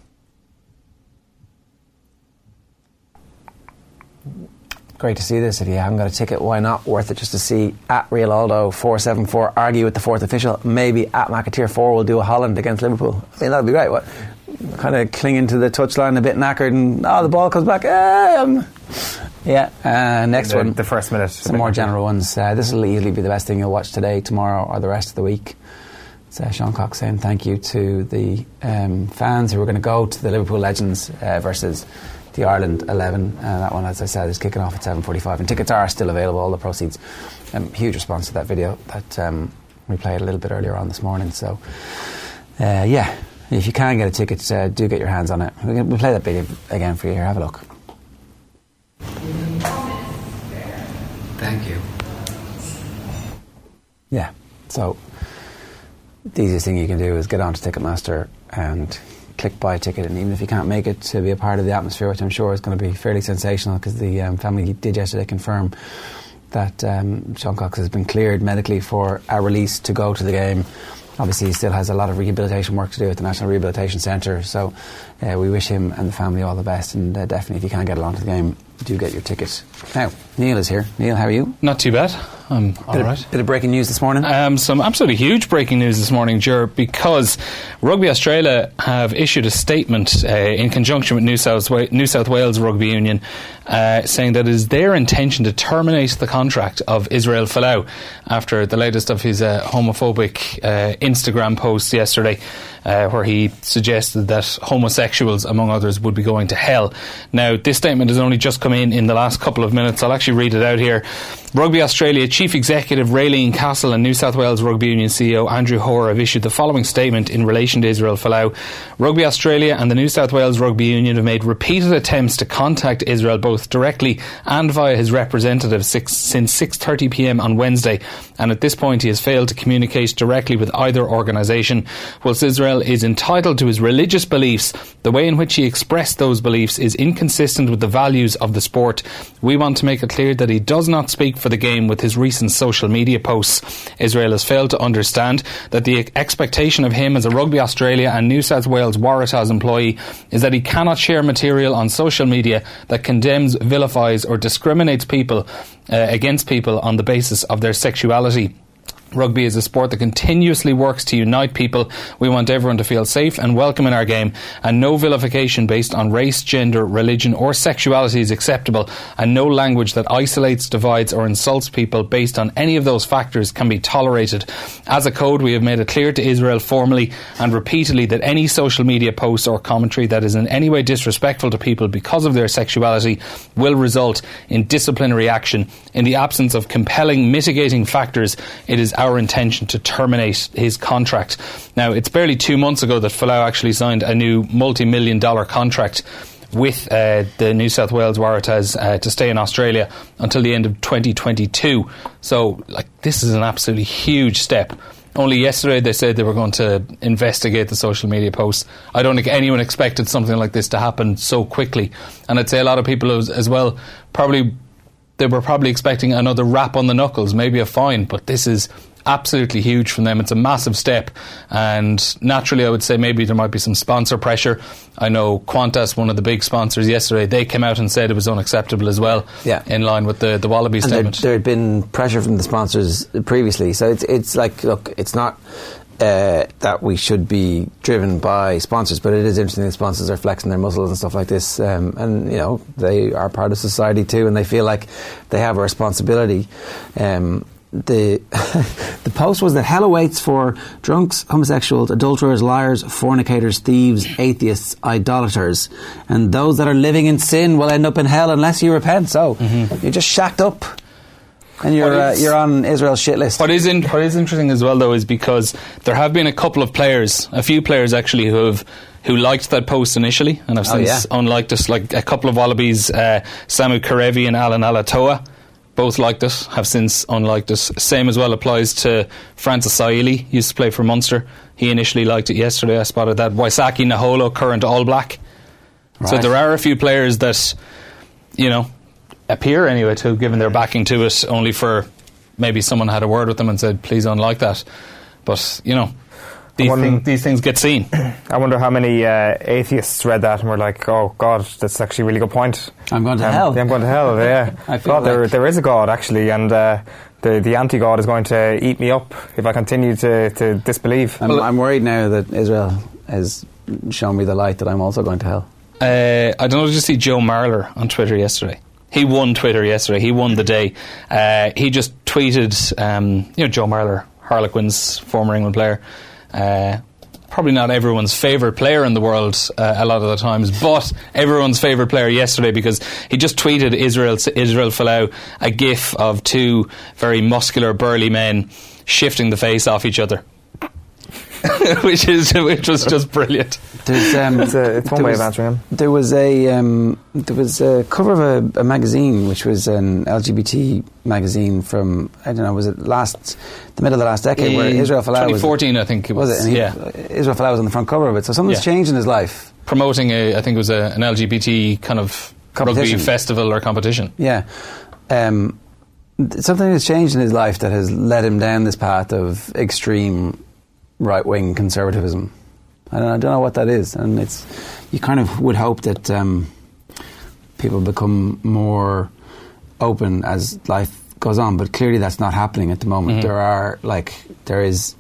Speaker 1: Great to see this. If you haven't got a ticket, why not? Worth it just to see at Real Aldo four seven four argue with the fourth official. Maybe at McAteer four will do a Holland against Liverpool. I mean, that'd be great. What? Kind of clinging to the touchline, a bit knackered, and oh, the ball comes back. Um, yeah. Uh, next
Speaker 2: the,
Speaker 1: one.
Speaker 2: The first minute.
Speaker 1: Some more general ones. Uh, this will easily be the best thing you'll watch today, tomorrow, or the rest of the week. It's uh, Sean Cox saying thank you to the um, fans who are going to go to the Liverpool Legends uh, versus the Ireland eleven. Uh, that one, as I said, is kicking off at seven forty-five, and tickets are still available. All the proceeds. Um, huge response to that video that um, we played a little bit earlier on this morning. So, uh, yeah, if you can get a ticket, uh, do get your hands on it. We'll play that video again for you here. Have a look.
Speaker 8: Thank you.
Speaker 1: Yeah, so the easiest thing you can do is get onto Ticketmaster and click buy a ticket, and even if you can't make it to be a part of the atmosphere, which I'm sure is going to be fairly sensational, because the um, family did yesterday confirm that um, Sean Cox has been cleared medically for a release to go to the game. Obviously he still has a lot of rehabilitation work to do at the National Rehabilitation Centre, so uh, we wish him and the family all the best, and uh, definitely if you can't get along to the game, do get your ticket. Now, Neil is here. Neil, how are you?
Speaker 9: Not too bad. I'm all
Speaker 1: bit
Speaker 9: right.
Speaker 1: Of, bit of breaking news this morning?
Speaker 9: Um, some absolutely huge breaking news this morning, Ger, because Rugby Australia have issued a statement uh, in conjunction with New South, Wa- New South Wales Rugby Union uh, saying that it is their intention to terminate the contract of Israel Folau after the latest of his uh, homophobic uh, Instagram posts yesterday, uh, where he suggested that homosexuals, among others, would be going to hell. Now, this statement has only just come in in the last couple of minutes. I'll actually read it out here. Rugby Australia Chief Executive Raylene Castle and New South Wales Rugby Union C E O Andrew Hoare have issued the following statement in relation to Israel Folau. Rugby Australia and the New South Wales Rugby Union have made repeated attempts to contact Israel both directly and via his representative six, since six thirty p m on Wednesday, and at this point he has failed to communicate directly with either organisation. Whilst Israel is entitled to his religious beliefs, the way in which he expressed those beliefs is inconsistent with the values of the sport. We want to make it clear that he does not speak for the game with his recent social media posts. Israel has failed to understand that the expectation of him as a Rugby Australia and New South Wales Waratahs employee is that he cannot share material on social media that condemns, vilifies or discriminates people uh, against people on the basis of their sexuality. Rugby is a sport that continuously works to unite people. We want everyone to feel safe and welcome in our game, and no vilification based on race, gender, religion or sexuality is acceptable, and no language that isolates, divides or insults people based on any of those factors can be tolerated. As a code, we have made it clear to Israel formally and repeatedly that any social media posts or commentary that is in any way disrespectful to people because of their sexuality will result in disciplinary action. In the absence of compelling mitigating factors, it is our intention to terminate his contract. Now, it's barely two months ago that Folau actually signed a new multi-million dollar contract with uh, the New South Wales Waratahs uh, to stay in Australia until the end of twenty twenty-two. So, like, this is an absolutely huge step. Only yesterday they said they were going to investigate the social media posts. I don't think anyone expected something like this to happen so quickly. And I'd say a lot of people as, as well probably they were probably expecting another rap on the knuckles, maybe a fine, but this is absolutely huge from them. It's a massive step, and naturally I would say maybe there might be some sponsor pressure. I know Qantas, one of the big sponsors, yesterday they came out and said it was unacceptable as well, yeah, in line with the, the Wallaby
Speaker 1: and
Speaker 9: statement.
Speaker 1: There had been pressure from the sponsors previously, so it's, it's like, look, it's not Uh, that we should be driven by sponsors, but it is interesting that sponsors are flexing their muscles and stuff like this, um, and you know, they are part of society too, and they feel like they have a responsibility. Um, the the post was that hell awaits for drunks, homosexuals, adulterers, liars, fornicators, thieves, atheists, idolaters, and those that are living in sin will end up in hell unless you repent. So mm-hmm. you're just shacked up. And you're uh, you're on Israel's shit list.
Speaker 9: What is in, what is interesting as well, though, is because there have been a couple of players, a few players actually, who have who liked that post initially, and have since oh, yeah. unliked it. Like a couple of Wallabies, uh, Samu Karevi and Alan Alatoa, both liked it, have since unliked it. Same as well applies to Francis Saili, used to play for Munster. He initially liked it yesterday. I spotted that. Waisaki Naholo, current All Black. Right. So there are a few players that, you know, appear anyway to have given their backing to it, only for maybe someone had a word with them and said please don't like that. But you know, these, wonder, thing, these things get seen.
Speaker 2: I wonder how many uh, atheists read that and were like, oh God, that's actually a really good point.
Speaker 1: I'm going to
Speaker 2: um,
Speaker 1: hell.
Speaker 2: I'm going to hell, yeah.
Speaker 1: I feel
Speaker 2: God,
Speaker 1: like
Speaker 2: there, there is a God actually, and uh, the, the anti-God is going to eat me up if I continue to, to disbelieve.
Speaker 1: I'm, I'm worried now that Israel has shown me the light that I'm also going to hell.
Speaker 9: uh, I don't know, did you see Joe Marler on Twitter yesterday? He won Twitter yesterday. He won the day. Uh, he just tweeted, um, you know, Joe Marler, Harlequins, former England player, uh, probably not everyone's favourite player in the world uh, a lot of the times, but everyone's favourite player yesterday, because he just tweeted Israel Israel Folau a gif of two very muscular, burly men shifting the face off each other. which is which was just brilliant.
Speaker 2: Um, it's, a, it's one way
Speaker 1: was,
Speaker 2: of answering him.
Speaker 1: There was a um, there was a cover of a, a magazine, which was an L G B T magazine from, I don't know, was it last the middle of the last decade,
Speaker 9: In
Speaker 1: where Israel Folau
Speaker 9: twenty fourteen,
Speaker 1: was,
Speaker 9: I think it was.
Speaker 1: was it? And he,
Speaker 9: yeah,
Speaker 1: Israel Folau was on the front cover of it. So something's
Speaker 9: yeah.
Speaker 1: changed in his life.
Speaker 9: Promoting a, I think it was a, an L G B T kind of rugby festival or competition.
Speaker 1: Yeah. Um, something has changed in his life that has led him down this path of extreme right-wing conservatism. I don't, I don't know what that is, and it's you kind of would hope that um, people become more open as life goes on, but clearly that's not happening at the moment. Mm-hmm. There are like there is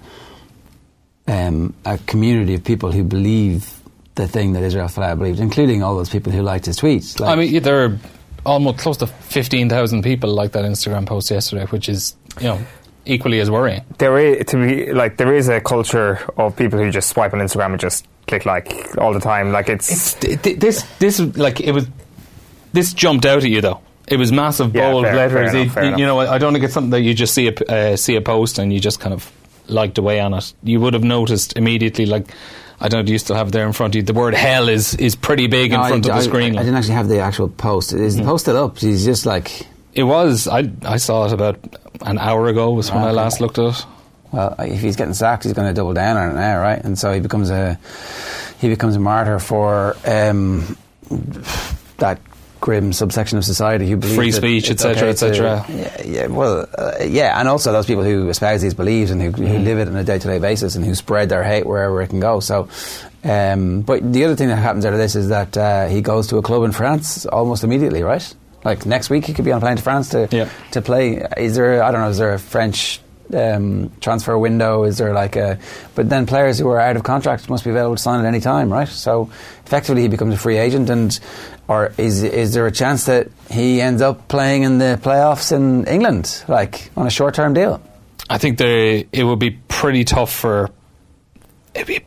Speaker 1: um, a community of people who believe the thing that Israel Folau believed, including all those people who liked his tweets. Like,
Speaker 9: I mean, there are almost close to fifteen thousand people like that Instagram post yesterday, which is, you know, equally as worrying.
Speaker 2: There is to be like there is a culture of people who just swipe on Instagram and just click like all the time. Like it's,
Speaker 9: it's this this like it was this jumped out at you though. It was massive
Speaker 2: yeah,
Speaker 9: bold
Speaker 2: fair,
Speaker 9: letters.
Speaker 2: fair enough,
Speaker 9: it,
Speaker 2: fair
Speaker 9: you know, I don't think it's something that you just see a uh, see a post and you just kind of liked away on it. You would have noticed immediately. Like, I don't know, do you still have it there in front of you? The word hell is is pretty big
Speaker 1: no,
Speaker 9: in front
Speaker 1: I,
Speaker 9: of the
Speaker 1: I,
Speaker 9: screen.
Speaker 1: I, I didn't actually have the actual post. Is the mm. post still up? He's just like.
Speaker 9: It was. I I saw it about an hour ago was when okay. I last looked at it.
Speaker 1: Well, if he's getting sacked, he's going to double down on it now, right? And so he becomes a he becomes a martyr for um, that grim subsection of society who believes
Speaker 9: free speech, et cetera, et cetera.
Speaker 1: Yeah, yeah, well, uh, yeah, and also those people who espouse these beliefs and who, mm. who live it on a day-to-day basis and who spread their hate wherever it can go. So, um, but the other thing that happens out of this is that uh, he goes to a club in France almost immediately, right? Like next week, he could be on a plane to France to
Speaker 9: yeah.
Speaker 1: to play. Is there? I don't know. Is there a French um, transfer window? Is there like a? But then players who are out of contract must be available to sign at any time, right? So effectively, he becomes a free agent, and or is is there a chance that he ends up playing in the playoffs in England, like on a short term deal?
Speaker 9: I think they, it would be pretty tough for. It'd be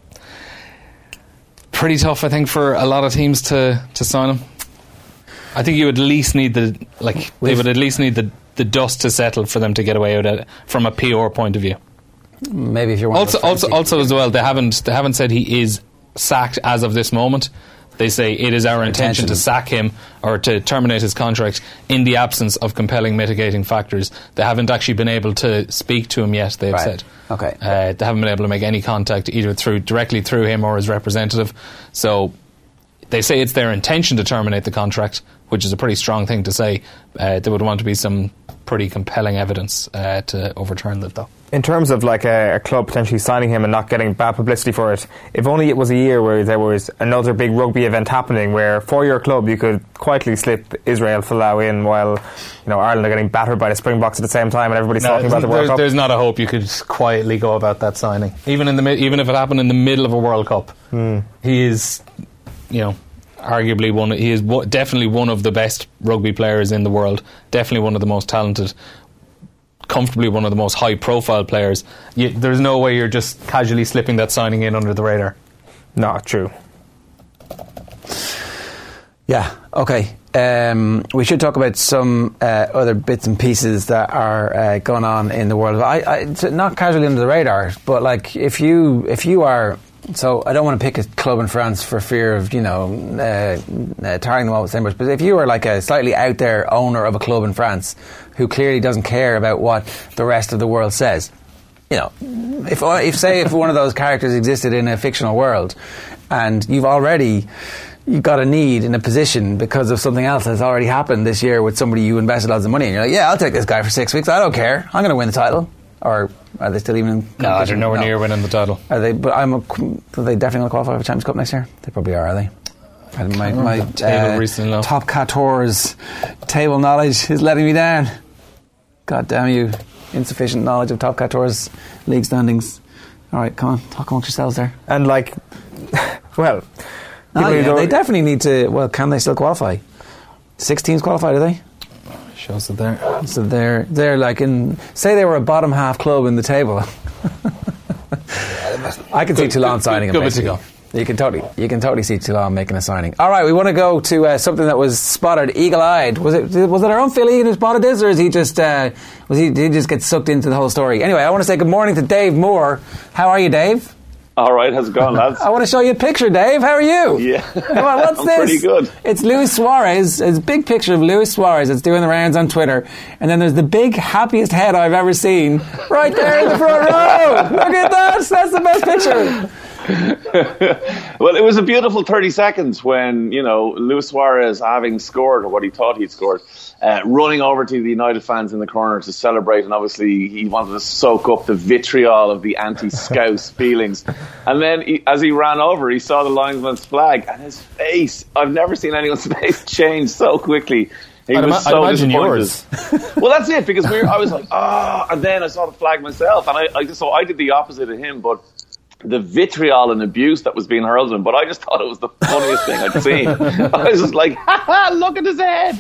Speaker 9: pretty tough, I think, for a lot of teams to, to sign him. I think you would at least need the like they would at least need the, the dust to settle for them to get away with it from a P R point of view.
Speaker 1: Maybe if you're one
Speaker 9: also also also as well, they haven't they haven't said he is sacked as of this moment. They say it is our intention, intention to sack him or to terminate his contract in the absence of compelling mitigating factors. They haven't actually been able to speak to him yet, they've
Speaker 1: right.
Speaker 9: said.
Speaker 1: Okay.
Speaker 9: Uh, they haven't been able to make any contact either through directly through him or his representative. So they say it's their intention to terminate the contract, which is a pretty strong thing to say. Uh, there would want to be some pretty compelling evidence uh, to overturn that, though.
Speaker 2: In terms of like a, a club potentially signing him and not getting bad publicity for it, if only it was a year where there was another big rugby event happening where for your club you could quietly slip Israel Folau in while, you know, Ireland are getting battered by the Springboks at the same time and everybody's no, talking about the World
Speaker 9: there's,
Speaker 2: Cup.
Speaker 9: There's not a hope you could quietly go about that signing. Even in the even if it happened in the middle of a World Cup.
Speaker 2: Hmm.
Speaker 9: He is, you know, arguably one. He is w- definitely one of the best rugby players in the world. Definitely one of the most talented. Comfortably one of the most high-profile players. You, there's no way you're just casually slipping that signing in under the radar.
Speaker 2: Not true.
Speaker 1: Yeah. Okay. Um, we should talk about some uh, other bits and pieces that are uh, going on in the world. I, I, not casually under the radar, but like if you if you are. So I don't want to pick a club in France for fear of, you know, uh, uh, tarring them all with the same brush. But if you are like a slightly out there owner of a club in France who clearly doesn't care about what the rest of the world says, you know, if if say if one of those characters existed in a fictional world and you've already you got a need in a position because of something else that's already happened this year with somebody you invested lots of money in, you're like, yeah, I'll take this guy for six weeks. I don't care. I'm going to win the title. Or are they still even in competition?
Speaker 9: No, they're nowhere
Speaker 1: no.
Speaker 9: near winning the title.
Speaker 1: Are they? But I'm. A, are they definitely going to qualify for the Champions Cup next year? They probably are. Are they? And my my uh, top quatorze table knowledge is letting me down. God damn you! Insufficient knowledge of top quatorze league standings. All right, come on, talk amongst yourselves there.
Speaker 2: And like, well,
Speaker 1: oh, yeah, they definitely need to. Well, can they still qualify? Six teams qualify, do they?
Speaker 9: Shows it there.
Speaker 1: So they're they're like in say they were a bottom half club in the table. I can see Toulon signing him.
Speaker 9: Good bit to
Speaker 1: basically.
Speaker 9: go.
Speaker 1: You can totally, you can totally see Toulon making a signing. All right, we want to go to uh, something that was spotted eagle-eyed. Was it was it our own Phil Egan who spotted this, or is he just uh, was he did he just get sucked into the whole story? Anyway, I want to say good morning to Dave Moore. How are you, Dave?
Speaker 8: All right, how's it going, lads?
Speaker 1: I want to show you a picture, Dave. How are you?
Speaker 8: Yeah,
Speaker 1: Come on, what's
Speaker 8: I'm
Speaker 1: this?
Speaker 8: pretty good.
Speaker 1: It's Luis Suarez. It's a big picture of Luis Suarez. It's doing the rounds on Twitter. And then there's the big, happiest head I've ever seen right there in the front row. Look at that. That's the best picture.
Speaker 8: Well, it was a beautiful thirty seconds when, you know, Luis Suarez, having scored, or what he thought he'd scored, uh, running over to the United fans in the corner to celebrate, and obviously he wanted to soak up the vitriol of the anti-Scouse feelings. And then he, as he ran over, he saw the linesman's flag, and his face, I've never seen anyone's face change so quickly. He
Speaker 9: I'd
Speaker 8: was
Speaker 9: ima-
Speaker 8: so
Speaker 9: I'd imagine
Speaker 8: disappointed.
Speaker 9: yours.
Speaker 8: Well, that's it, because we were, I was like, ah, oh, and then I saw the flag myself, and I, I just so I did the opposite of him, but the vitriol and abuse that was being hurled at him, but I just thought it was the funniest thing I'd seen. I was just like, ha ha, look at his head.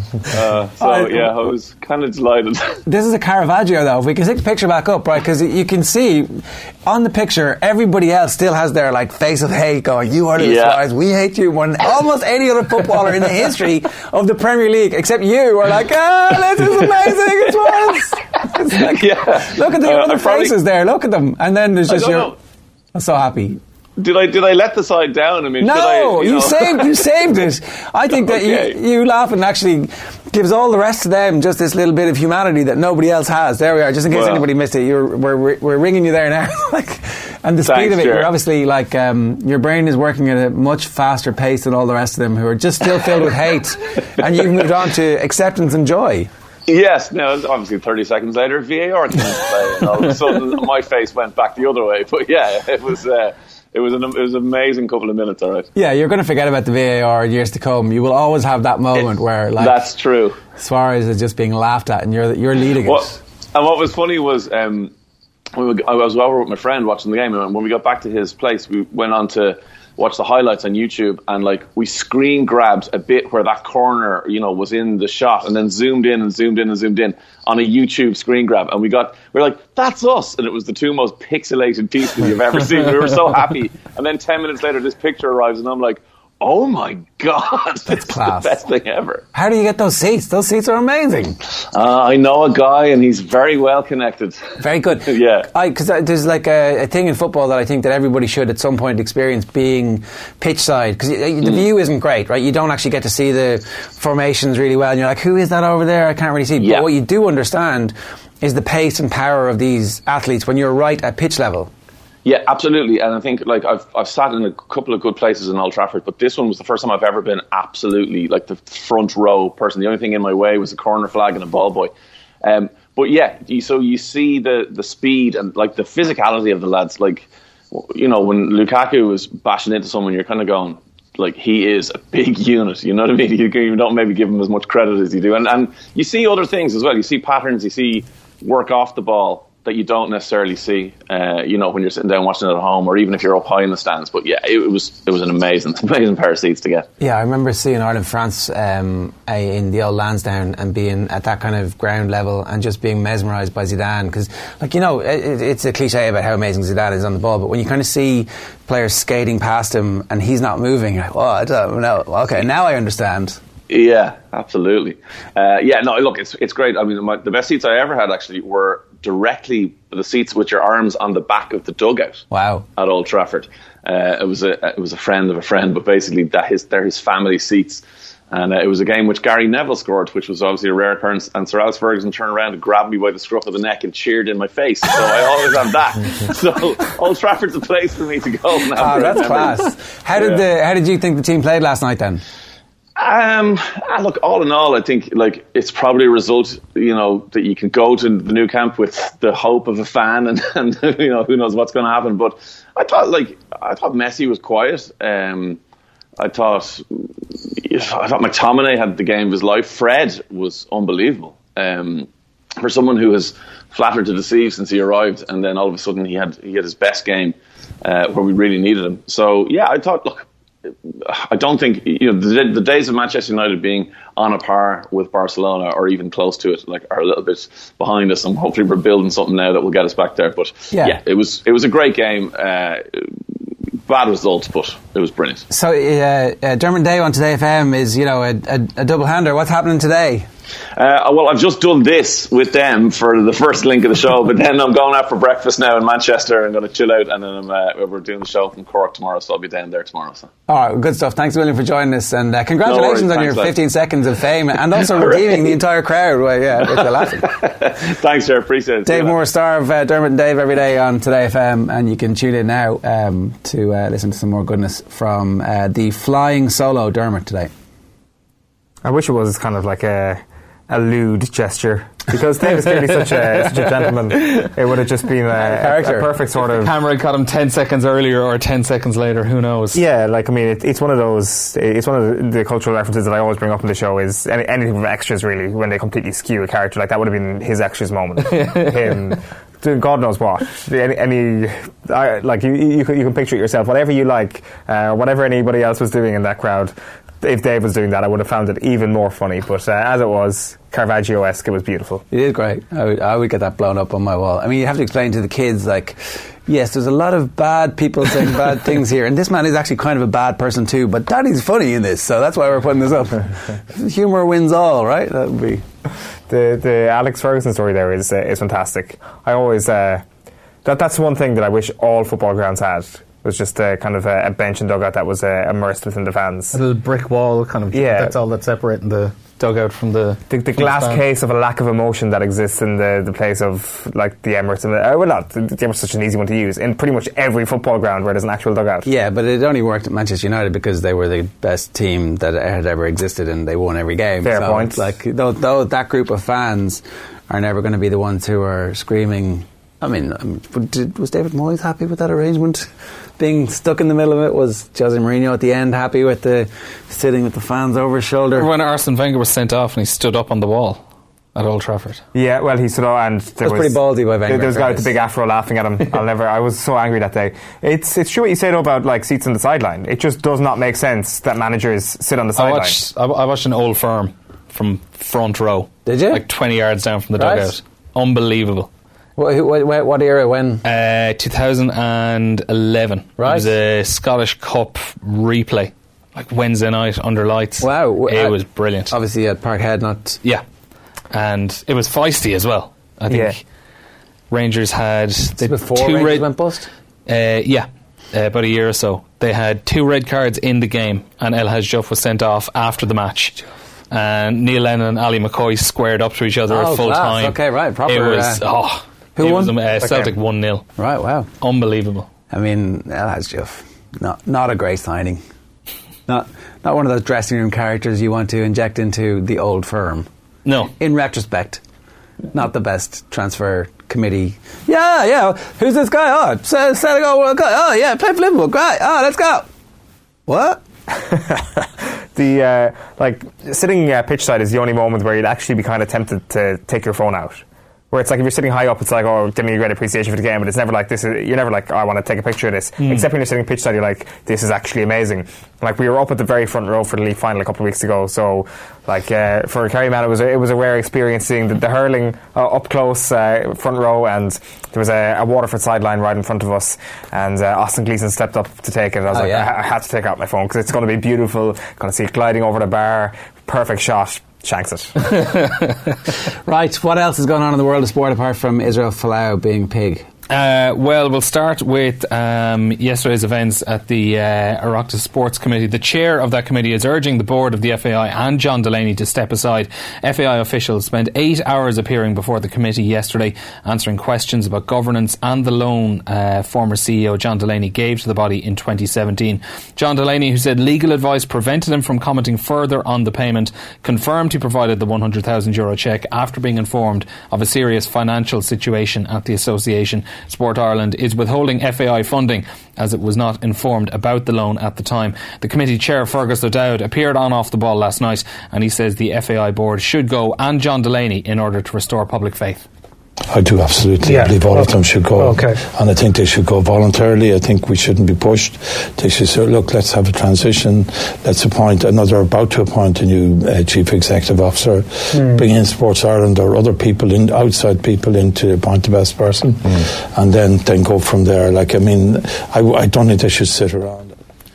Speaker 8: Uh, so, I, yeah, I was kind of delighted.
Speaker 1: This is a Caravaggio, though. If we can take the picture back up, right, because you can see on the picture, everybody else still has their like face of hate going, you are the
Speaker 8: yeah.
Speaker 1: Suarez, we hate you, more than almost any other footballer in the history of the Premier League, except you are like, ah, this is amazing, it's Suarez. It's like,
Speaker 8: yeah.
Speaker 1: Look at the
Speaker 8: uh,
Speaker 1: other
Speaker 8: probably,
Speaker 1: faces there, look at them. And then there's just your...
Speaker 8: Know.
Speaker 1: I'm so happy.
Speaker 8: Did I did I let the side down? I mean,
Speaker 1: no,
Speaker 8: should I, you,
Speaker 1: you
Speaker 8: know?
Speaker 1: saved you saved it. I think that
Speaker 8: Okay.
Speaker 1: you, you laughing actually gives all the rest of them just this little bit of humanity that nobody else has. There we are. Just in case
Speaker 8: Well.
Speaker 1: anybody missed it, you're, we're we're ringing you there now. like, and the speed
Speaker 8: Thanks,
Speaker 1: of it,
Speaker 8: Jared.
Speaker 1: you're obviously like um, your brain is working at a much faster pace than all the rest of them, who are just still filled with hate, and you've moved on to acceptance and joy.
Speaker 8: Yes, no, obviously thirty seconds later, V A R came into play, and all of a sudden my face went back the other way. But yeah, it was uh, it was an it was an amazing couple of minutes, all right.
Speaker 1: Yeah, you're going to forget about the V A R in years to come. You will always have that moment
Speaker 8: it,
Speaker 1: where, like,
Speaker 8: that's true.
Speaker 1: Suarez is just being laughed at, and you're you're leading
Speaker 8: what,
Speaker 1: it.
Speaker 8: And what was funny was um, when we, I was over with my friend watching the game, and when we got back to his place, we went on to watch the highlights on YouTube, and like we screen grabbed a bit where that corner, you know, was in the shot, and then zoomed in and zoomed in and zoomed in on a YouTube screen grab, and we got we were like, that's us, and it was the two most pixelated pieces you've ever seen. We were so happy, and then ten minutes later this picture arrives, and I'm like, oh my god, that's
Speaker 1: class.
Speaker 8: The best thing ever.
Speaker 1: How do you get those seats? Those seats are amazing.
Speaker 8: Uh, I know a guy, and he's very well connected.
Speaker 1: Very good.
Speaker 8: Yeah.
Speaker 1: Because there's like a, a thing in football that I think that everybody should at some point experience, being pitch side. Because the
Speaker 8: Mm.
Speaker 1: view isn't great, right? You don't actually get to see the formations really well. And you're like, who is that over there? I can't really see.
Speaker 8: Yeah.
Speaker 1: But what you do understand is the pace and power of these athletes when you're right at pitch level.
Speaker 8: Yeah, absolutely. And I think like I've I've sat in a couple of good places in Old Trafford, but this one was the first time I've ever been absolutely like the front row person. The only thing in my way was a corner flag and a ball boy. Um, but yeah, you, so you see the the speed and like the physicality of the lads. Like, you know, when Lukaku was bashing into someone, you're kind of going, like, he is a big unit. You know what I mean? You, you don't maybe give him as much credit as you do. And and you see other things as well. You see patterns. You see work off the ball that you don't necessarily see, uh, you know, when you're sitting down watching it at home, or even if you're up high in the stands. But yeah, it, it was it was an amazing, amazing pair of seats to get.
Speaker 1: Yeah, I remember seeing Ireland France um, in the old Lansdowne and being at that kind of ground level and just being mesmerised by Zidane. Because, like, you know, it, it's a cliche about how amazing Zidane is on the ball, but when you kind of see players skating past him and he's not moving, you're like, oh, I don't know. Okay, now I understand.
Speaker 8: Yeah, absolutely. Uh, yeah, no, look, it's it's great. I mean, my, the best seats I ever had actually were directly the seats with your arms on the back of the dugout.
Speaker 1: Wow. At
Speaker 8: Old Trafford. Uh, it was a it was a friend of a friend, but basically that his they're his family seats. And uh, it was a game which Gary Neville scored, which was obviously a rare occurrence. And Sir Alex Ferguson turned around and grabbed me by the scruff of the neck and cheered in my face. So I always have that. So Old Trafford's a place for me to go now.
Speaker 1: Oh, that's class. How did
Speaker 8: yeah.
Speaker 1: the how did you think the team played last night then?
Speaker 8: Um, ah, look, all in all, I think like it's probably a result, you know, that you can go to the new camp with the hope of a fan, and, and you know, who knows what's going to happen. But I thought, like, I thought Messi was quiet. Um, I thought, I thought McTominay had the game of his life. Fred was unbelievable. Um, for someone who has flattered to deceive since he arrived, and then all of a sudden he had he had his best game uh, where we really needed him. So yeah, I thought, look. I don't think, you know, the, the days of Manchester United being on a par with Barcelona or even close to it, like, are a little bit behind us, and hopefully we're building something now that will get us back there. But yeah, yeah it was it was a great game. Uh, bad results, but it was brilliant.
Speaker 1: So uh, uh, Dermot Day on Today F M is, you know, a, a, a double hander. What's happening today?
Speaker 8: Uh, well, I've just done this with them for the first link of the show, but then I'm going out for breakfast now in Manchester. I'm going to chill out, and then I'm, uh, we're doing the show from Cork tomorrow, so I'll be down there tomorrow. So.
Speaker 1: All right, well, good stuff. Thanks a million for joining us, and uh, congratulations no worries, on your fifteen like. seconds of fame, and also redeeming the entire crowd well, yeah, with the laughing.
Speaker 8: Thanks, Jared. Appreciate it.
Speaker 1: Dave Moore, star of uh, Dermot and Dave every day on Today F M, and you can tune in now um, to uh, listen to some more goodness from uh, the flying solo Dermot today.
Speaker 2: I wish it was kind of like a a lewd gesture, because Dave is clearly such a, such a gentleman. It would have just been a, a, a perfect sort of...
Speaker 9: Camera caught him ten seconds earlier or ten seconds later, who knows.
Speaker 2: Yeah, like, I mean, it, it's one of those, it's one of the, the cultural references that I always bring up in the show, is any, anything from extras, really, when they completely skew a character. Like, that would have been his extras moment. Him doing God knows what. Any, any I, like, you, you, can, you can picture it yourself. Whatever you like, uh, whatever anybody else was doing in that crowd, if Dave was doing that, I would have found it even more funny. But uh, as it was, Caravaggio-esque, it was beautiful.
Speaker 1: You did great. I would, I would get that blown up on my wall. I mean, you have to explain to the kids, like, yes, there's a lot of bad people saying bad things here, and this man is actually kind of a bad person too, but Daddy's funny in this, so that's why we're putting this up. Humour wins all, right? That would be...
Speaker 2: The the Alex Ferguson story there is uh, is fantastic. I always... Uh, that that's one thing that I wish all football grounds had. Was just a kind of a, a bench and dugout that was uh, immersed within the fans.
Speaker 9: A little brick wall, kind of.
Speaker 2: Yeah,
Speaker 9: that's all that's separating the dugout from the
Speaker 2: the, the glass the case of a lack of emotion that exists in the, the place of like the Emirates. And the, uh, well, not the, the Emirates is such an easy one to use in pretty much every football ground where there's an actual dugout.
Speaker 1: Yeah, but it only worked at Manchester United because they were the best team that had ever existed, and they won every game.
Speaker 2: Fair
Speaker 1: so,
Speaker 2: point.
Speaker 1: Like though, though that group of fans are never going to be the ones who are screaming. I mean, um, did, was David Moyes happy with that arrangement? Being stuck in the middle of it? Was Jose Mourinho at the end happy with the sitting with the fans over his shoulder?
Speaker 9: When Arsene Wenger was sent off and he stood up on the wall at Old Trafford.
Speaker 2: Yeah, well, he stood up, and there
Speaker 1: was
Speaker 2: was
Speaker 1: pretty ballsy by Wenger.
Speaker 2: There was a guy with the big afro laughing at him. I'll never. I was so angry that day. It's it's true what you say though about like seats on the sideline. It just does not make sense that managers sit on the sideline.
Speaker 9: I watched, I watched an Old Firm from front row.
Speaker 1: Did you?
Speaker 9: Like twenty yards down from the
Speaker 1: right.
Speaker 9: dugout. Unbelievable.
Speaker 1: What, what, what era? When?
Speaker 9: Uh, two thousand eleven.
Speaker 1: Right.
Speaker 9: It was a Scottish Cup replay, like Wednesday night under lights.
Speaker 1: Wow,
Speaker 9: it
Speaker 1: uh,
Speaker 9: was brilliant.
Speaker 1: Obviously at Parkhead, not.
Speaker 9: Yeah, and it was feisty as well. I think
Speaker 2: yeah.
Speaker 9: Rangers had
Speaker 1: they before
Speaker 9: two
Speaker 1: Rangers
Speaker 9: red,
Speaker 1: went bust.
Speaker 9: Uh, yeah, uh, about a year or so. They had two red cards in the game, and El Hadj Diouf was sent off after the match. And Neil Lennon and Ali McCoy squared up to each other
Speaker 1: oh,
Speaker 9: at full
Speaker 1: class.
Speaker 9: time.
Speaker 1: Okay, right, proper.
Speaker 9: It was
Speaker 1: uh,
Speaker 9: oh,
Speaker 1: who
Speaker 9: it
Speaker 1: won?
Speaker 9: Was, uh, Celtic
Speaker 2: okay.
Speaker 9: one nil.
Speaker 1: Right, wow,
Speaker 9: unbelievable.
Speaker 1: I mean, El Hadj Diouf, not not a great signing. Not not one of those dressing room characters you want to inject into the Old Firm.
Speaker 9: No,
Speaker 1: in retrospect, not the best transfer committee. Yeah, yeah. Who's this guy? Oh, Senegal World Cup. Oh, yeah, play for Liverpool. Great. Oh, let's go. What?
Speaker 2: the uh, like sitting uh, pitch side is the only moment where you'd actually be kind of tempted to take your phone out. Where it's like if you're sitting high up, it's like, oh, give me a great appreciation for the game, but it's never like this. Is, you're never like, oh, I want to take a picture of this. Mm. Except when you're sitting pitch side, you're like, this is actually amazing. Like we were up at the very front row for the league final a couple of weeks ago, so like uh, for Kerry man, it was a, it was a rare experience seeing the, the hurling uh, up close uh, front row, and there was a, a Waterford sideline right in front of us, and uh, Austin Gleeson stepped up to take it. I was
Speaker 1: oh,
Speaker 2: like,
Speaker 1: yeah.
Speaker 2: I, I had to take out my phone because it's going to be beautiful. Going to see it gliding over the bar, perfect shot. Shanks it.
Speaker 1: Right, what else is going on in the world of sport apart from Israel Folau being pig?
Speaker 9: Uh, well, we'll start with um, yesterday's events at the uh, Oireachtas Sports Committee. The chair of that committee is urging the board of the F A I and John Delaney to step aside. F A I officials spent eight hours appearing before the committee yesterday, answering questions about governance and the loan uh, former C E O John Delaney gave to the body in twenty seventeen. John Delaney, who said legal advice prevented him from commenting further on the payment, confirmed he provided the one hundred thousand euro cheque after being informed of a serious financial situation at the association. Sport Ireland is withholding F A I funding as it was not informed about the loan at the time. The committee chair, Fergus O'Dowd, appeared on Off the Ball last night, and he says the F A I board should go, and John Delaney, in order to restore public faith.
Speaker 4: I do absolutely.
Speaker 5: Yeah.
Speaker 4: I believe all
Speaker 5: okay.
Speaker 4: of them should go.
Speaker 5: Okay.
Speaker 4: And I think they should go voluntarily. I think we shouldn't be pushed. They should say, look, let's have a transition. Let's appoint another, about to appoint a new uh, chief executive officer. Mm. Bring in Sports Ireland or other people, in, outside people in to appoint the best person. Mm. And then, then go from there. Like, I mean, I, I don't think they should sit around.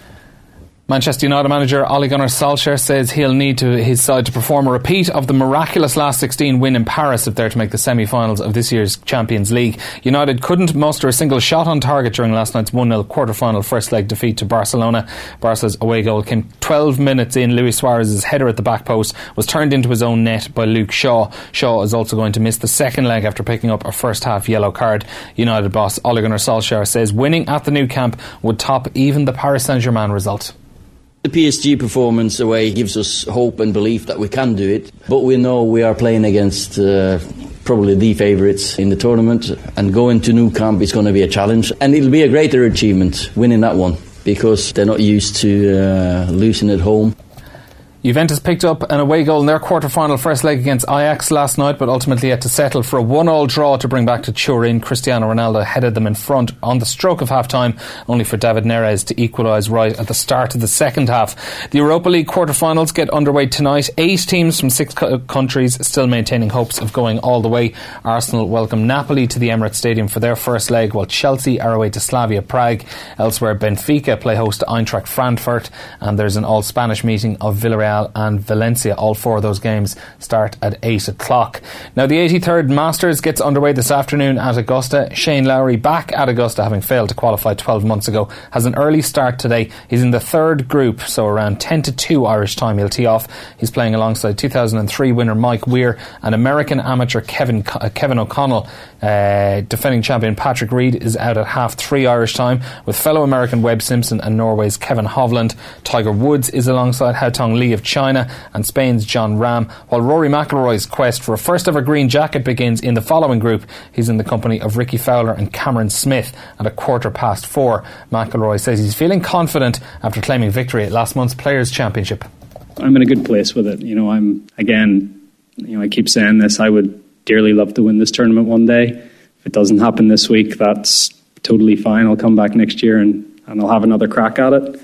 Speaker 9: Manchester United manager Ole Gunnar Solskjaer says he'll need to, his side to perform a repeat of the miraculous last sixteen win in Paris if they're to make the semi-finals of this year's Champions League. United couldn't muster a single shot on target during last night's one nil quarter-final first-leg defeat to Barcelona. Barca's away goal came twelve minutes in. Luis Suarez's header at the back post was turned into his own net by Luke Shaw. Shaw is also going to miss the second leg after picking up a first-half yellow card. United boss Ole Gunnar Solskjaer says winning at the Nou Camp would top even the Paris Saint-Germain result.
Speaker 10: The P S G performance away gives us hope and belief that we can do it, but we know we are playing against uh, probably the favourites in the tournament, and going to Nou Camp is going to be a challenge, and it'll be a greater achievement winning that one because they're not used to uh, losing at home.
Speaker 9: Juventus picked up an away goal in their quarter-final first leg against Ajax last night, but ultimately had to settle for a one-all draw to bring back to Turin. Cristiano Ronaldo headed them in front on the stroke of half-time, only for David Neres to equalise right at the start of the second half. The Europa League quarter-finals get underway tonight. Eight teams from six co- countries still maintaining hopes of going all the way. Arsenal welcome Napoli to the Emirates Stadium for their first leg, while Chelsea are away to Slavia Prague. Elsewhere, Benfica play host to Eintracht Frankfurt, and there's an all-Spanish meeting of Villarreal and Valencia. All four of those games start at eight o'clock. Now, the eighty-third Masters gets underway this afternoon at Augusta. Shane Lowry, back at Augusta, having failed to qualify twelve months ago, has an early start today. He's in the third group, so around ten to two Irish time he'll tee off. He's playing alongside two thousand three winner Mike Weir and American amateur Kevin uh, Kevin O'Connell. Uh, defending champion Patrick Reed is out at half three Irish time with fellow American Webb Simpson and Norway's Kevin Hovland. Tiger Woods is alongside Haotong Li of China and Spain's John Ram, while Rory McIlroy's quest for a first ever green jacket begins in the following group. He's in the company of Ricky Fowler and Cameron Smith at a quarter past four. McIlroy says he's feeling confident after claiming victory at last month's Players' Championship.
Speaker 11: I'm in a good place with it. You know, I'm, again, you know, I keep saying this, I would dearly love to win this tournament one day. If it doesn't happen this week, that's totally fine. I'll come back next year and, and I'll have another crack at it.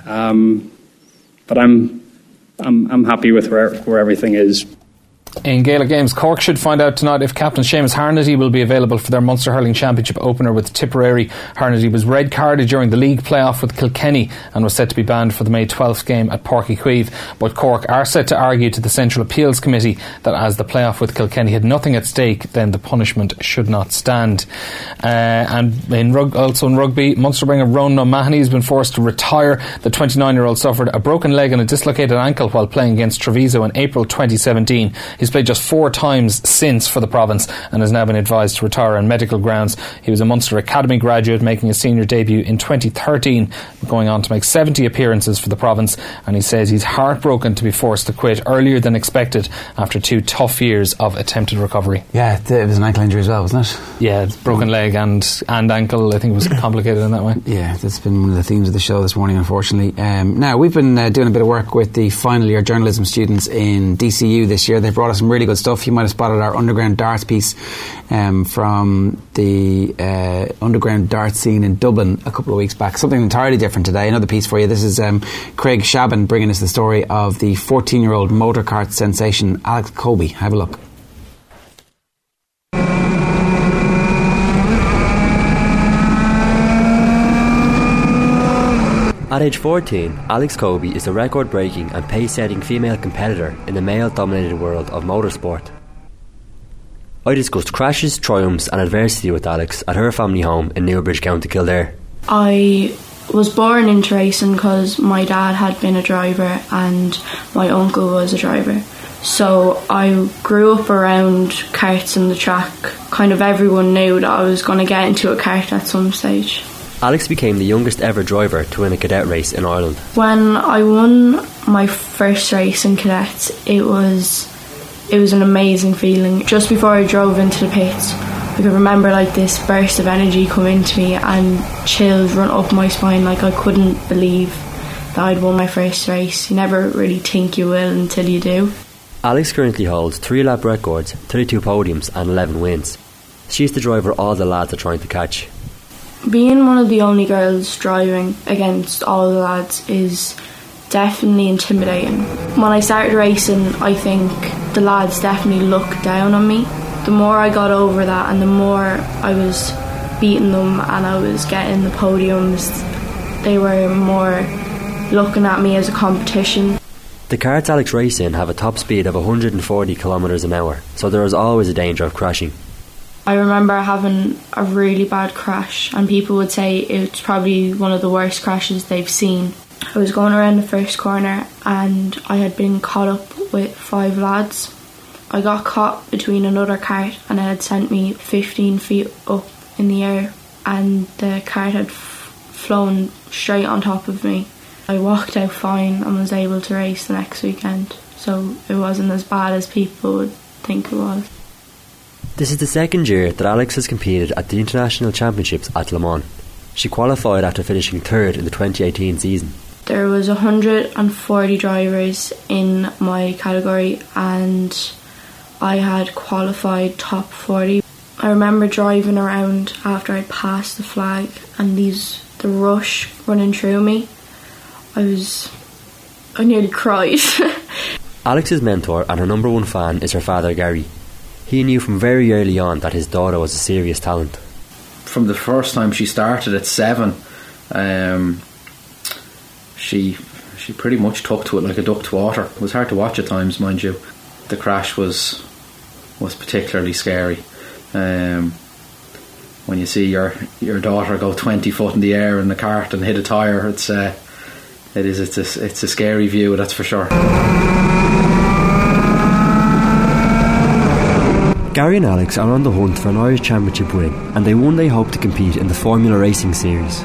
Speaker 11: Um, but I'm I'm I'm happy with where where everything is.
Speaker 9: In Gaelic Games, Cork should find out tonight if Captain Seamus Harnedy will be available for their Munster Hurling Championship opener with Tipperary. Harnedy was red carded during the league playoff with Kilkenny and was set to be banned for the May twelfth game at Páirc Uí Chaoimh. But Cork are set to argue to the Central Appeals Committee that as the playoff with Kilkenny had nothing at stake, then the punishment should not stand. Uh, and in rug- also in rugby, Munster winger Ronan O'Mahony has been forced to retire. The twenty-nine-year-old suffered a broken leg and a dislocated ankle while playing against Treviso in April twenty seventeen. He's played just four times since for the province and has now been advised to retire on medical grounds. He was a Munster Academy graduate, making his senior debut in twenty thirteen, going on to make seventy appearances for the province, and he says he's heartbroken to be forced to quit earlier than expected after two tough years of attempted recovery.
Speaker 1: Yeah, it was an ankle injury as well, wasn't it?
Speaker 9: Yeah, broken leg and, and ankle. I think it was complicated in that way.
Speaker 1: Yeah, that's been one of the themes of the show this morning, unfortunately. Um, now, we've been uh, doing a bit of work with the final year journalism students in D C U this year. They brought us some really good stuff. You might have spotted our underground darts piece um, from the uh, underground darts scene in Dublin a couple of weeks back. Something entirely different today. Another piece for you. This is um, Craig Shabin bringing us the story of the fourteen-year-old motor kart sensation Alex Colby. Have a look.
Speaker 12: At age fourteen, Alex Colby is a record-breaking and pace-setting female competitor in the male-dominated world of motorsport. I discussed crashes, triumphs and adversity with Alex at her family home in Newbridge, County Kildare.
Speaker 13: I was born into racing because my dad had been a driver and my uncle was a driver. So I grew up around karts and the track. Kind of everyone knew that I was going to get into a kart at some stage.
Speaker 12: Alex became the youngest ever driver to win a cadet race in Ireland.
Speaker 13: When I won my first race in cadets, it was it was an amazing feeling. Just before I drove into the pits, I could remember like this burst of energy come into me and chills run up my spine. Like I couldn't believe that I'd won my first race. You never really think you will until you do.
Speaker 12: Alex currently holds three lap records, thirty-two podiums and eleven wins. She's the driver all the lads are trying to catch.
Speaker 13: Being one of the only girls driving against all the lads is definitely intimidating. When I started racing, I think the lads definitely looked down on me. The more I got over that and the more I was beating them and I was getting the podiums, they were more looking at me as a competition.
Speaker 12: The karts Alex races in have a top speed of one hundred forty kilometres an hour, so there is always a danger of crashing.
Speaker 13: I remember having a really bad crash, and people would say it's probably one of the worst crashes they've seen. I was going around the first corner and I had been caught up with five lads. I got caught between another kart and it had sent me fifteen feet up in the air, and the kart had f- flown straight on top of me. I walked out fine and was able to race the next weekend, so it wasn't as bad as people would think it was.
Speaker 12: This is the second year that Alex has competed at the International Championships at Le Mans. She qualified after finishing third in the twenty eighteen season.
Speaker 13: There was one hundred forty drivers in my category and I had qualified top forty. I remember driving around after I'd passed the flag and these the rush running through me. I was... I nearly cried.
Speaker 12: Alex's mentor and her number one fan is her father Gary. He knew from very early on that his daughter was a serious talent.
Speaker 1: From the first time she started at seven, um, she she pretty much took to it like a duck to water. It was hard to watch at times, mind you. The crash was was particularly scary. Um, when you see your your daughter go twenty foot in the air in the cart and hit a tyre, it's uh, it is it's a, it's a scary view, that's for sure.
Speaker 12: Gary and Alex are on the hunt for an Irish Championship win, and they one day hope to compete in the Formula Racing Series.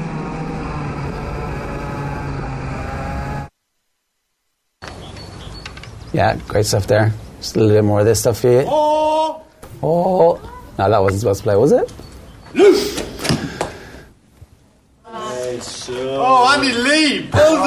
Speaker 1: Yeah, great stuff there. Just a little bit more of this stuff for you. Oh! Oh! No, that wasn't supposed to play, was it?
Speaker 14: Oh, Andy Lee!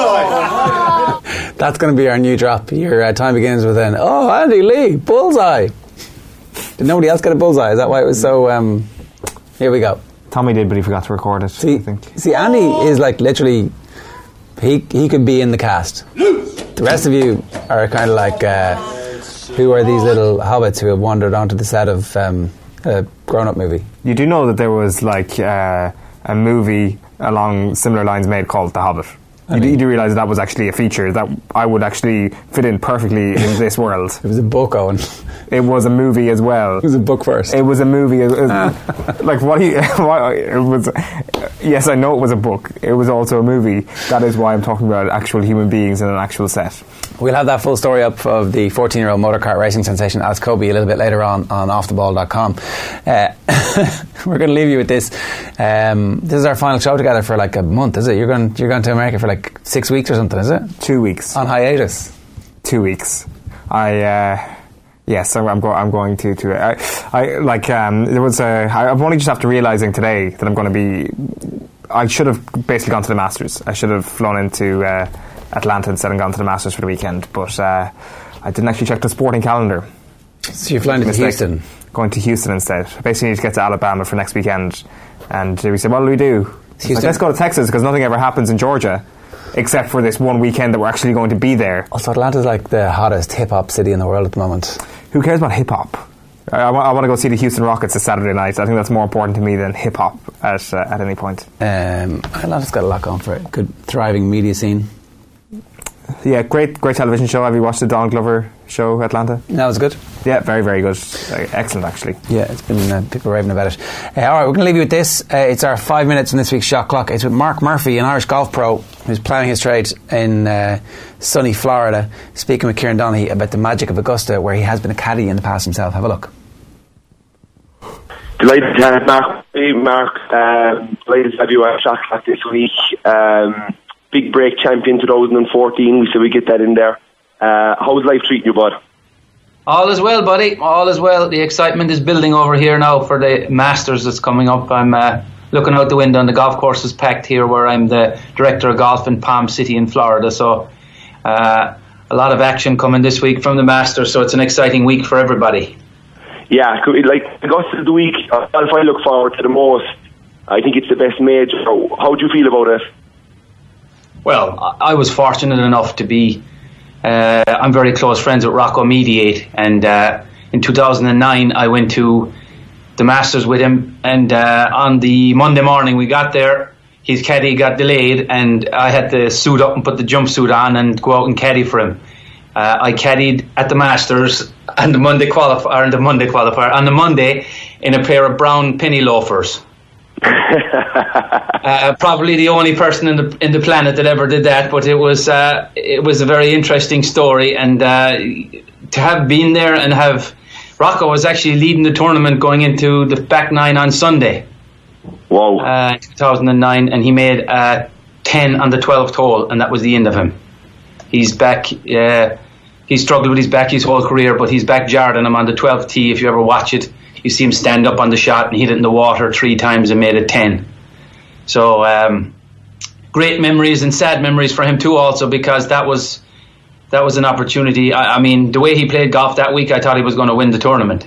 Speaker 14: Bullseye!
Speaker 1: That's going to be our new drop. Your uh, time begins with an, oh, Andy Lee, bullseye! Did nobody else get a bullseye? Is that why it was so... Um, here we go.
Speaker 2: Tommy did, but he forgot to record it.
Speaker 1: See,
Speaker 2: I think.
Speaker 1: see Andy is like literally... He he could be in the cast. The rest of you are kind of like... Uh, who are these little hobbits who have wandered onto the set of um, a grown-up movie?
Speaker 2: You do know that there was like uh, a movie along similar lines made called The Hobbit. You do, you do realise that was actually a feature that I would actually fit in perfectly in this world.
Speaker 1: It was a book, Owen.
Speaker 2: It was a movie as well.
Speaker 1: It was a book first.
Speaker 2: It was a movie. It was, like what? He, what? It was. Yes, I know it was a book. It was also a movie. That is why I'm talking about actual human beings in an actual set.
Speaker 1: We'll have that full story up of the fourteen-year-old motor kart racing sensation Alex Kobe a little bit later on on off the ball dot com. Uh, we're going to leave you with this. Um, this is our final show together for like a month, is it? You're going you're going to America for like six weeks or something, is it?
Speaker 2: Two weeks
Speaker 1: on hiatus.
Speaker 2: Two weeks. I. Uh, Yes, I'm, I'm, go- I'm going to. to I, I like. Um, there was a. I've only just after realising today that I'm going to be. I should have basically gone to the Masters. I should have flown into uh, Atlanta instead and gone to the Masters for the weekend. But uh, I didn't actually check the sporting calendar.
Speaker 1: So you're flying to Houston?
Speaker 2: Going to Houston instead. Basically, need to get to Alabama for next weekend. And we said, what do we do? Like, let's go to Texas because nothing ever happens in Georgia. Except for this one weekend that we're actually going to be there.
Speaker 1: Also, Atlanta's like the hottest hip-hop city in the world at the moment.
Speaker 2: Who cares about hip-hop? I, I, I want to go see the Houston Rockets this Saturday night. I think that's more important to me than hip-hop at, uh, at any point.
Speaker 1: Um, Atlanta's got a lot going for it. Good, thriving media scene.
Speaker 2: Yeah, great great television show. Have you watched the Donald Glover show, Atlanta?
Speaker 1: That was good.
Speaker 2: Yeah, very, very good. Uh, excellent, actually.
Speaker 1: Yeah, it's been uh, people raving about it. Uh, all right, we're going to leave you with this. Uh, it's our five minutes in this week's Shot Clock. It's with Mark Murphy, an Irish golf pro who's ploughing his trade in uh, sunny Florida, speaking with Kieran Donaghy about the magic of Augusta, where he has been a caddy in the past himself. Have a look.
Speaker 15: Delighted to have Mark. Hey, Mark. Um, delighted to have you at Shot Clock this week. Um, Big break champion twenty fourteen, we said we get that in there. Uh, how's life treating you, bud?
Speaker 16: All is well, buddy. All is well. The excitement is building over here now for the Masters that's coming up. I'm uh, looking out the window and the golf course is packed here where I'm the director of golf in Palm City in Florida. So uh, a lot of action coming this week from the Masters, so it's an exciting week for everybody.
Speaker 15: Yeah, like Augusta of the week, if I look forward to the most, I think it's the best major. How do you feel about it?
Speaker 16: Well, I was fortunate enough to be, uh, I'm very close friends with Rocco Mediate, and uh, in two thousand nine I went to the Masters with him, and uh, on the Monday morning we got there, his caddy got delayed, and I had to suit up and put the jumpsuit on and go out and caddy for him. Uh, I caddied at the Masters and the Monday qualifier, and the Monday qualifier on the Monday in a pair of brown penny loafers. uh, probably the only person in the in the planet that ever did that, but it was uh, it was a very interesting story, and uh, to have been there and have Rocco was actually leading the tournament going into the back nine on Sunday.
Speaker 15: Wow!
Speaker 16: Uh, two thousand nine, and he made uh, ten on the twelfth hole, and that was the end of him. He's back. Uh, he struggled with his back his whole career, but he's back jarred on him on the twelfth tee. If you ever watch it, you see him stand up on the shot and hit it in the water three times and made it ten. So um, great memories and sad memories for him too, also, because that was that was an opportunity. I, I mean, the way he played golf that week, I thought he was going to win the tournament.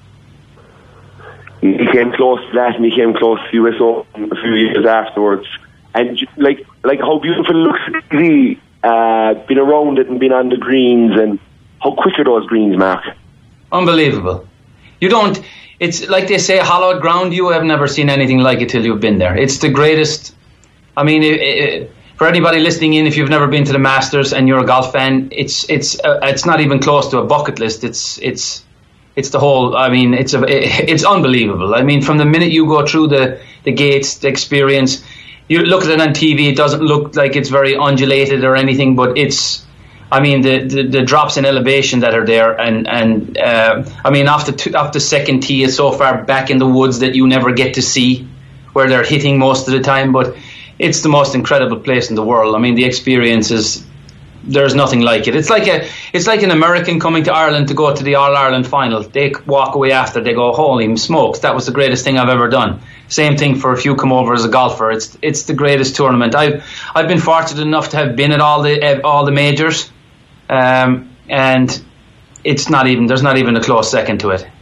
Speaker 15: He came close to that, and he came close to U S Open a few years afterwards. And like like how beautiful it looks to be. Uh, been around it and been on the greens, and how quick are those greens, Mark?
Speaker 16: Unbelievable. You don't, it's like they say, hallowed ground. You have never seen anything like it till you've been there. It's the greatest. I mean, it, it, for anybody listening in, if you've never been to the Masters and you're a golf fan, it's it's uh, it's not even close to a bucket list. It's it's it's the whole. I mean, it's a it, it's unbelievable. I mean, from the minute you go through the the gates, the experience. You look at it on T V, it doesn't look like it's very undulated or anything, but it's, I mean, the, the, the drops in elevation that are there, and, and uh, I mean, off the, t- off the second tee is so far back in the woods that you never get to see where they're hitting most of the time, but it's the most incredible place in the world. I mean, the experience is, there's nothing like it. It's like a, it's like an American coming to Ireland to go to the All-Ireland final. They walk away after, they go, holy smokes, that was the greatest thing I've ever done. Same thing for if you come over as a golfer. It's it's the greatest tournament. I've I've been fortunate enough to have been at all the all the majors, um, and it's not even there's not even a close second to it.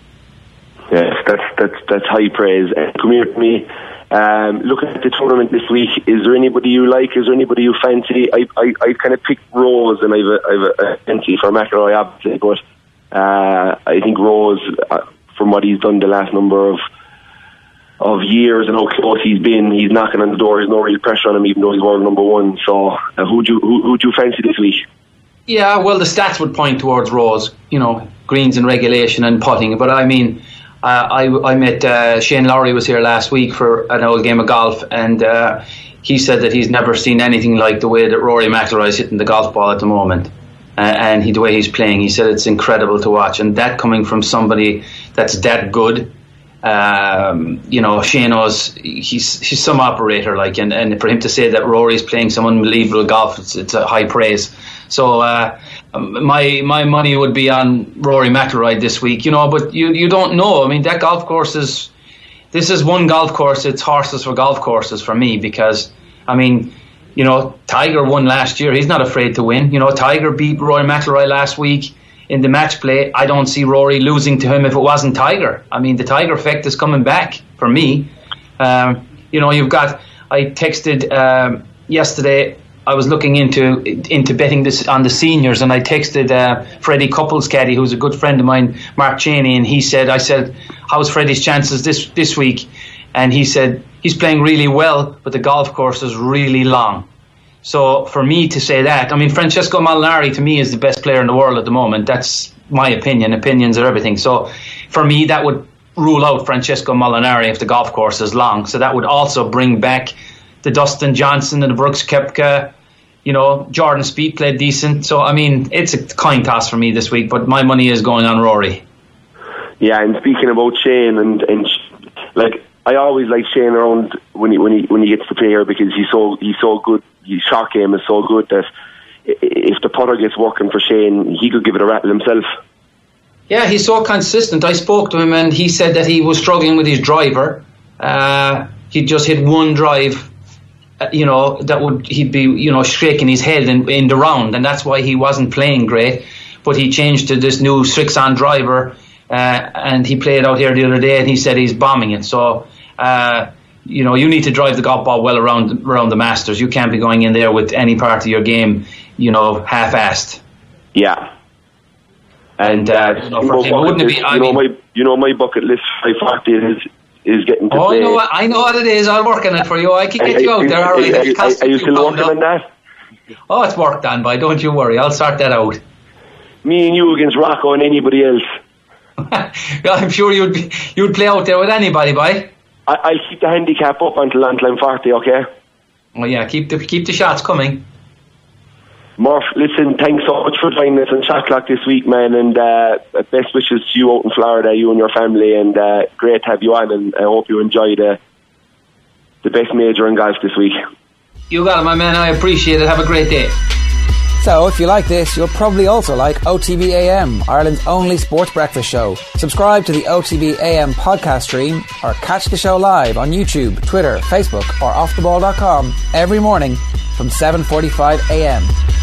Speaker 15: Yes, that's that's that's high praise. And come here to me. Um, looking at the tournament this week, is there anybody you like? Is there anybody you fancy? I I, I kind of picked Rose, and I've a, I've a fancy for McIlroy, obviously, but uh, I think Rose, uh, from what he's done the last number of of years and how close he's been, he's knocking on the door. There's no real pressure on him, even though he's world number one. So, uh, who'd you who, who'd you fancy this week?
Speaker 16: Yeah, well, the stats would point towards Rose. You know, greens and regulation and putting. But I mean, uh, I I met uh, Shane Lowry was here last week for an old game of golf, and uh, he said that he's never seen anything like the way that Rory McIlroy is hitting the golf ball at the moment, uh, and he, the way he's playing. He said it's incredible to watch, and that coming from somebody that's that good. Um, you know, Shane's he's he's some operator, like, and, and for him to say that Rory's playing some unbelievable golf, it's, it's a high praise. So uh, my my money would be on Rory McIlroy this week, you know. But you you don't know. I mean, that golf course is this is one golf course. It's horses for golf courses for me, because I mean, you know, Tiger won last year. He's not afraid to win. You know, Tiger beat Rory McIlroy last week. In the match play, I don't see Rory losing to him if it wasn't Tiger. I mean, the Tiger effect is coming back for me. Um, you know, you've got, I texted um, yesterday, I was looking into into betting this on the seniors, and I texted uh, Freddie Couples caddy, who's a good friend of mine, Mark Cheney, and he said, I said, how's Freddie's chances this, this week? And he said, he's playing really well, but the golf course is really long. So for me to say that, I mean, Francesco Molinari to me is the best player in the world at the moment. That's my opinion. Opinions are everything. So for me, that would rule out Francesco Molinari if the golf course is long. So that would also bring back the Dustin Johnson and the Brooks Koepka. You know, Jordan Spieth played decent. So, I mean, it's a coin toss for me this week, but my money is going on Rory.
Speaker 15: Yeah, and speaking about Shane, and, and like, I always like Shane around when he when he when he gets to play here, because he's so he's so good. His shot game is so good that if the putter gets working for Shane, he could give it a rattle himself.
Speaker 16: Yeah, he's so consistent. I spoke to him, and he said that he was struggling with his driver. Uh, he just hit one drive, uh, you know, that would he'd be you know shaking his head in, in the round, and that's why he wasn't playing great. But he changed to this new Strixon driver, uh, and he played out here the other day, and he said he's bombing it. So, uh, you know, you need to drive the golf ball well around around the Masters. You can't be going in there with any part of your game, you know, half-assed.
Speaker 15: Yeah.
Speaker 16: And, uh, you know, for him, wouldn't it be? I
Speaker 15: you know,
Speaker 16: mean,
Speaker 15: my you know my bucket list five forty is is getting to
Speaker 16: oh,
Speaker 15: play.
Speaker 16: I know, what, I know what it is. I'll work on it for you. I can get
Speaker 15: I,
Speaker 16: you out
Speaker 15: I,
Speaker 16: there. All right.
Speaker 15: I, I, are you still working on that?
Speaker 16: Oh, it's worked on, boy. Don't you worry. I'll sort that out.
Speaker 15: Me and you against Rocco and anybody else.
Speaker 16: I'm sure you'd be, you'd play out there with anybody, boy.
Speaker 15: I, I'll keep the handicap up until until I'm forty. Okay.
Speaker 16: Well, yeah. Keep the keep the shots coming.
Speaker 15: Murph, listen, thanks so much for joining us on Shot Clock this week, man, and uh, best wishes to you out in Florida, you and your family, and uh, great to have you on, and I hope you enjoy the the best major in golf this week.
Speaker 16: You got it, my man. I appreciate it. Have a great day.
Speaker 1: So, if you like this, you'll probably also like O T B A M, Ireland's only sports breakfast show. Subscribe to the O T B A M podcast stream or catch the show live on YouTube, Twitter, Facebook or off the ball dot com every morning from seven forty-five a m.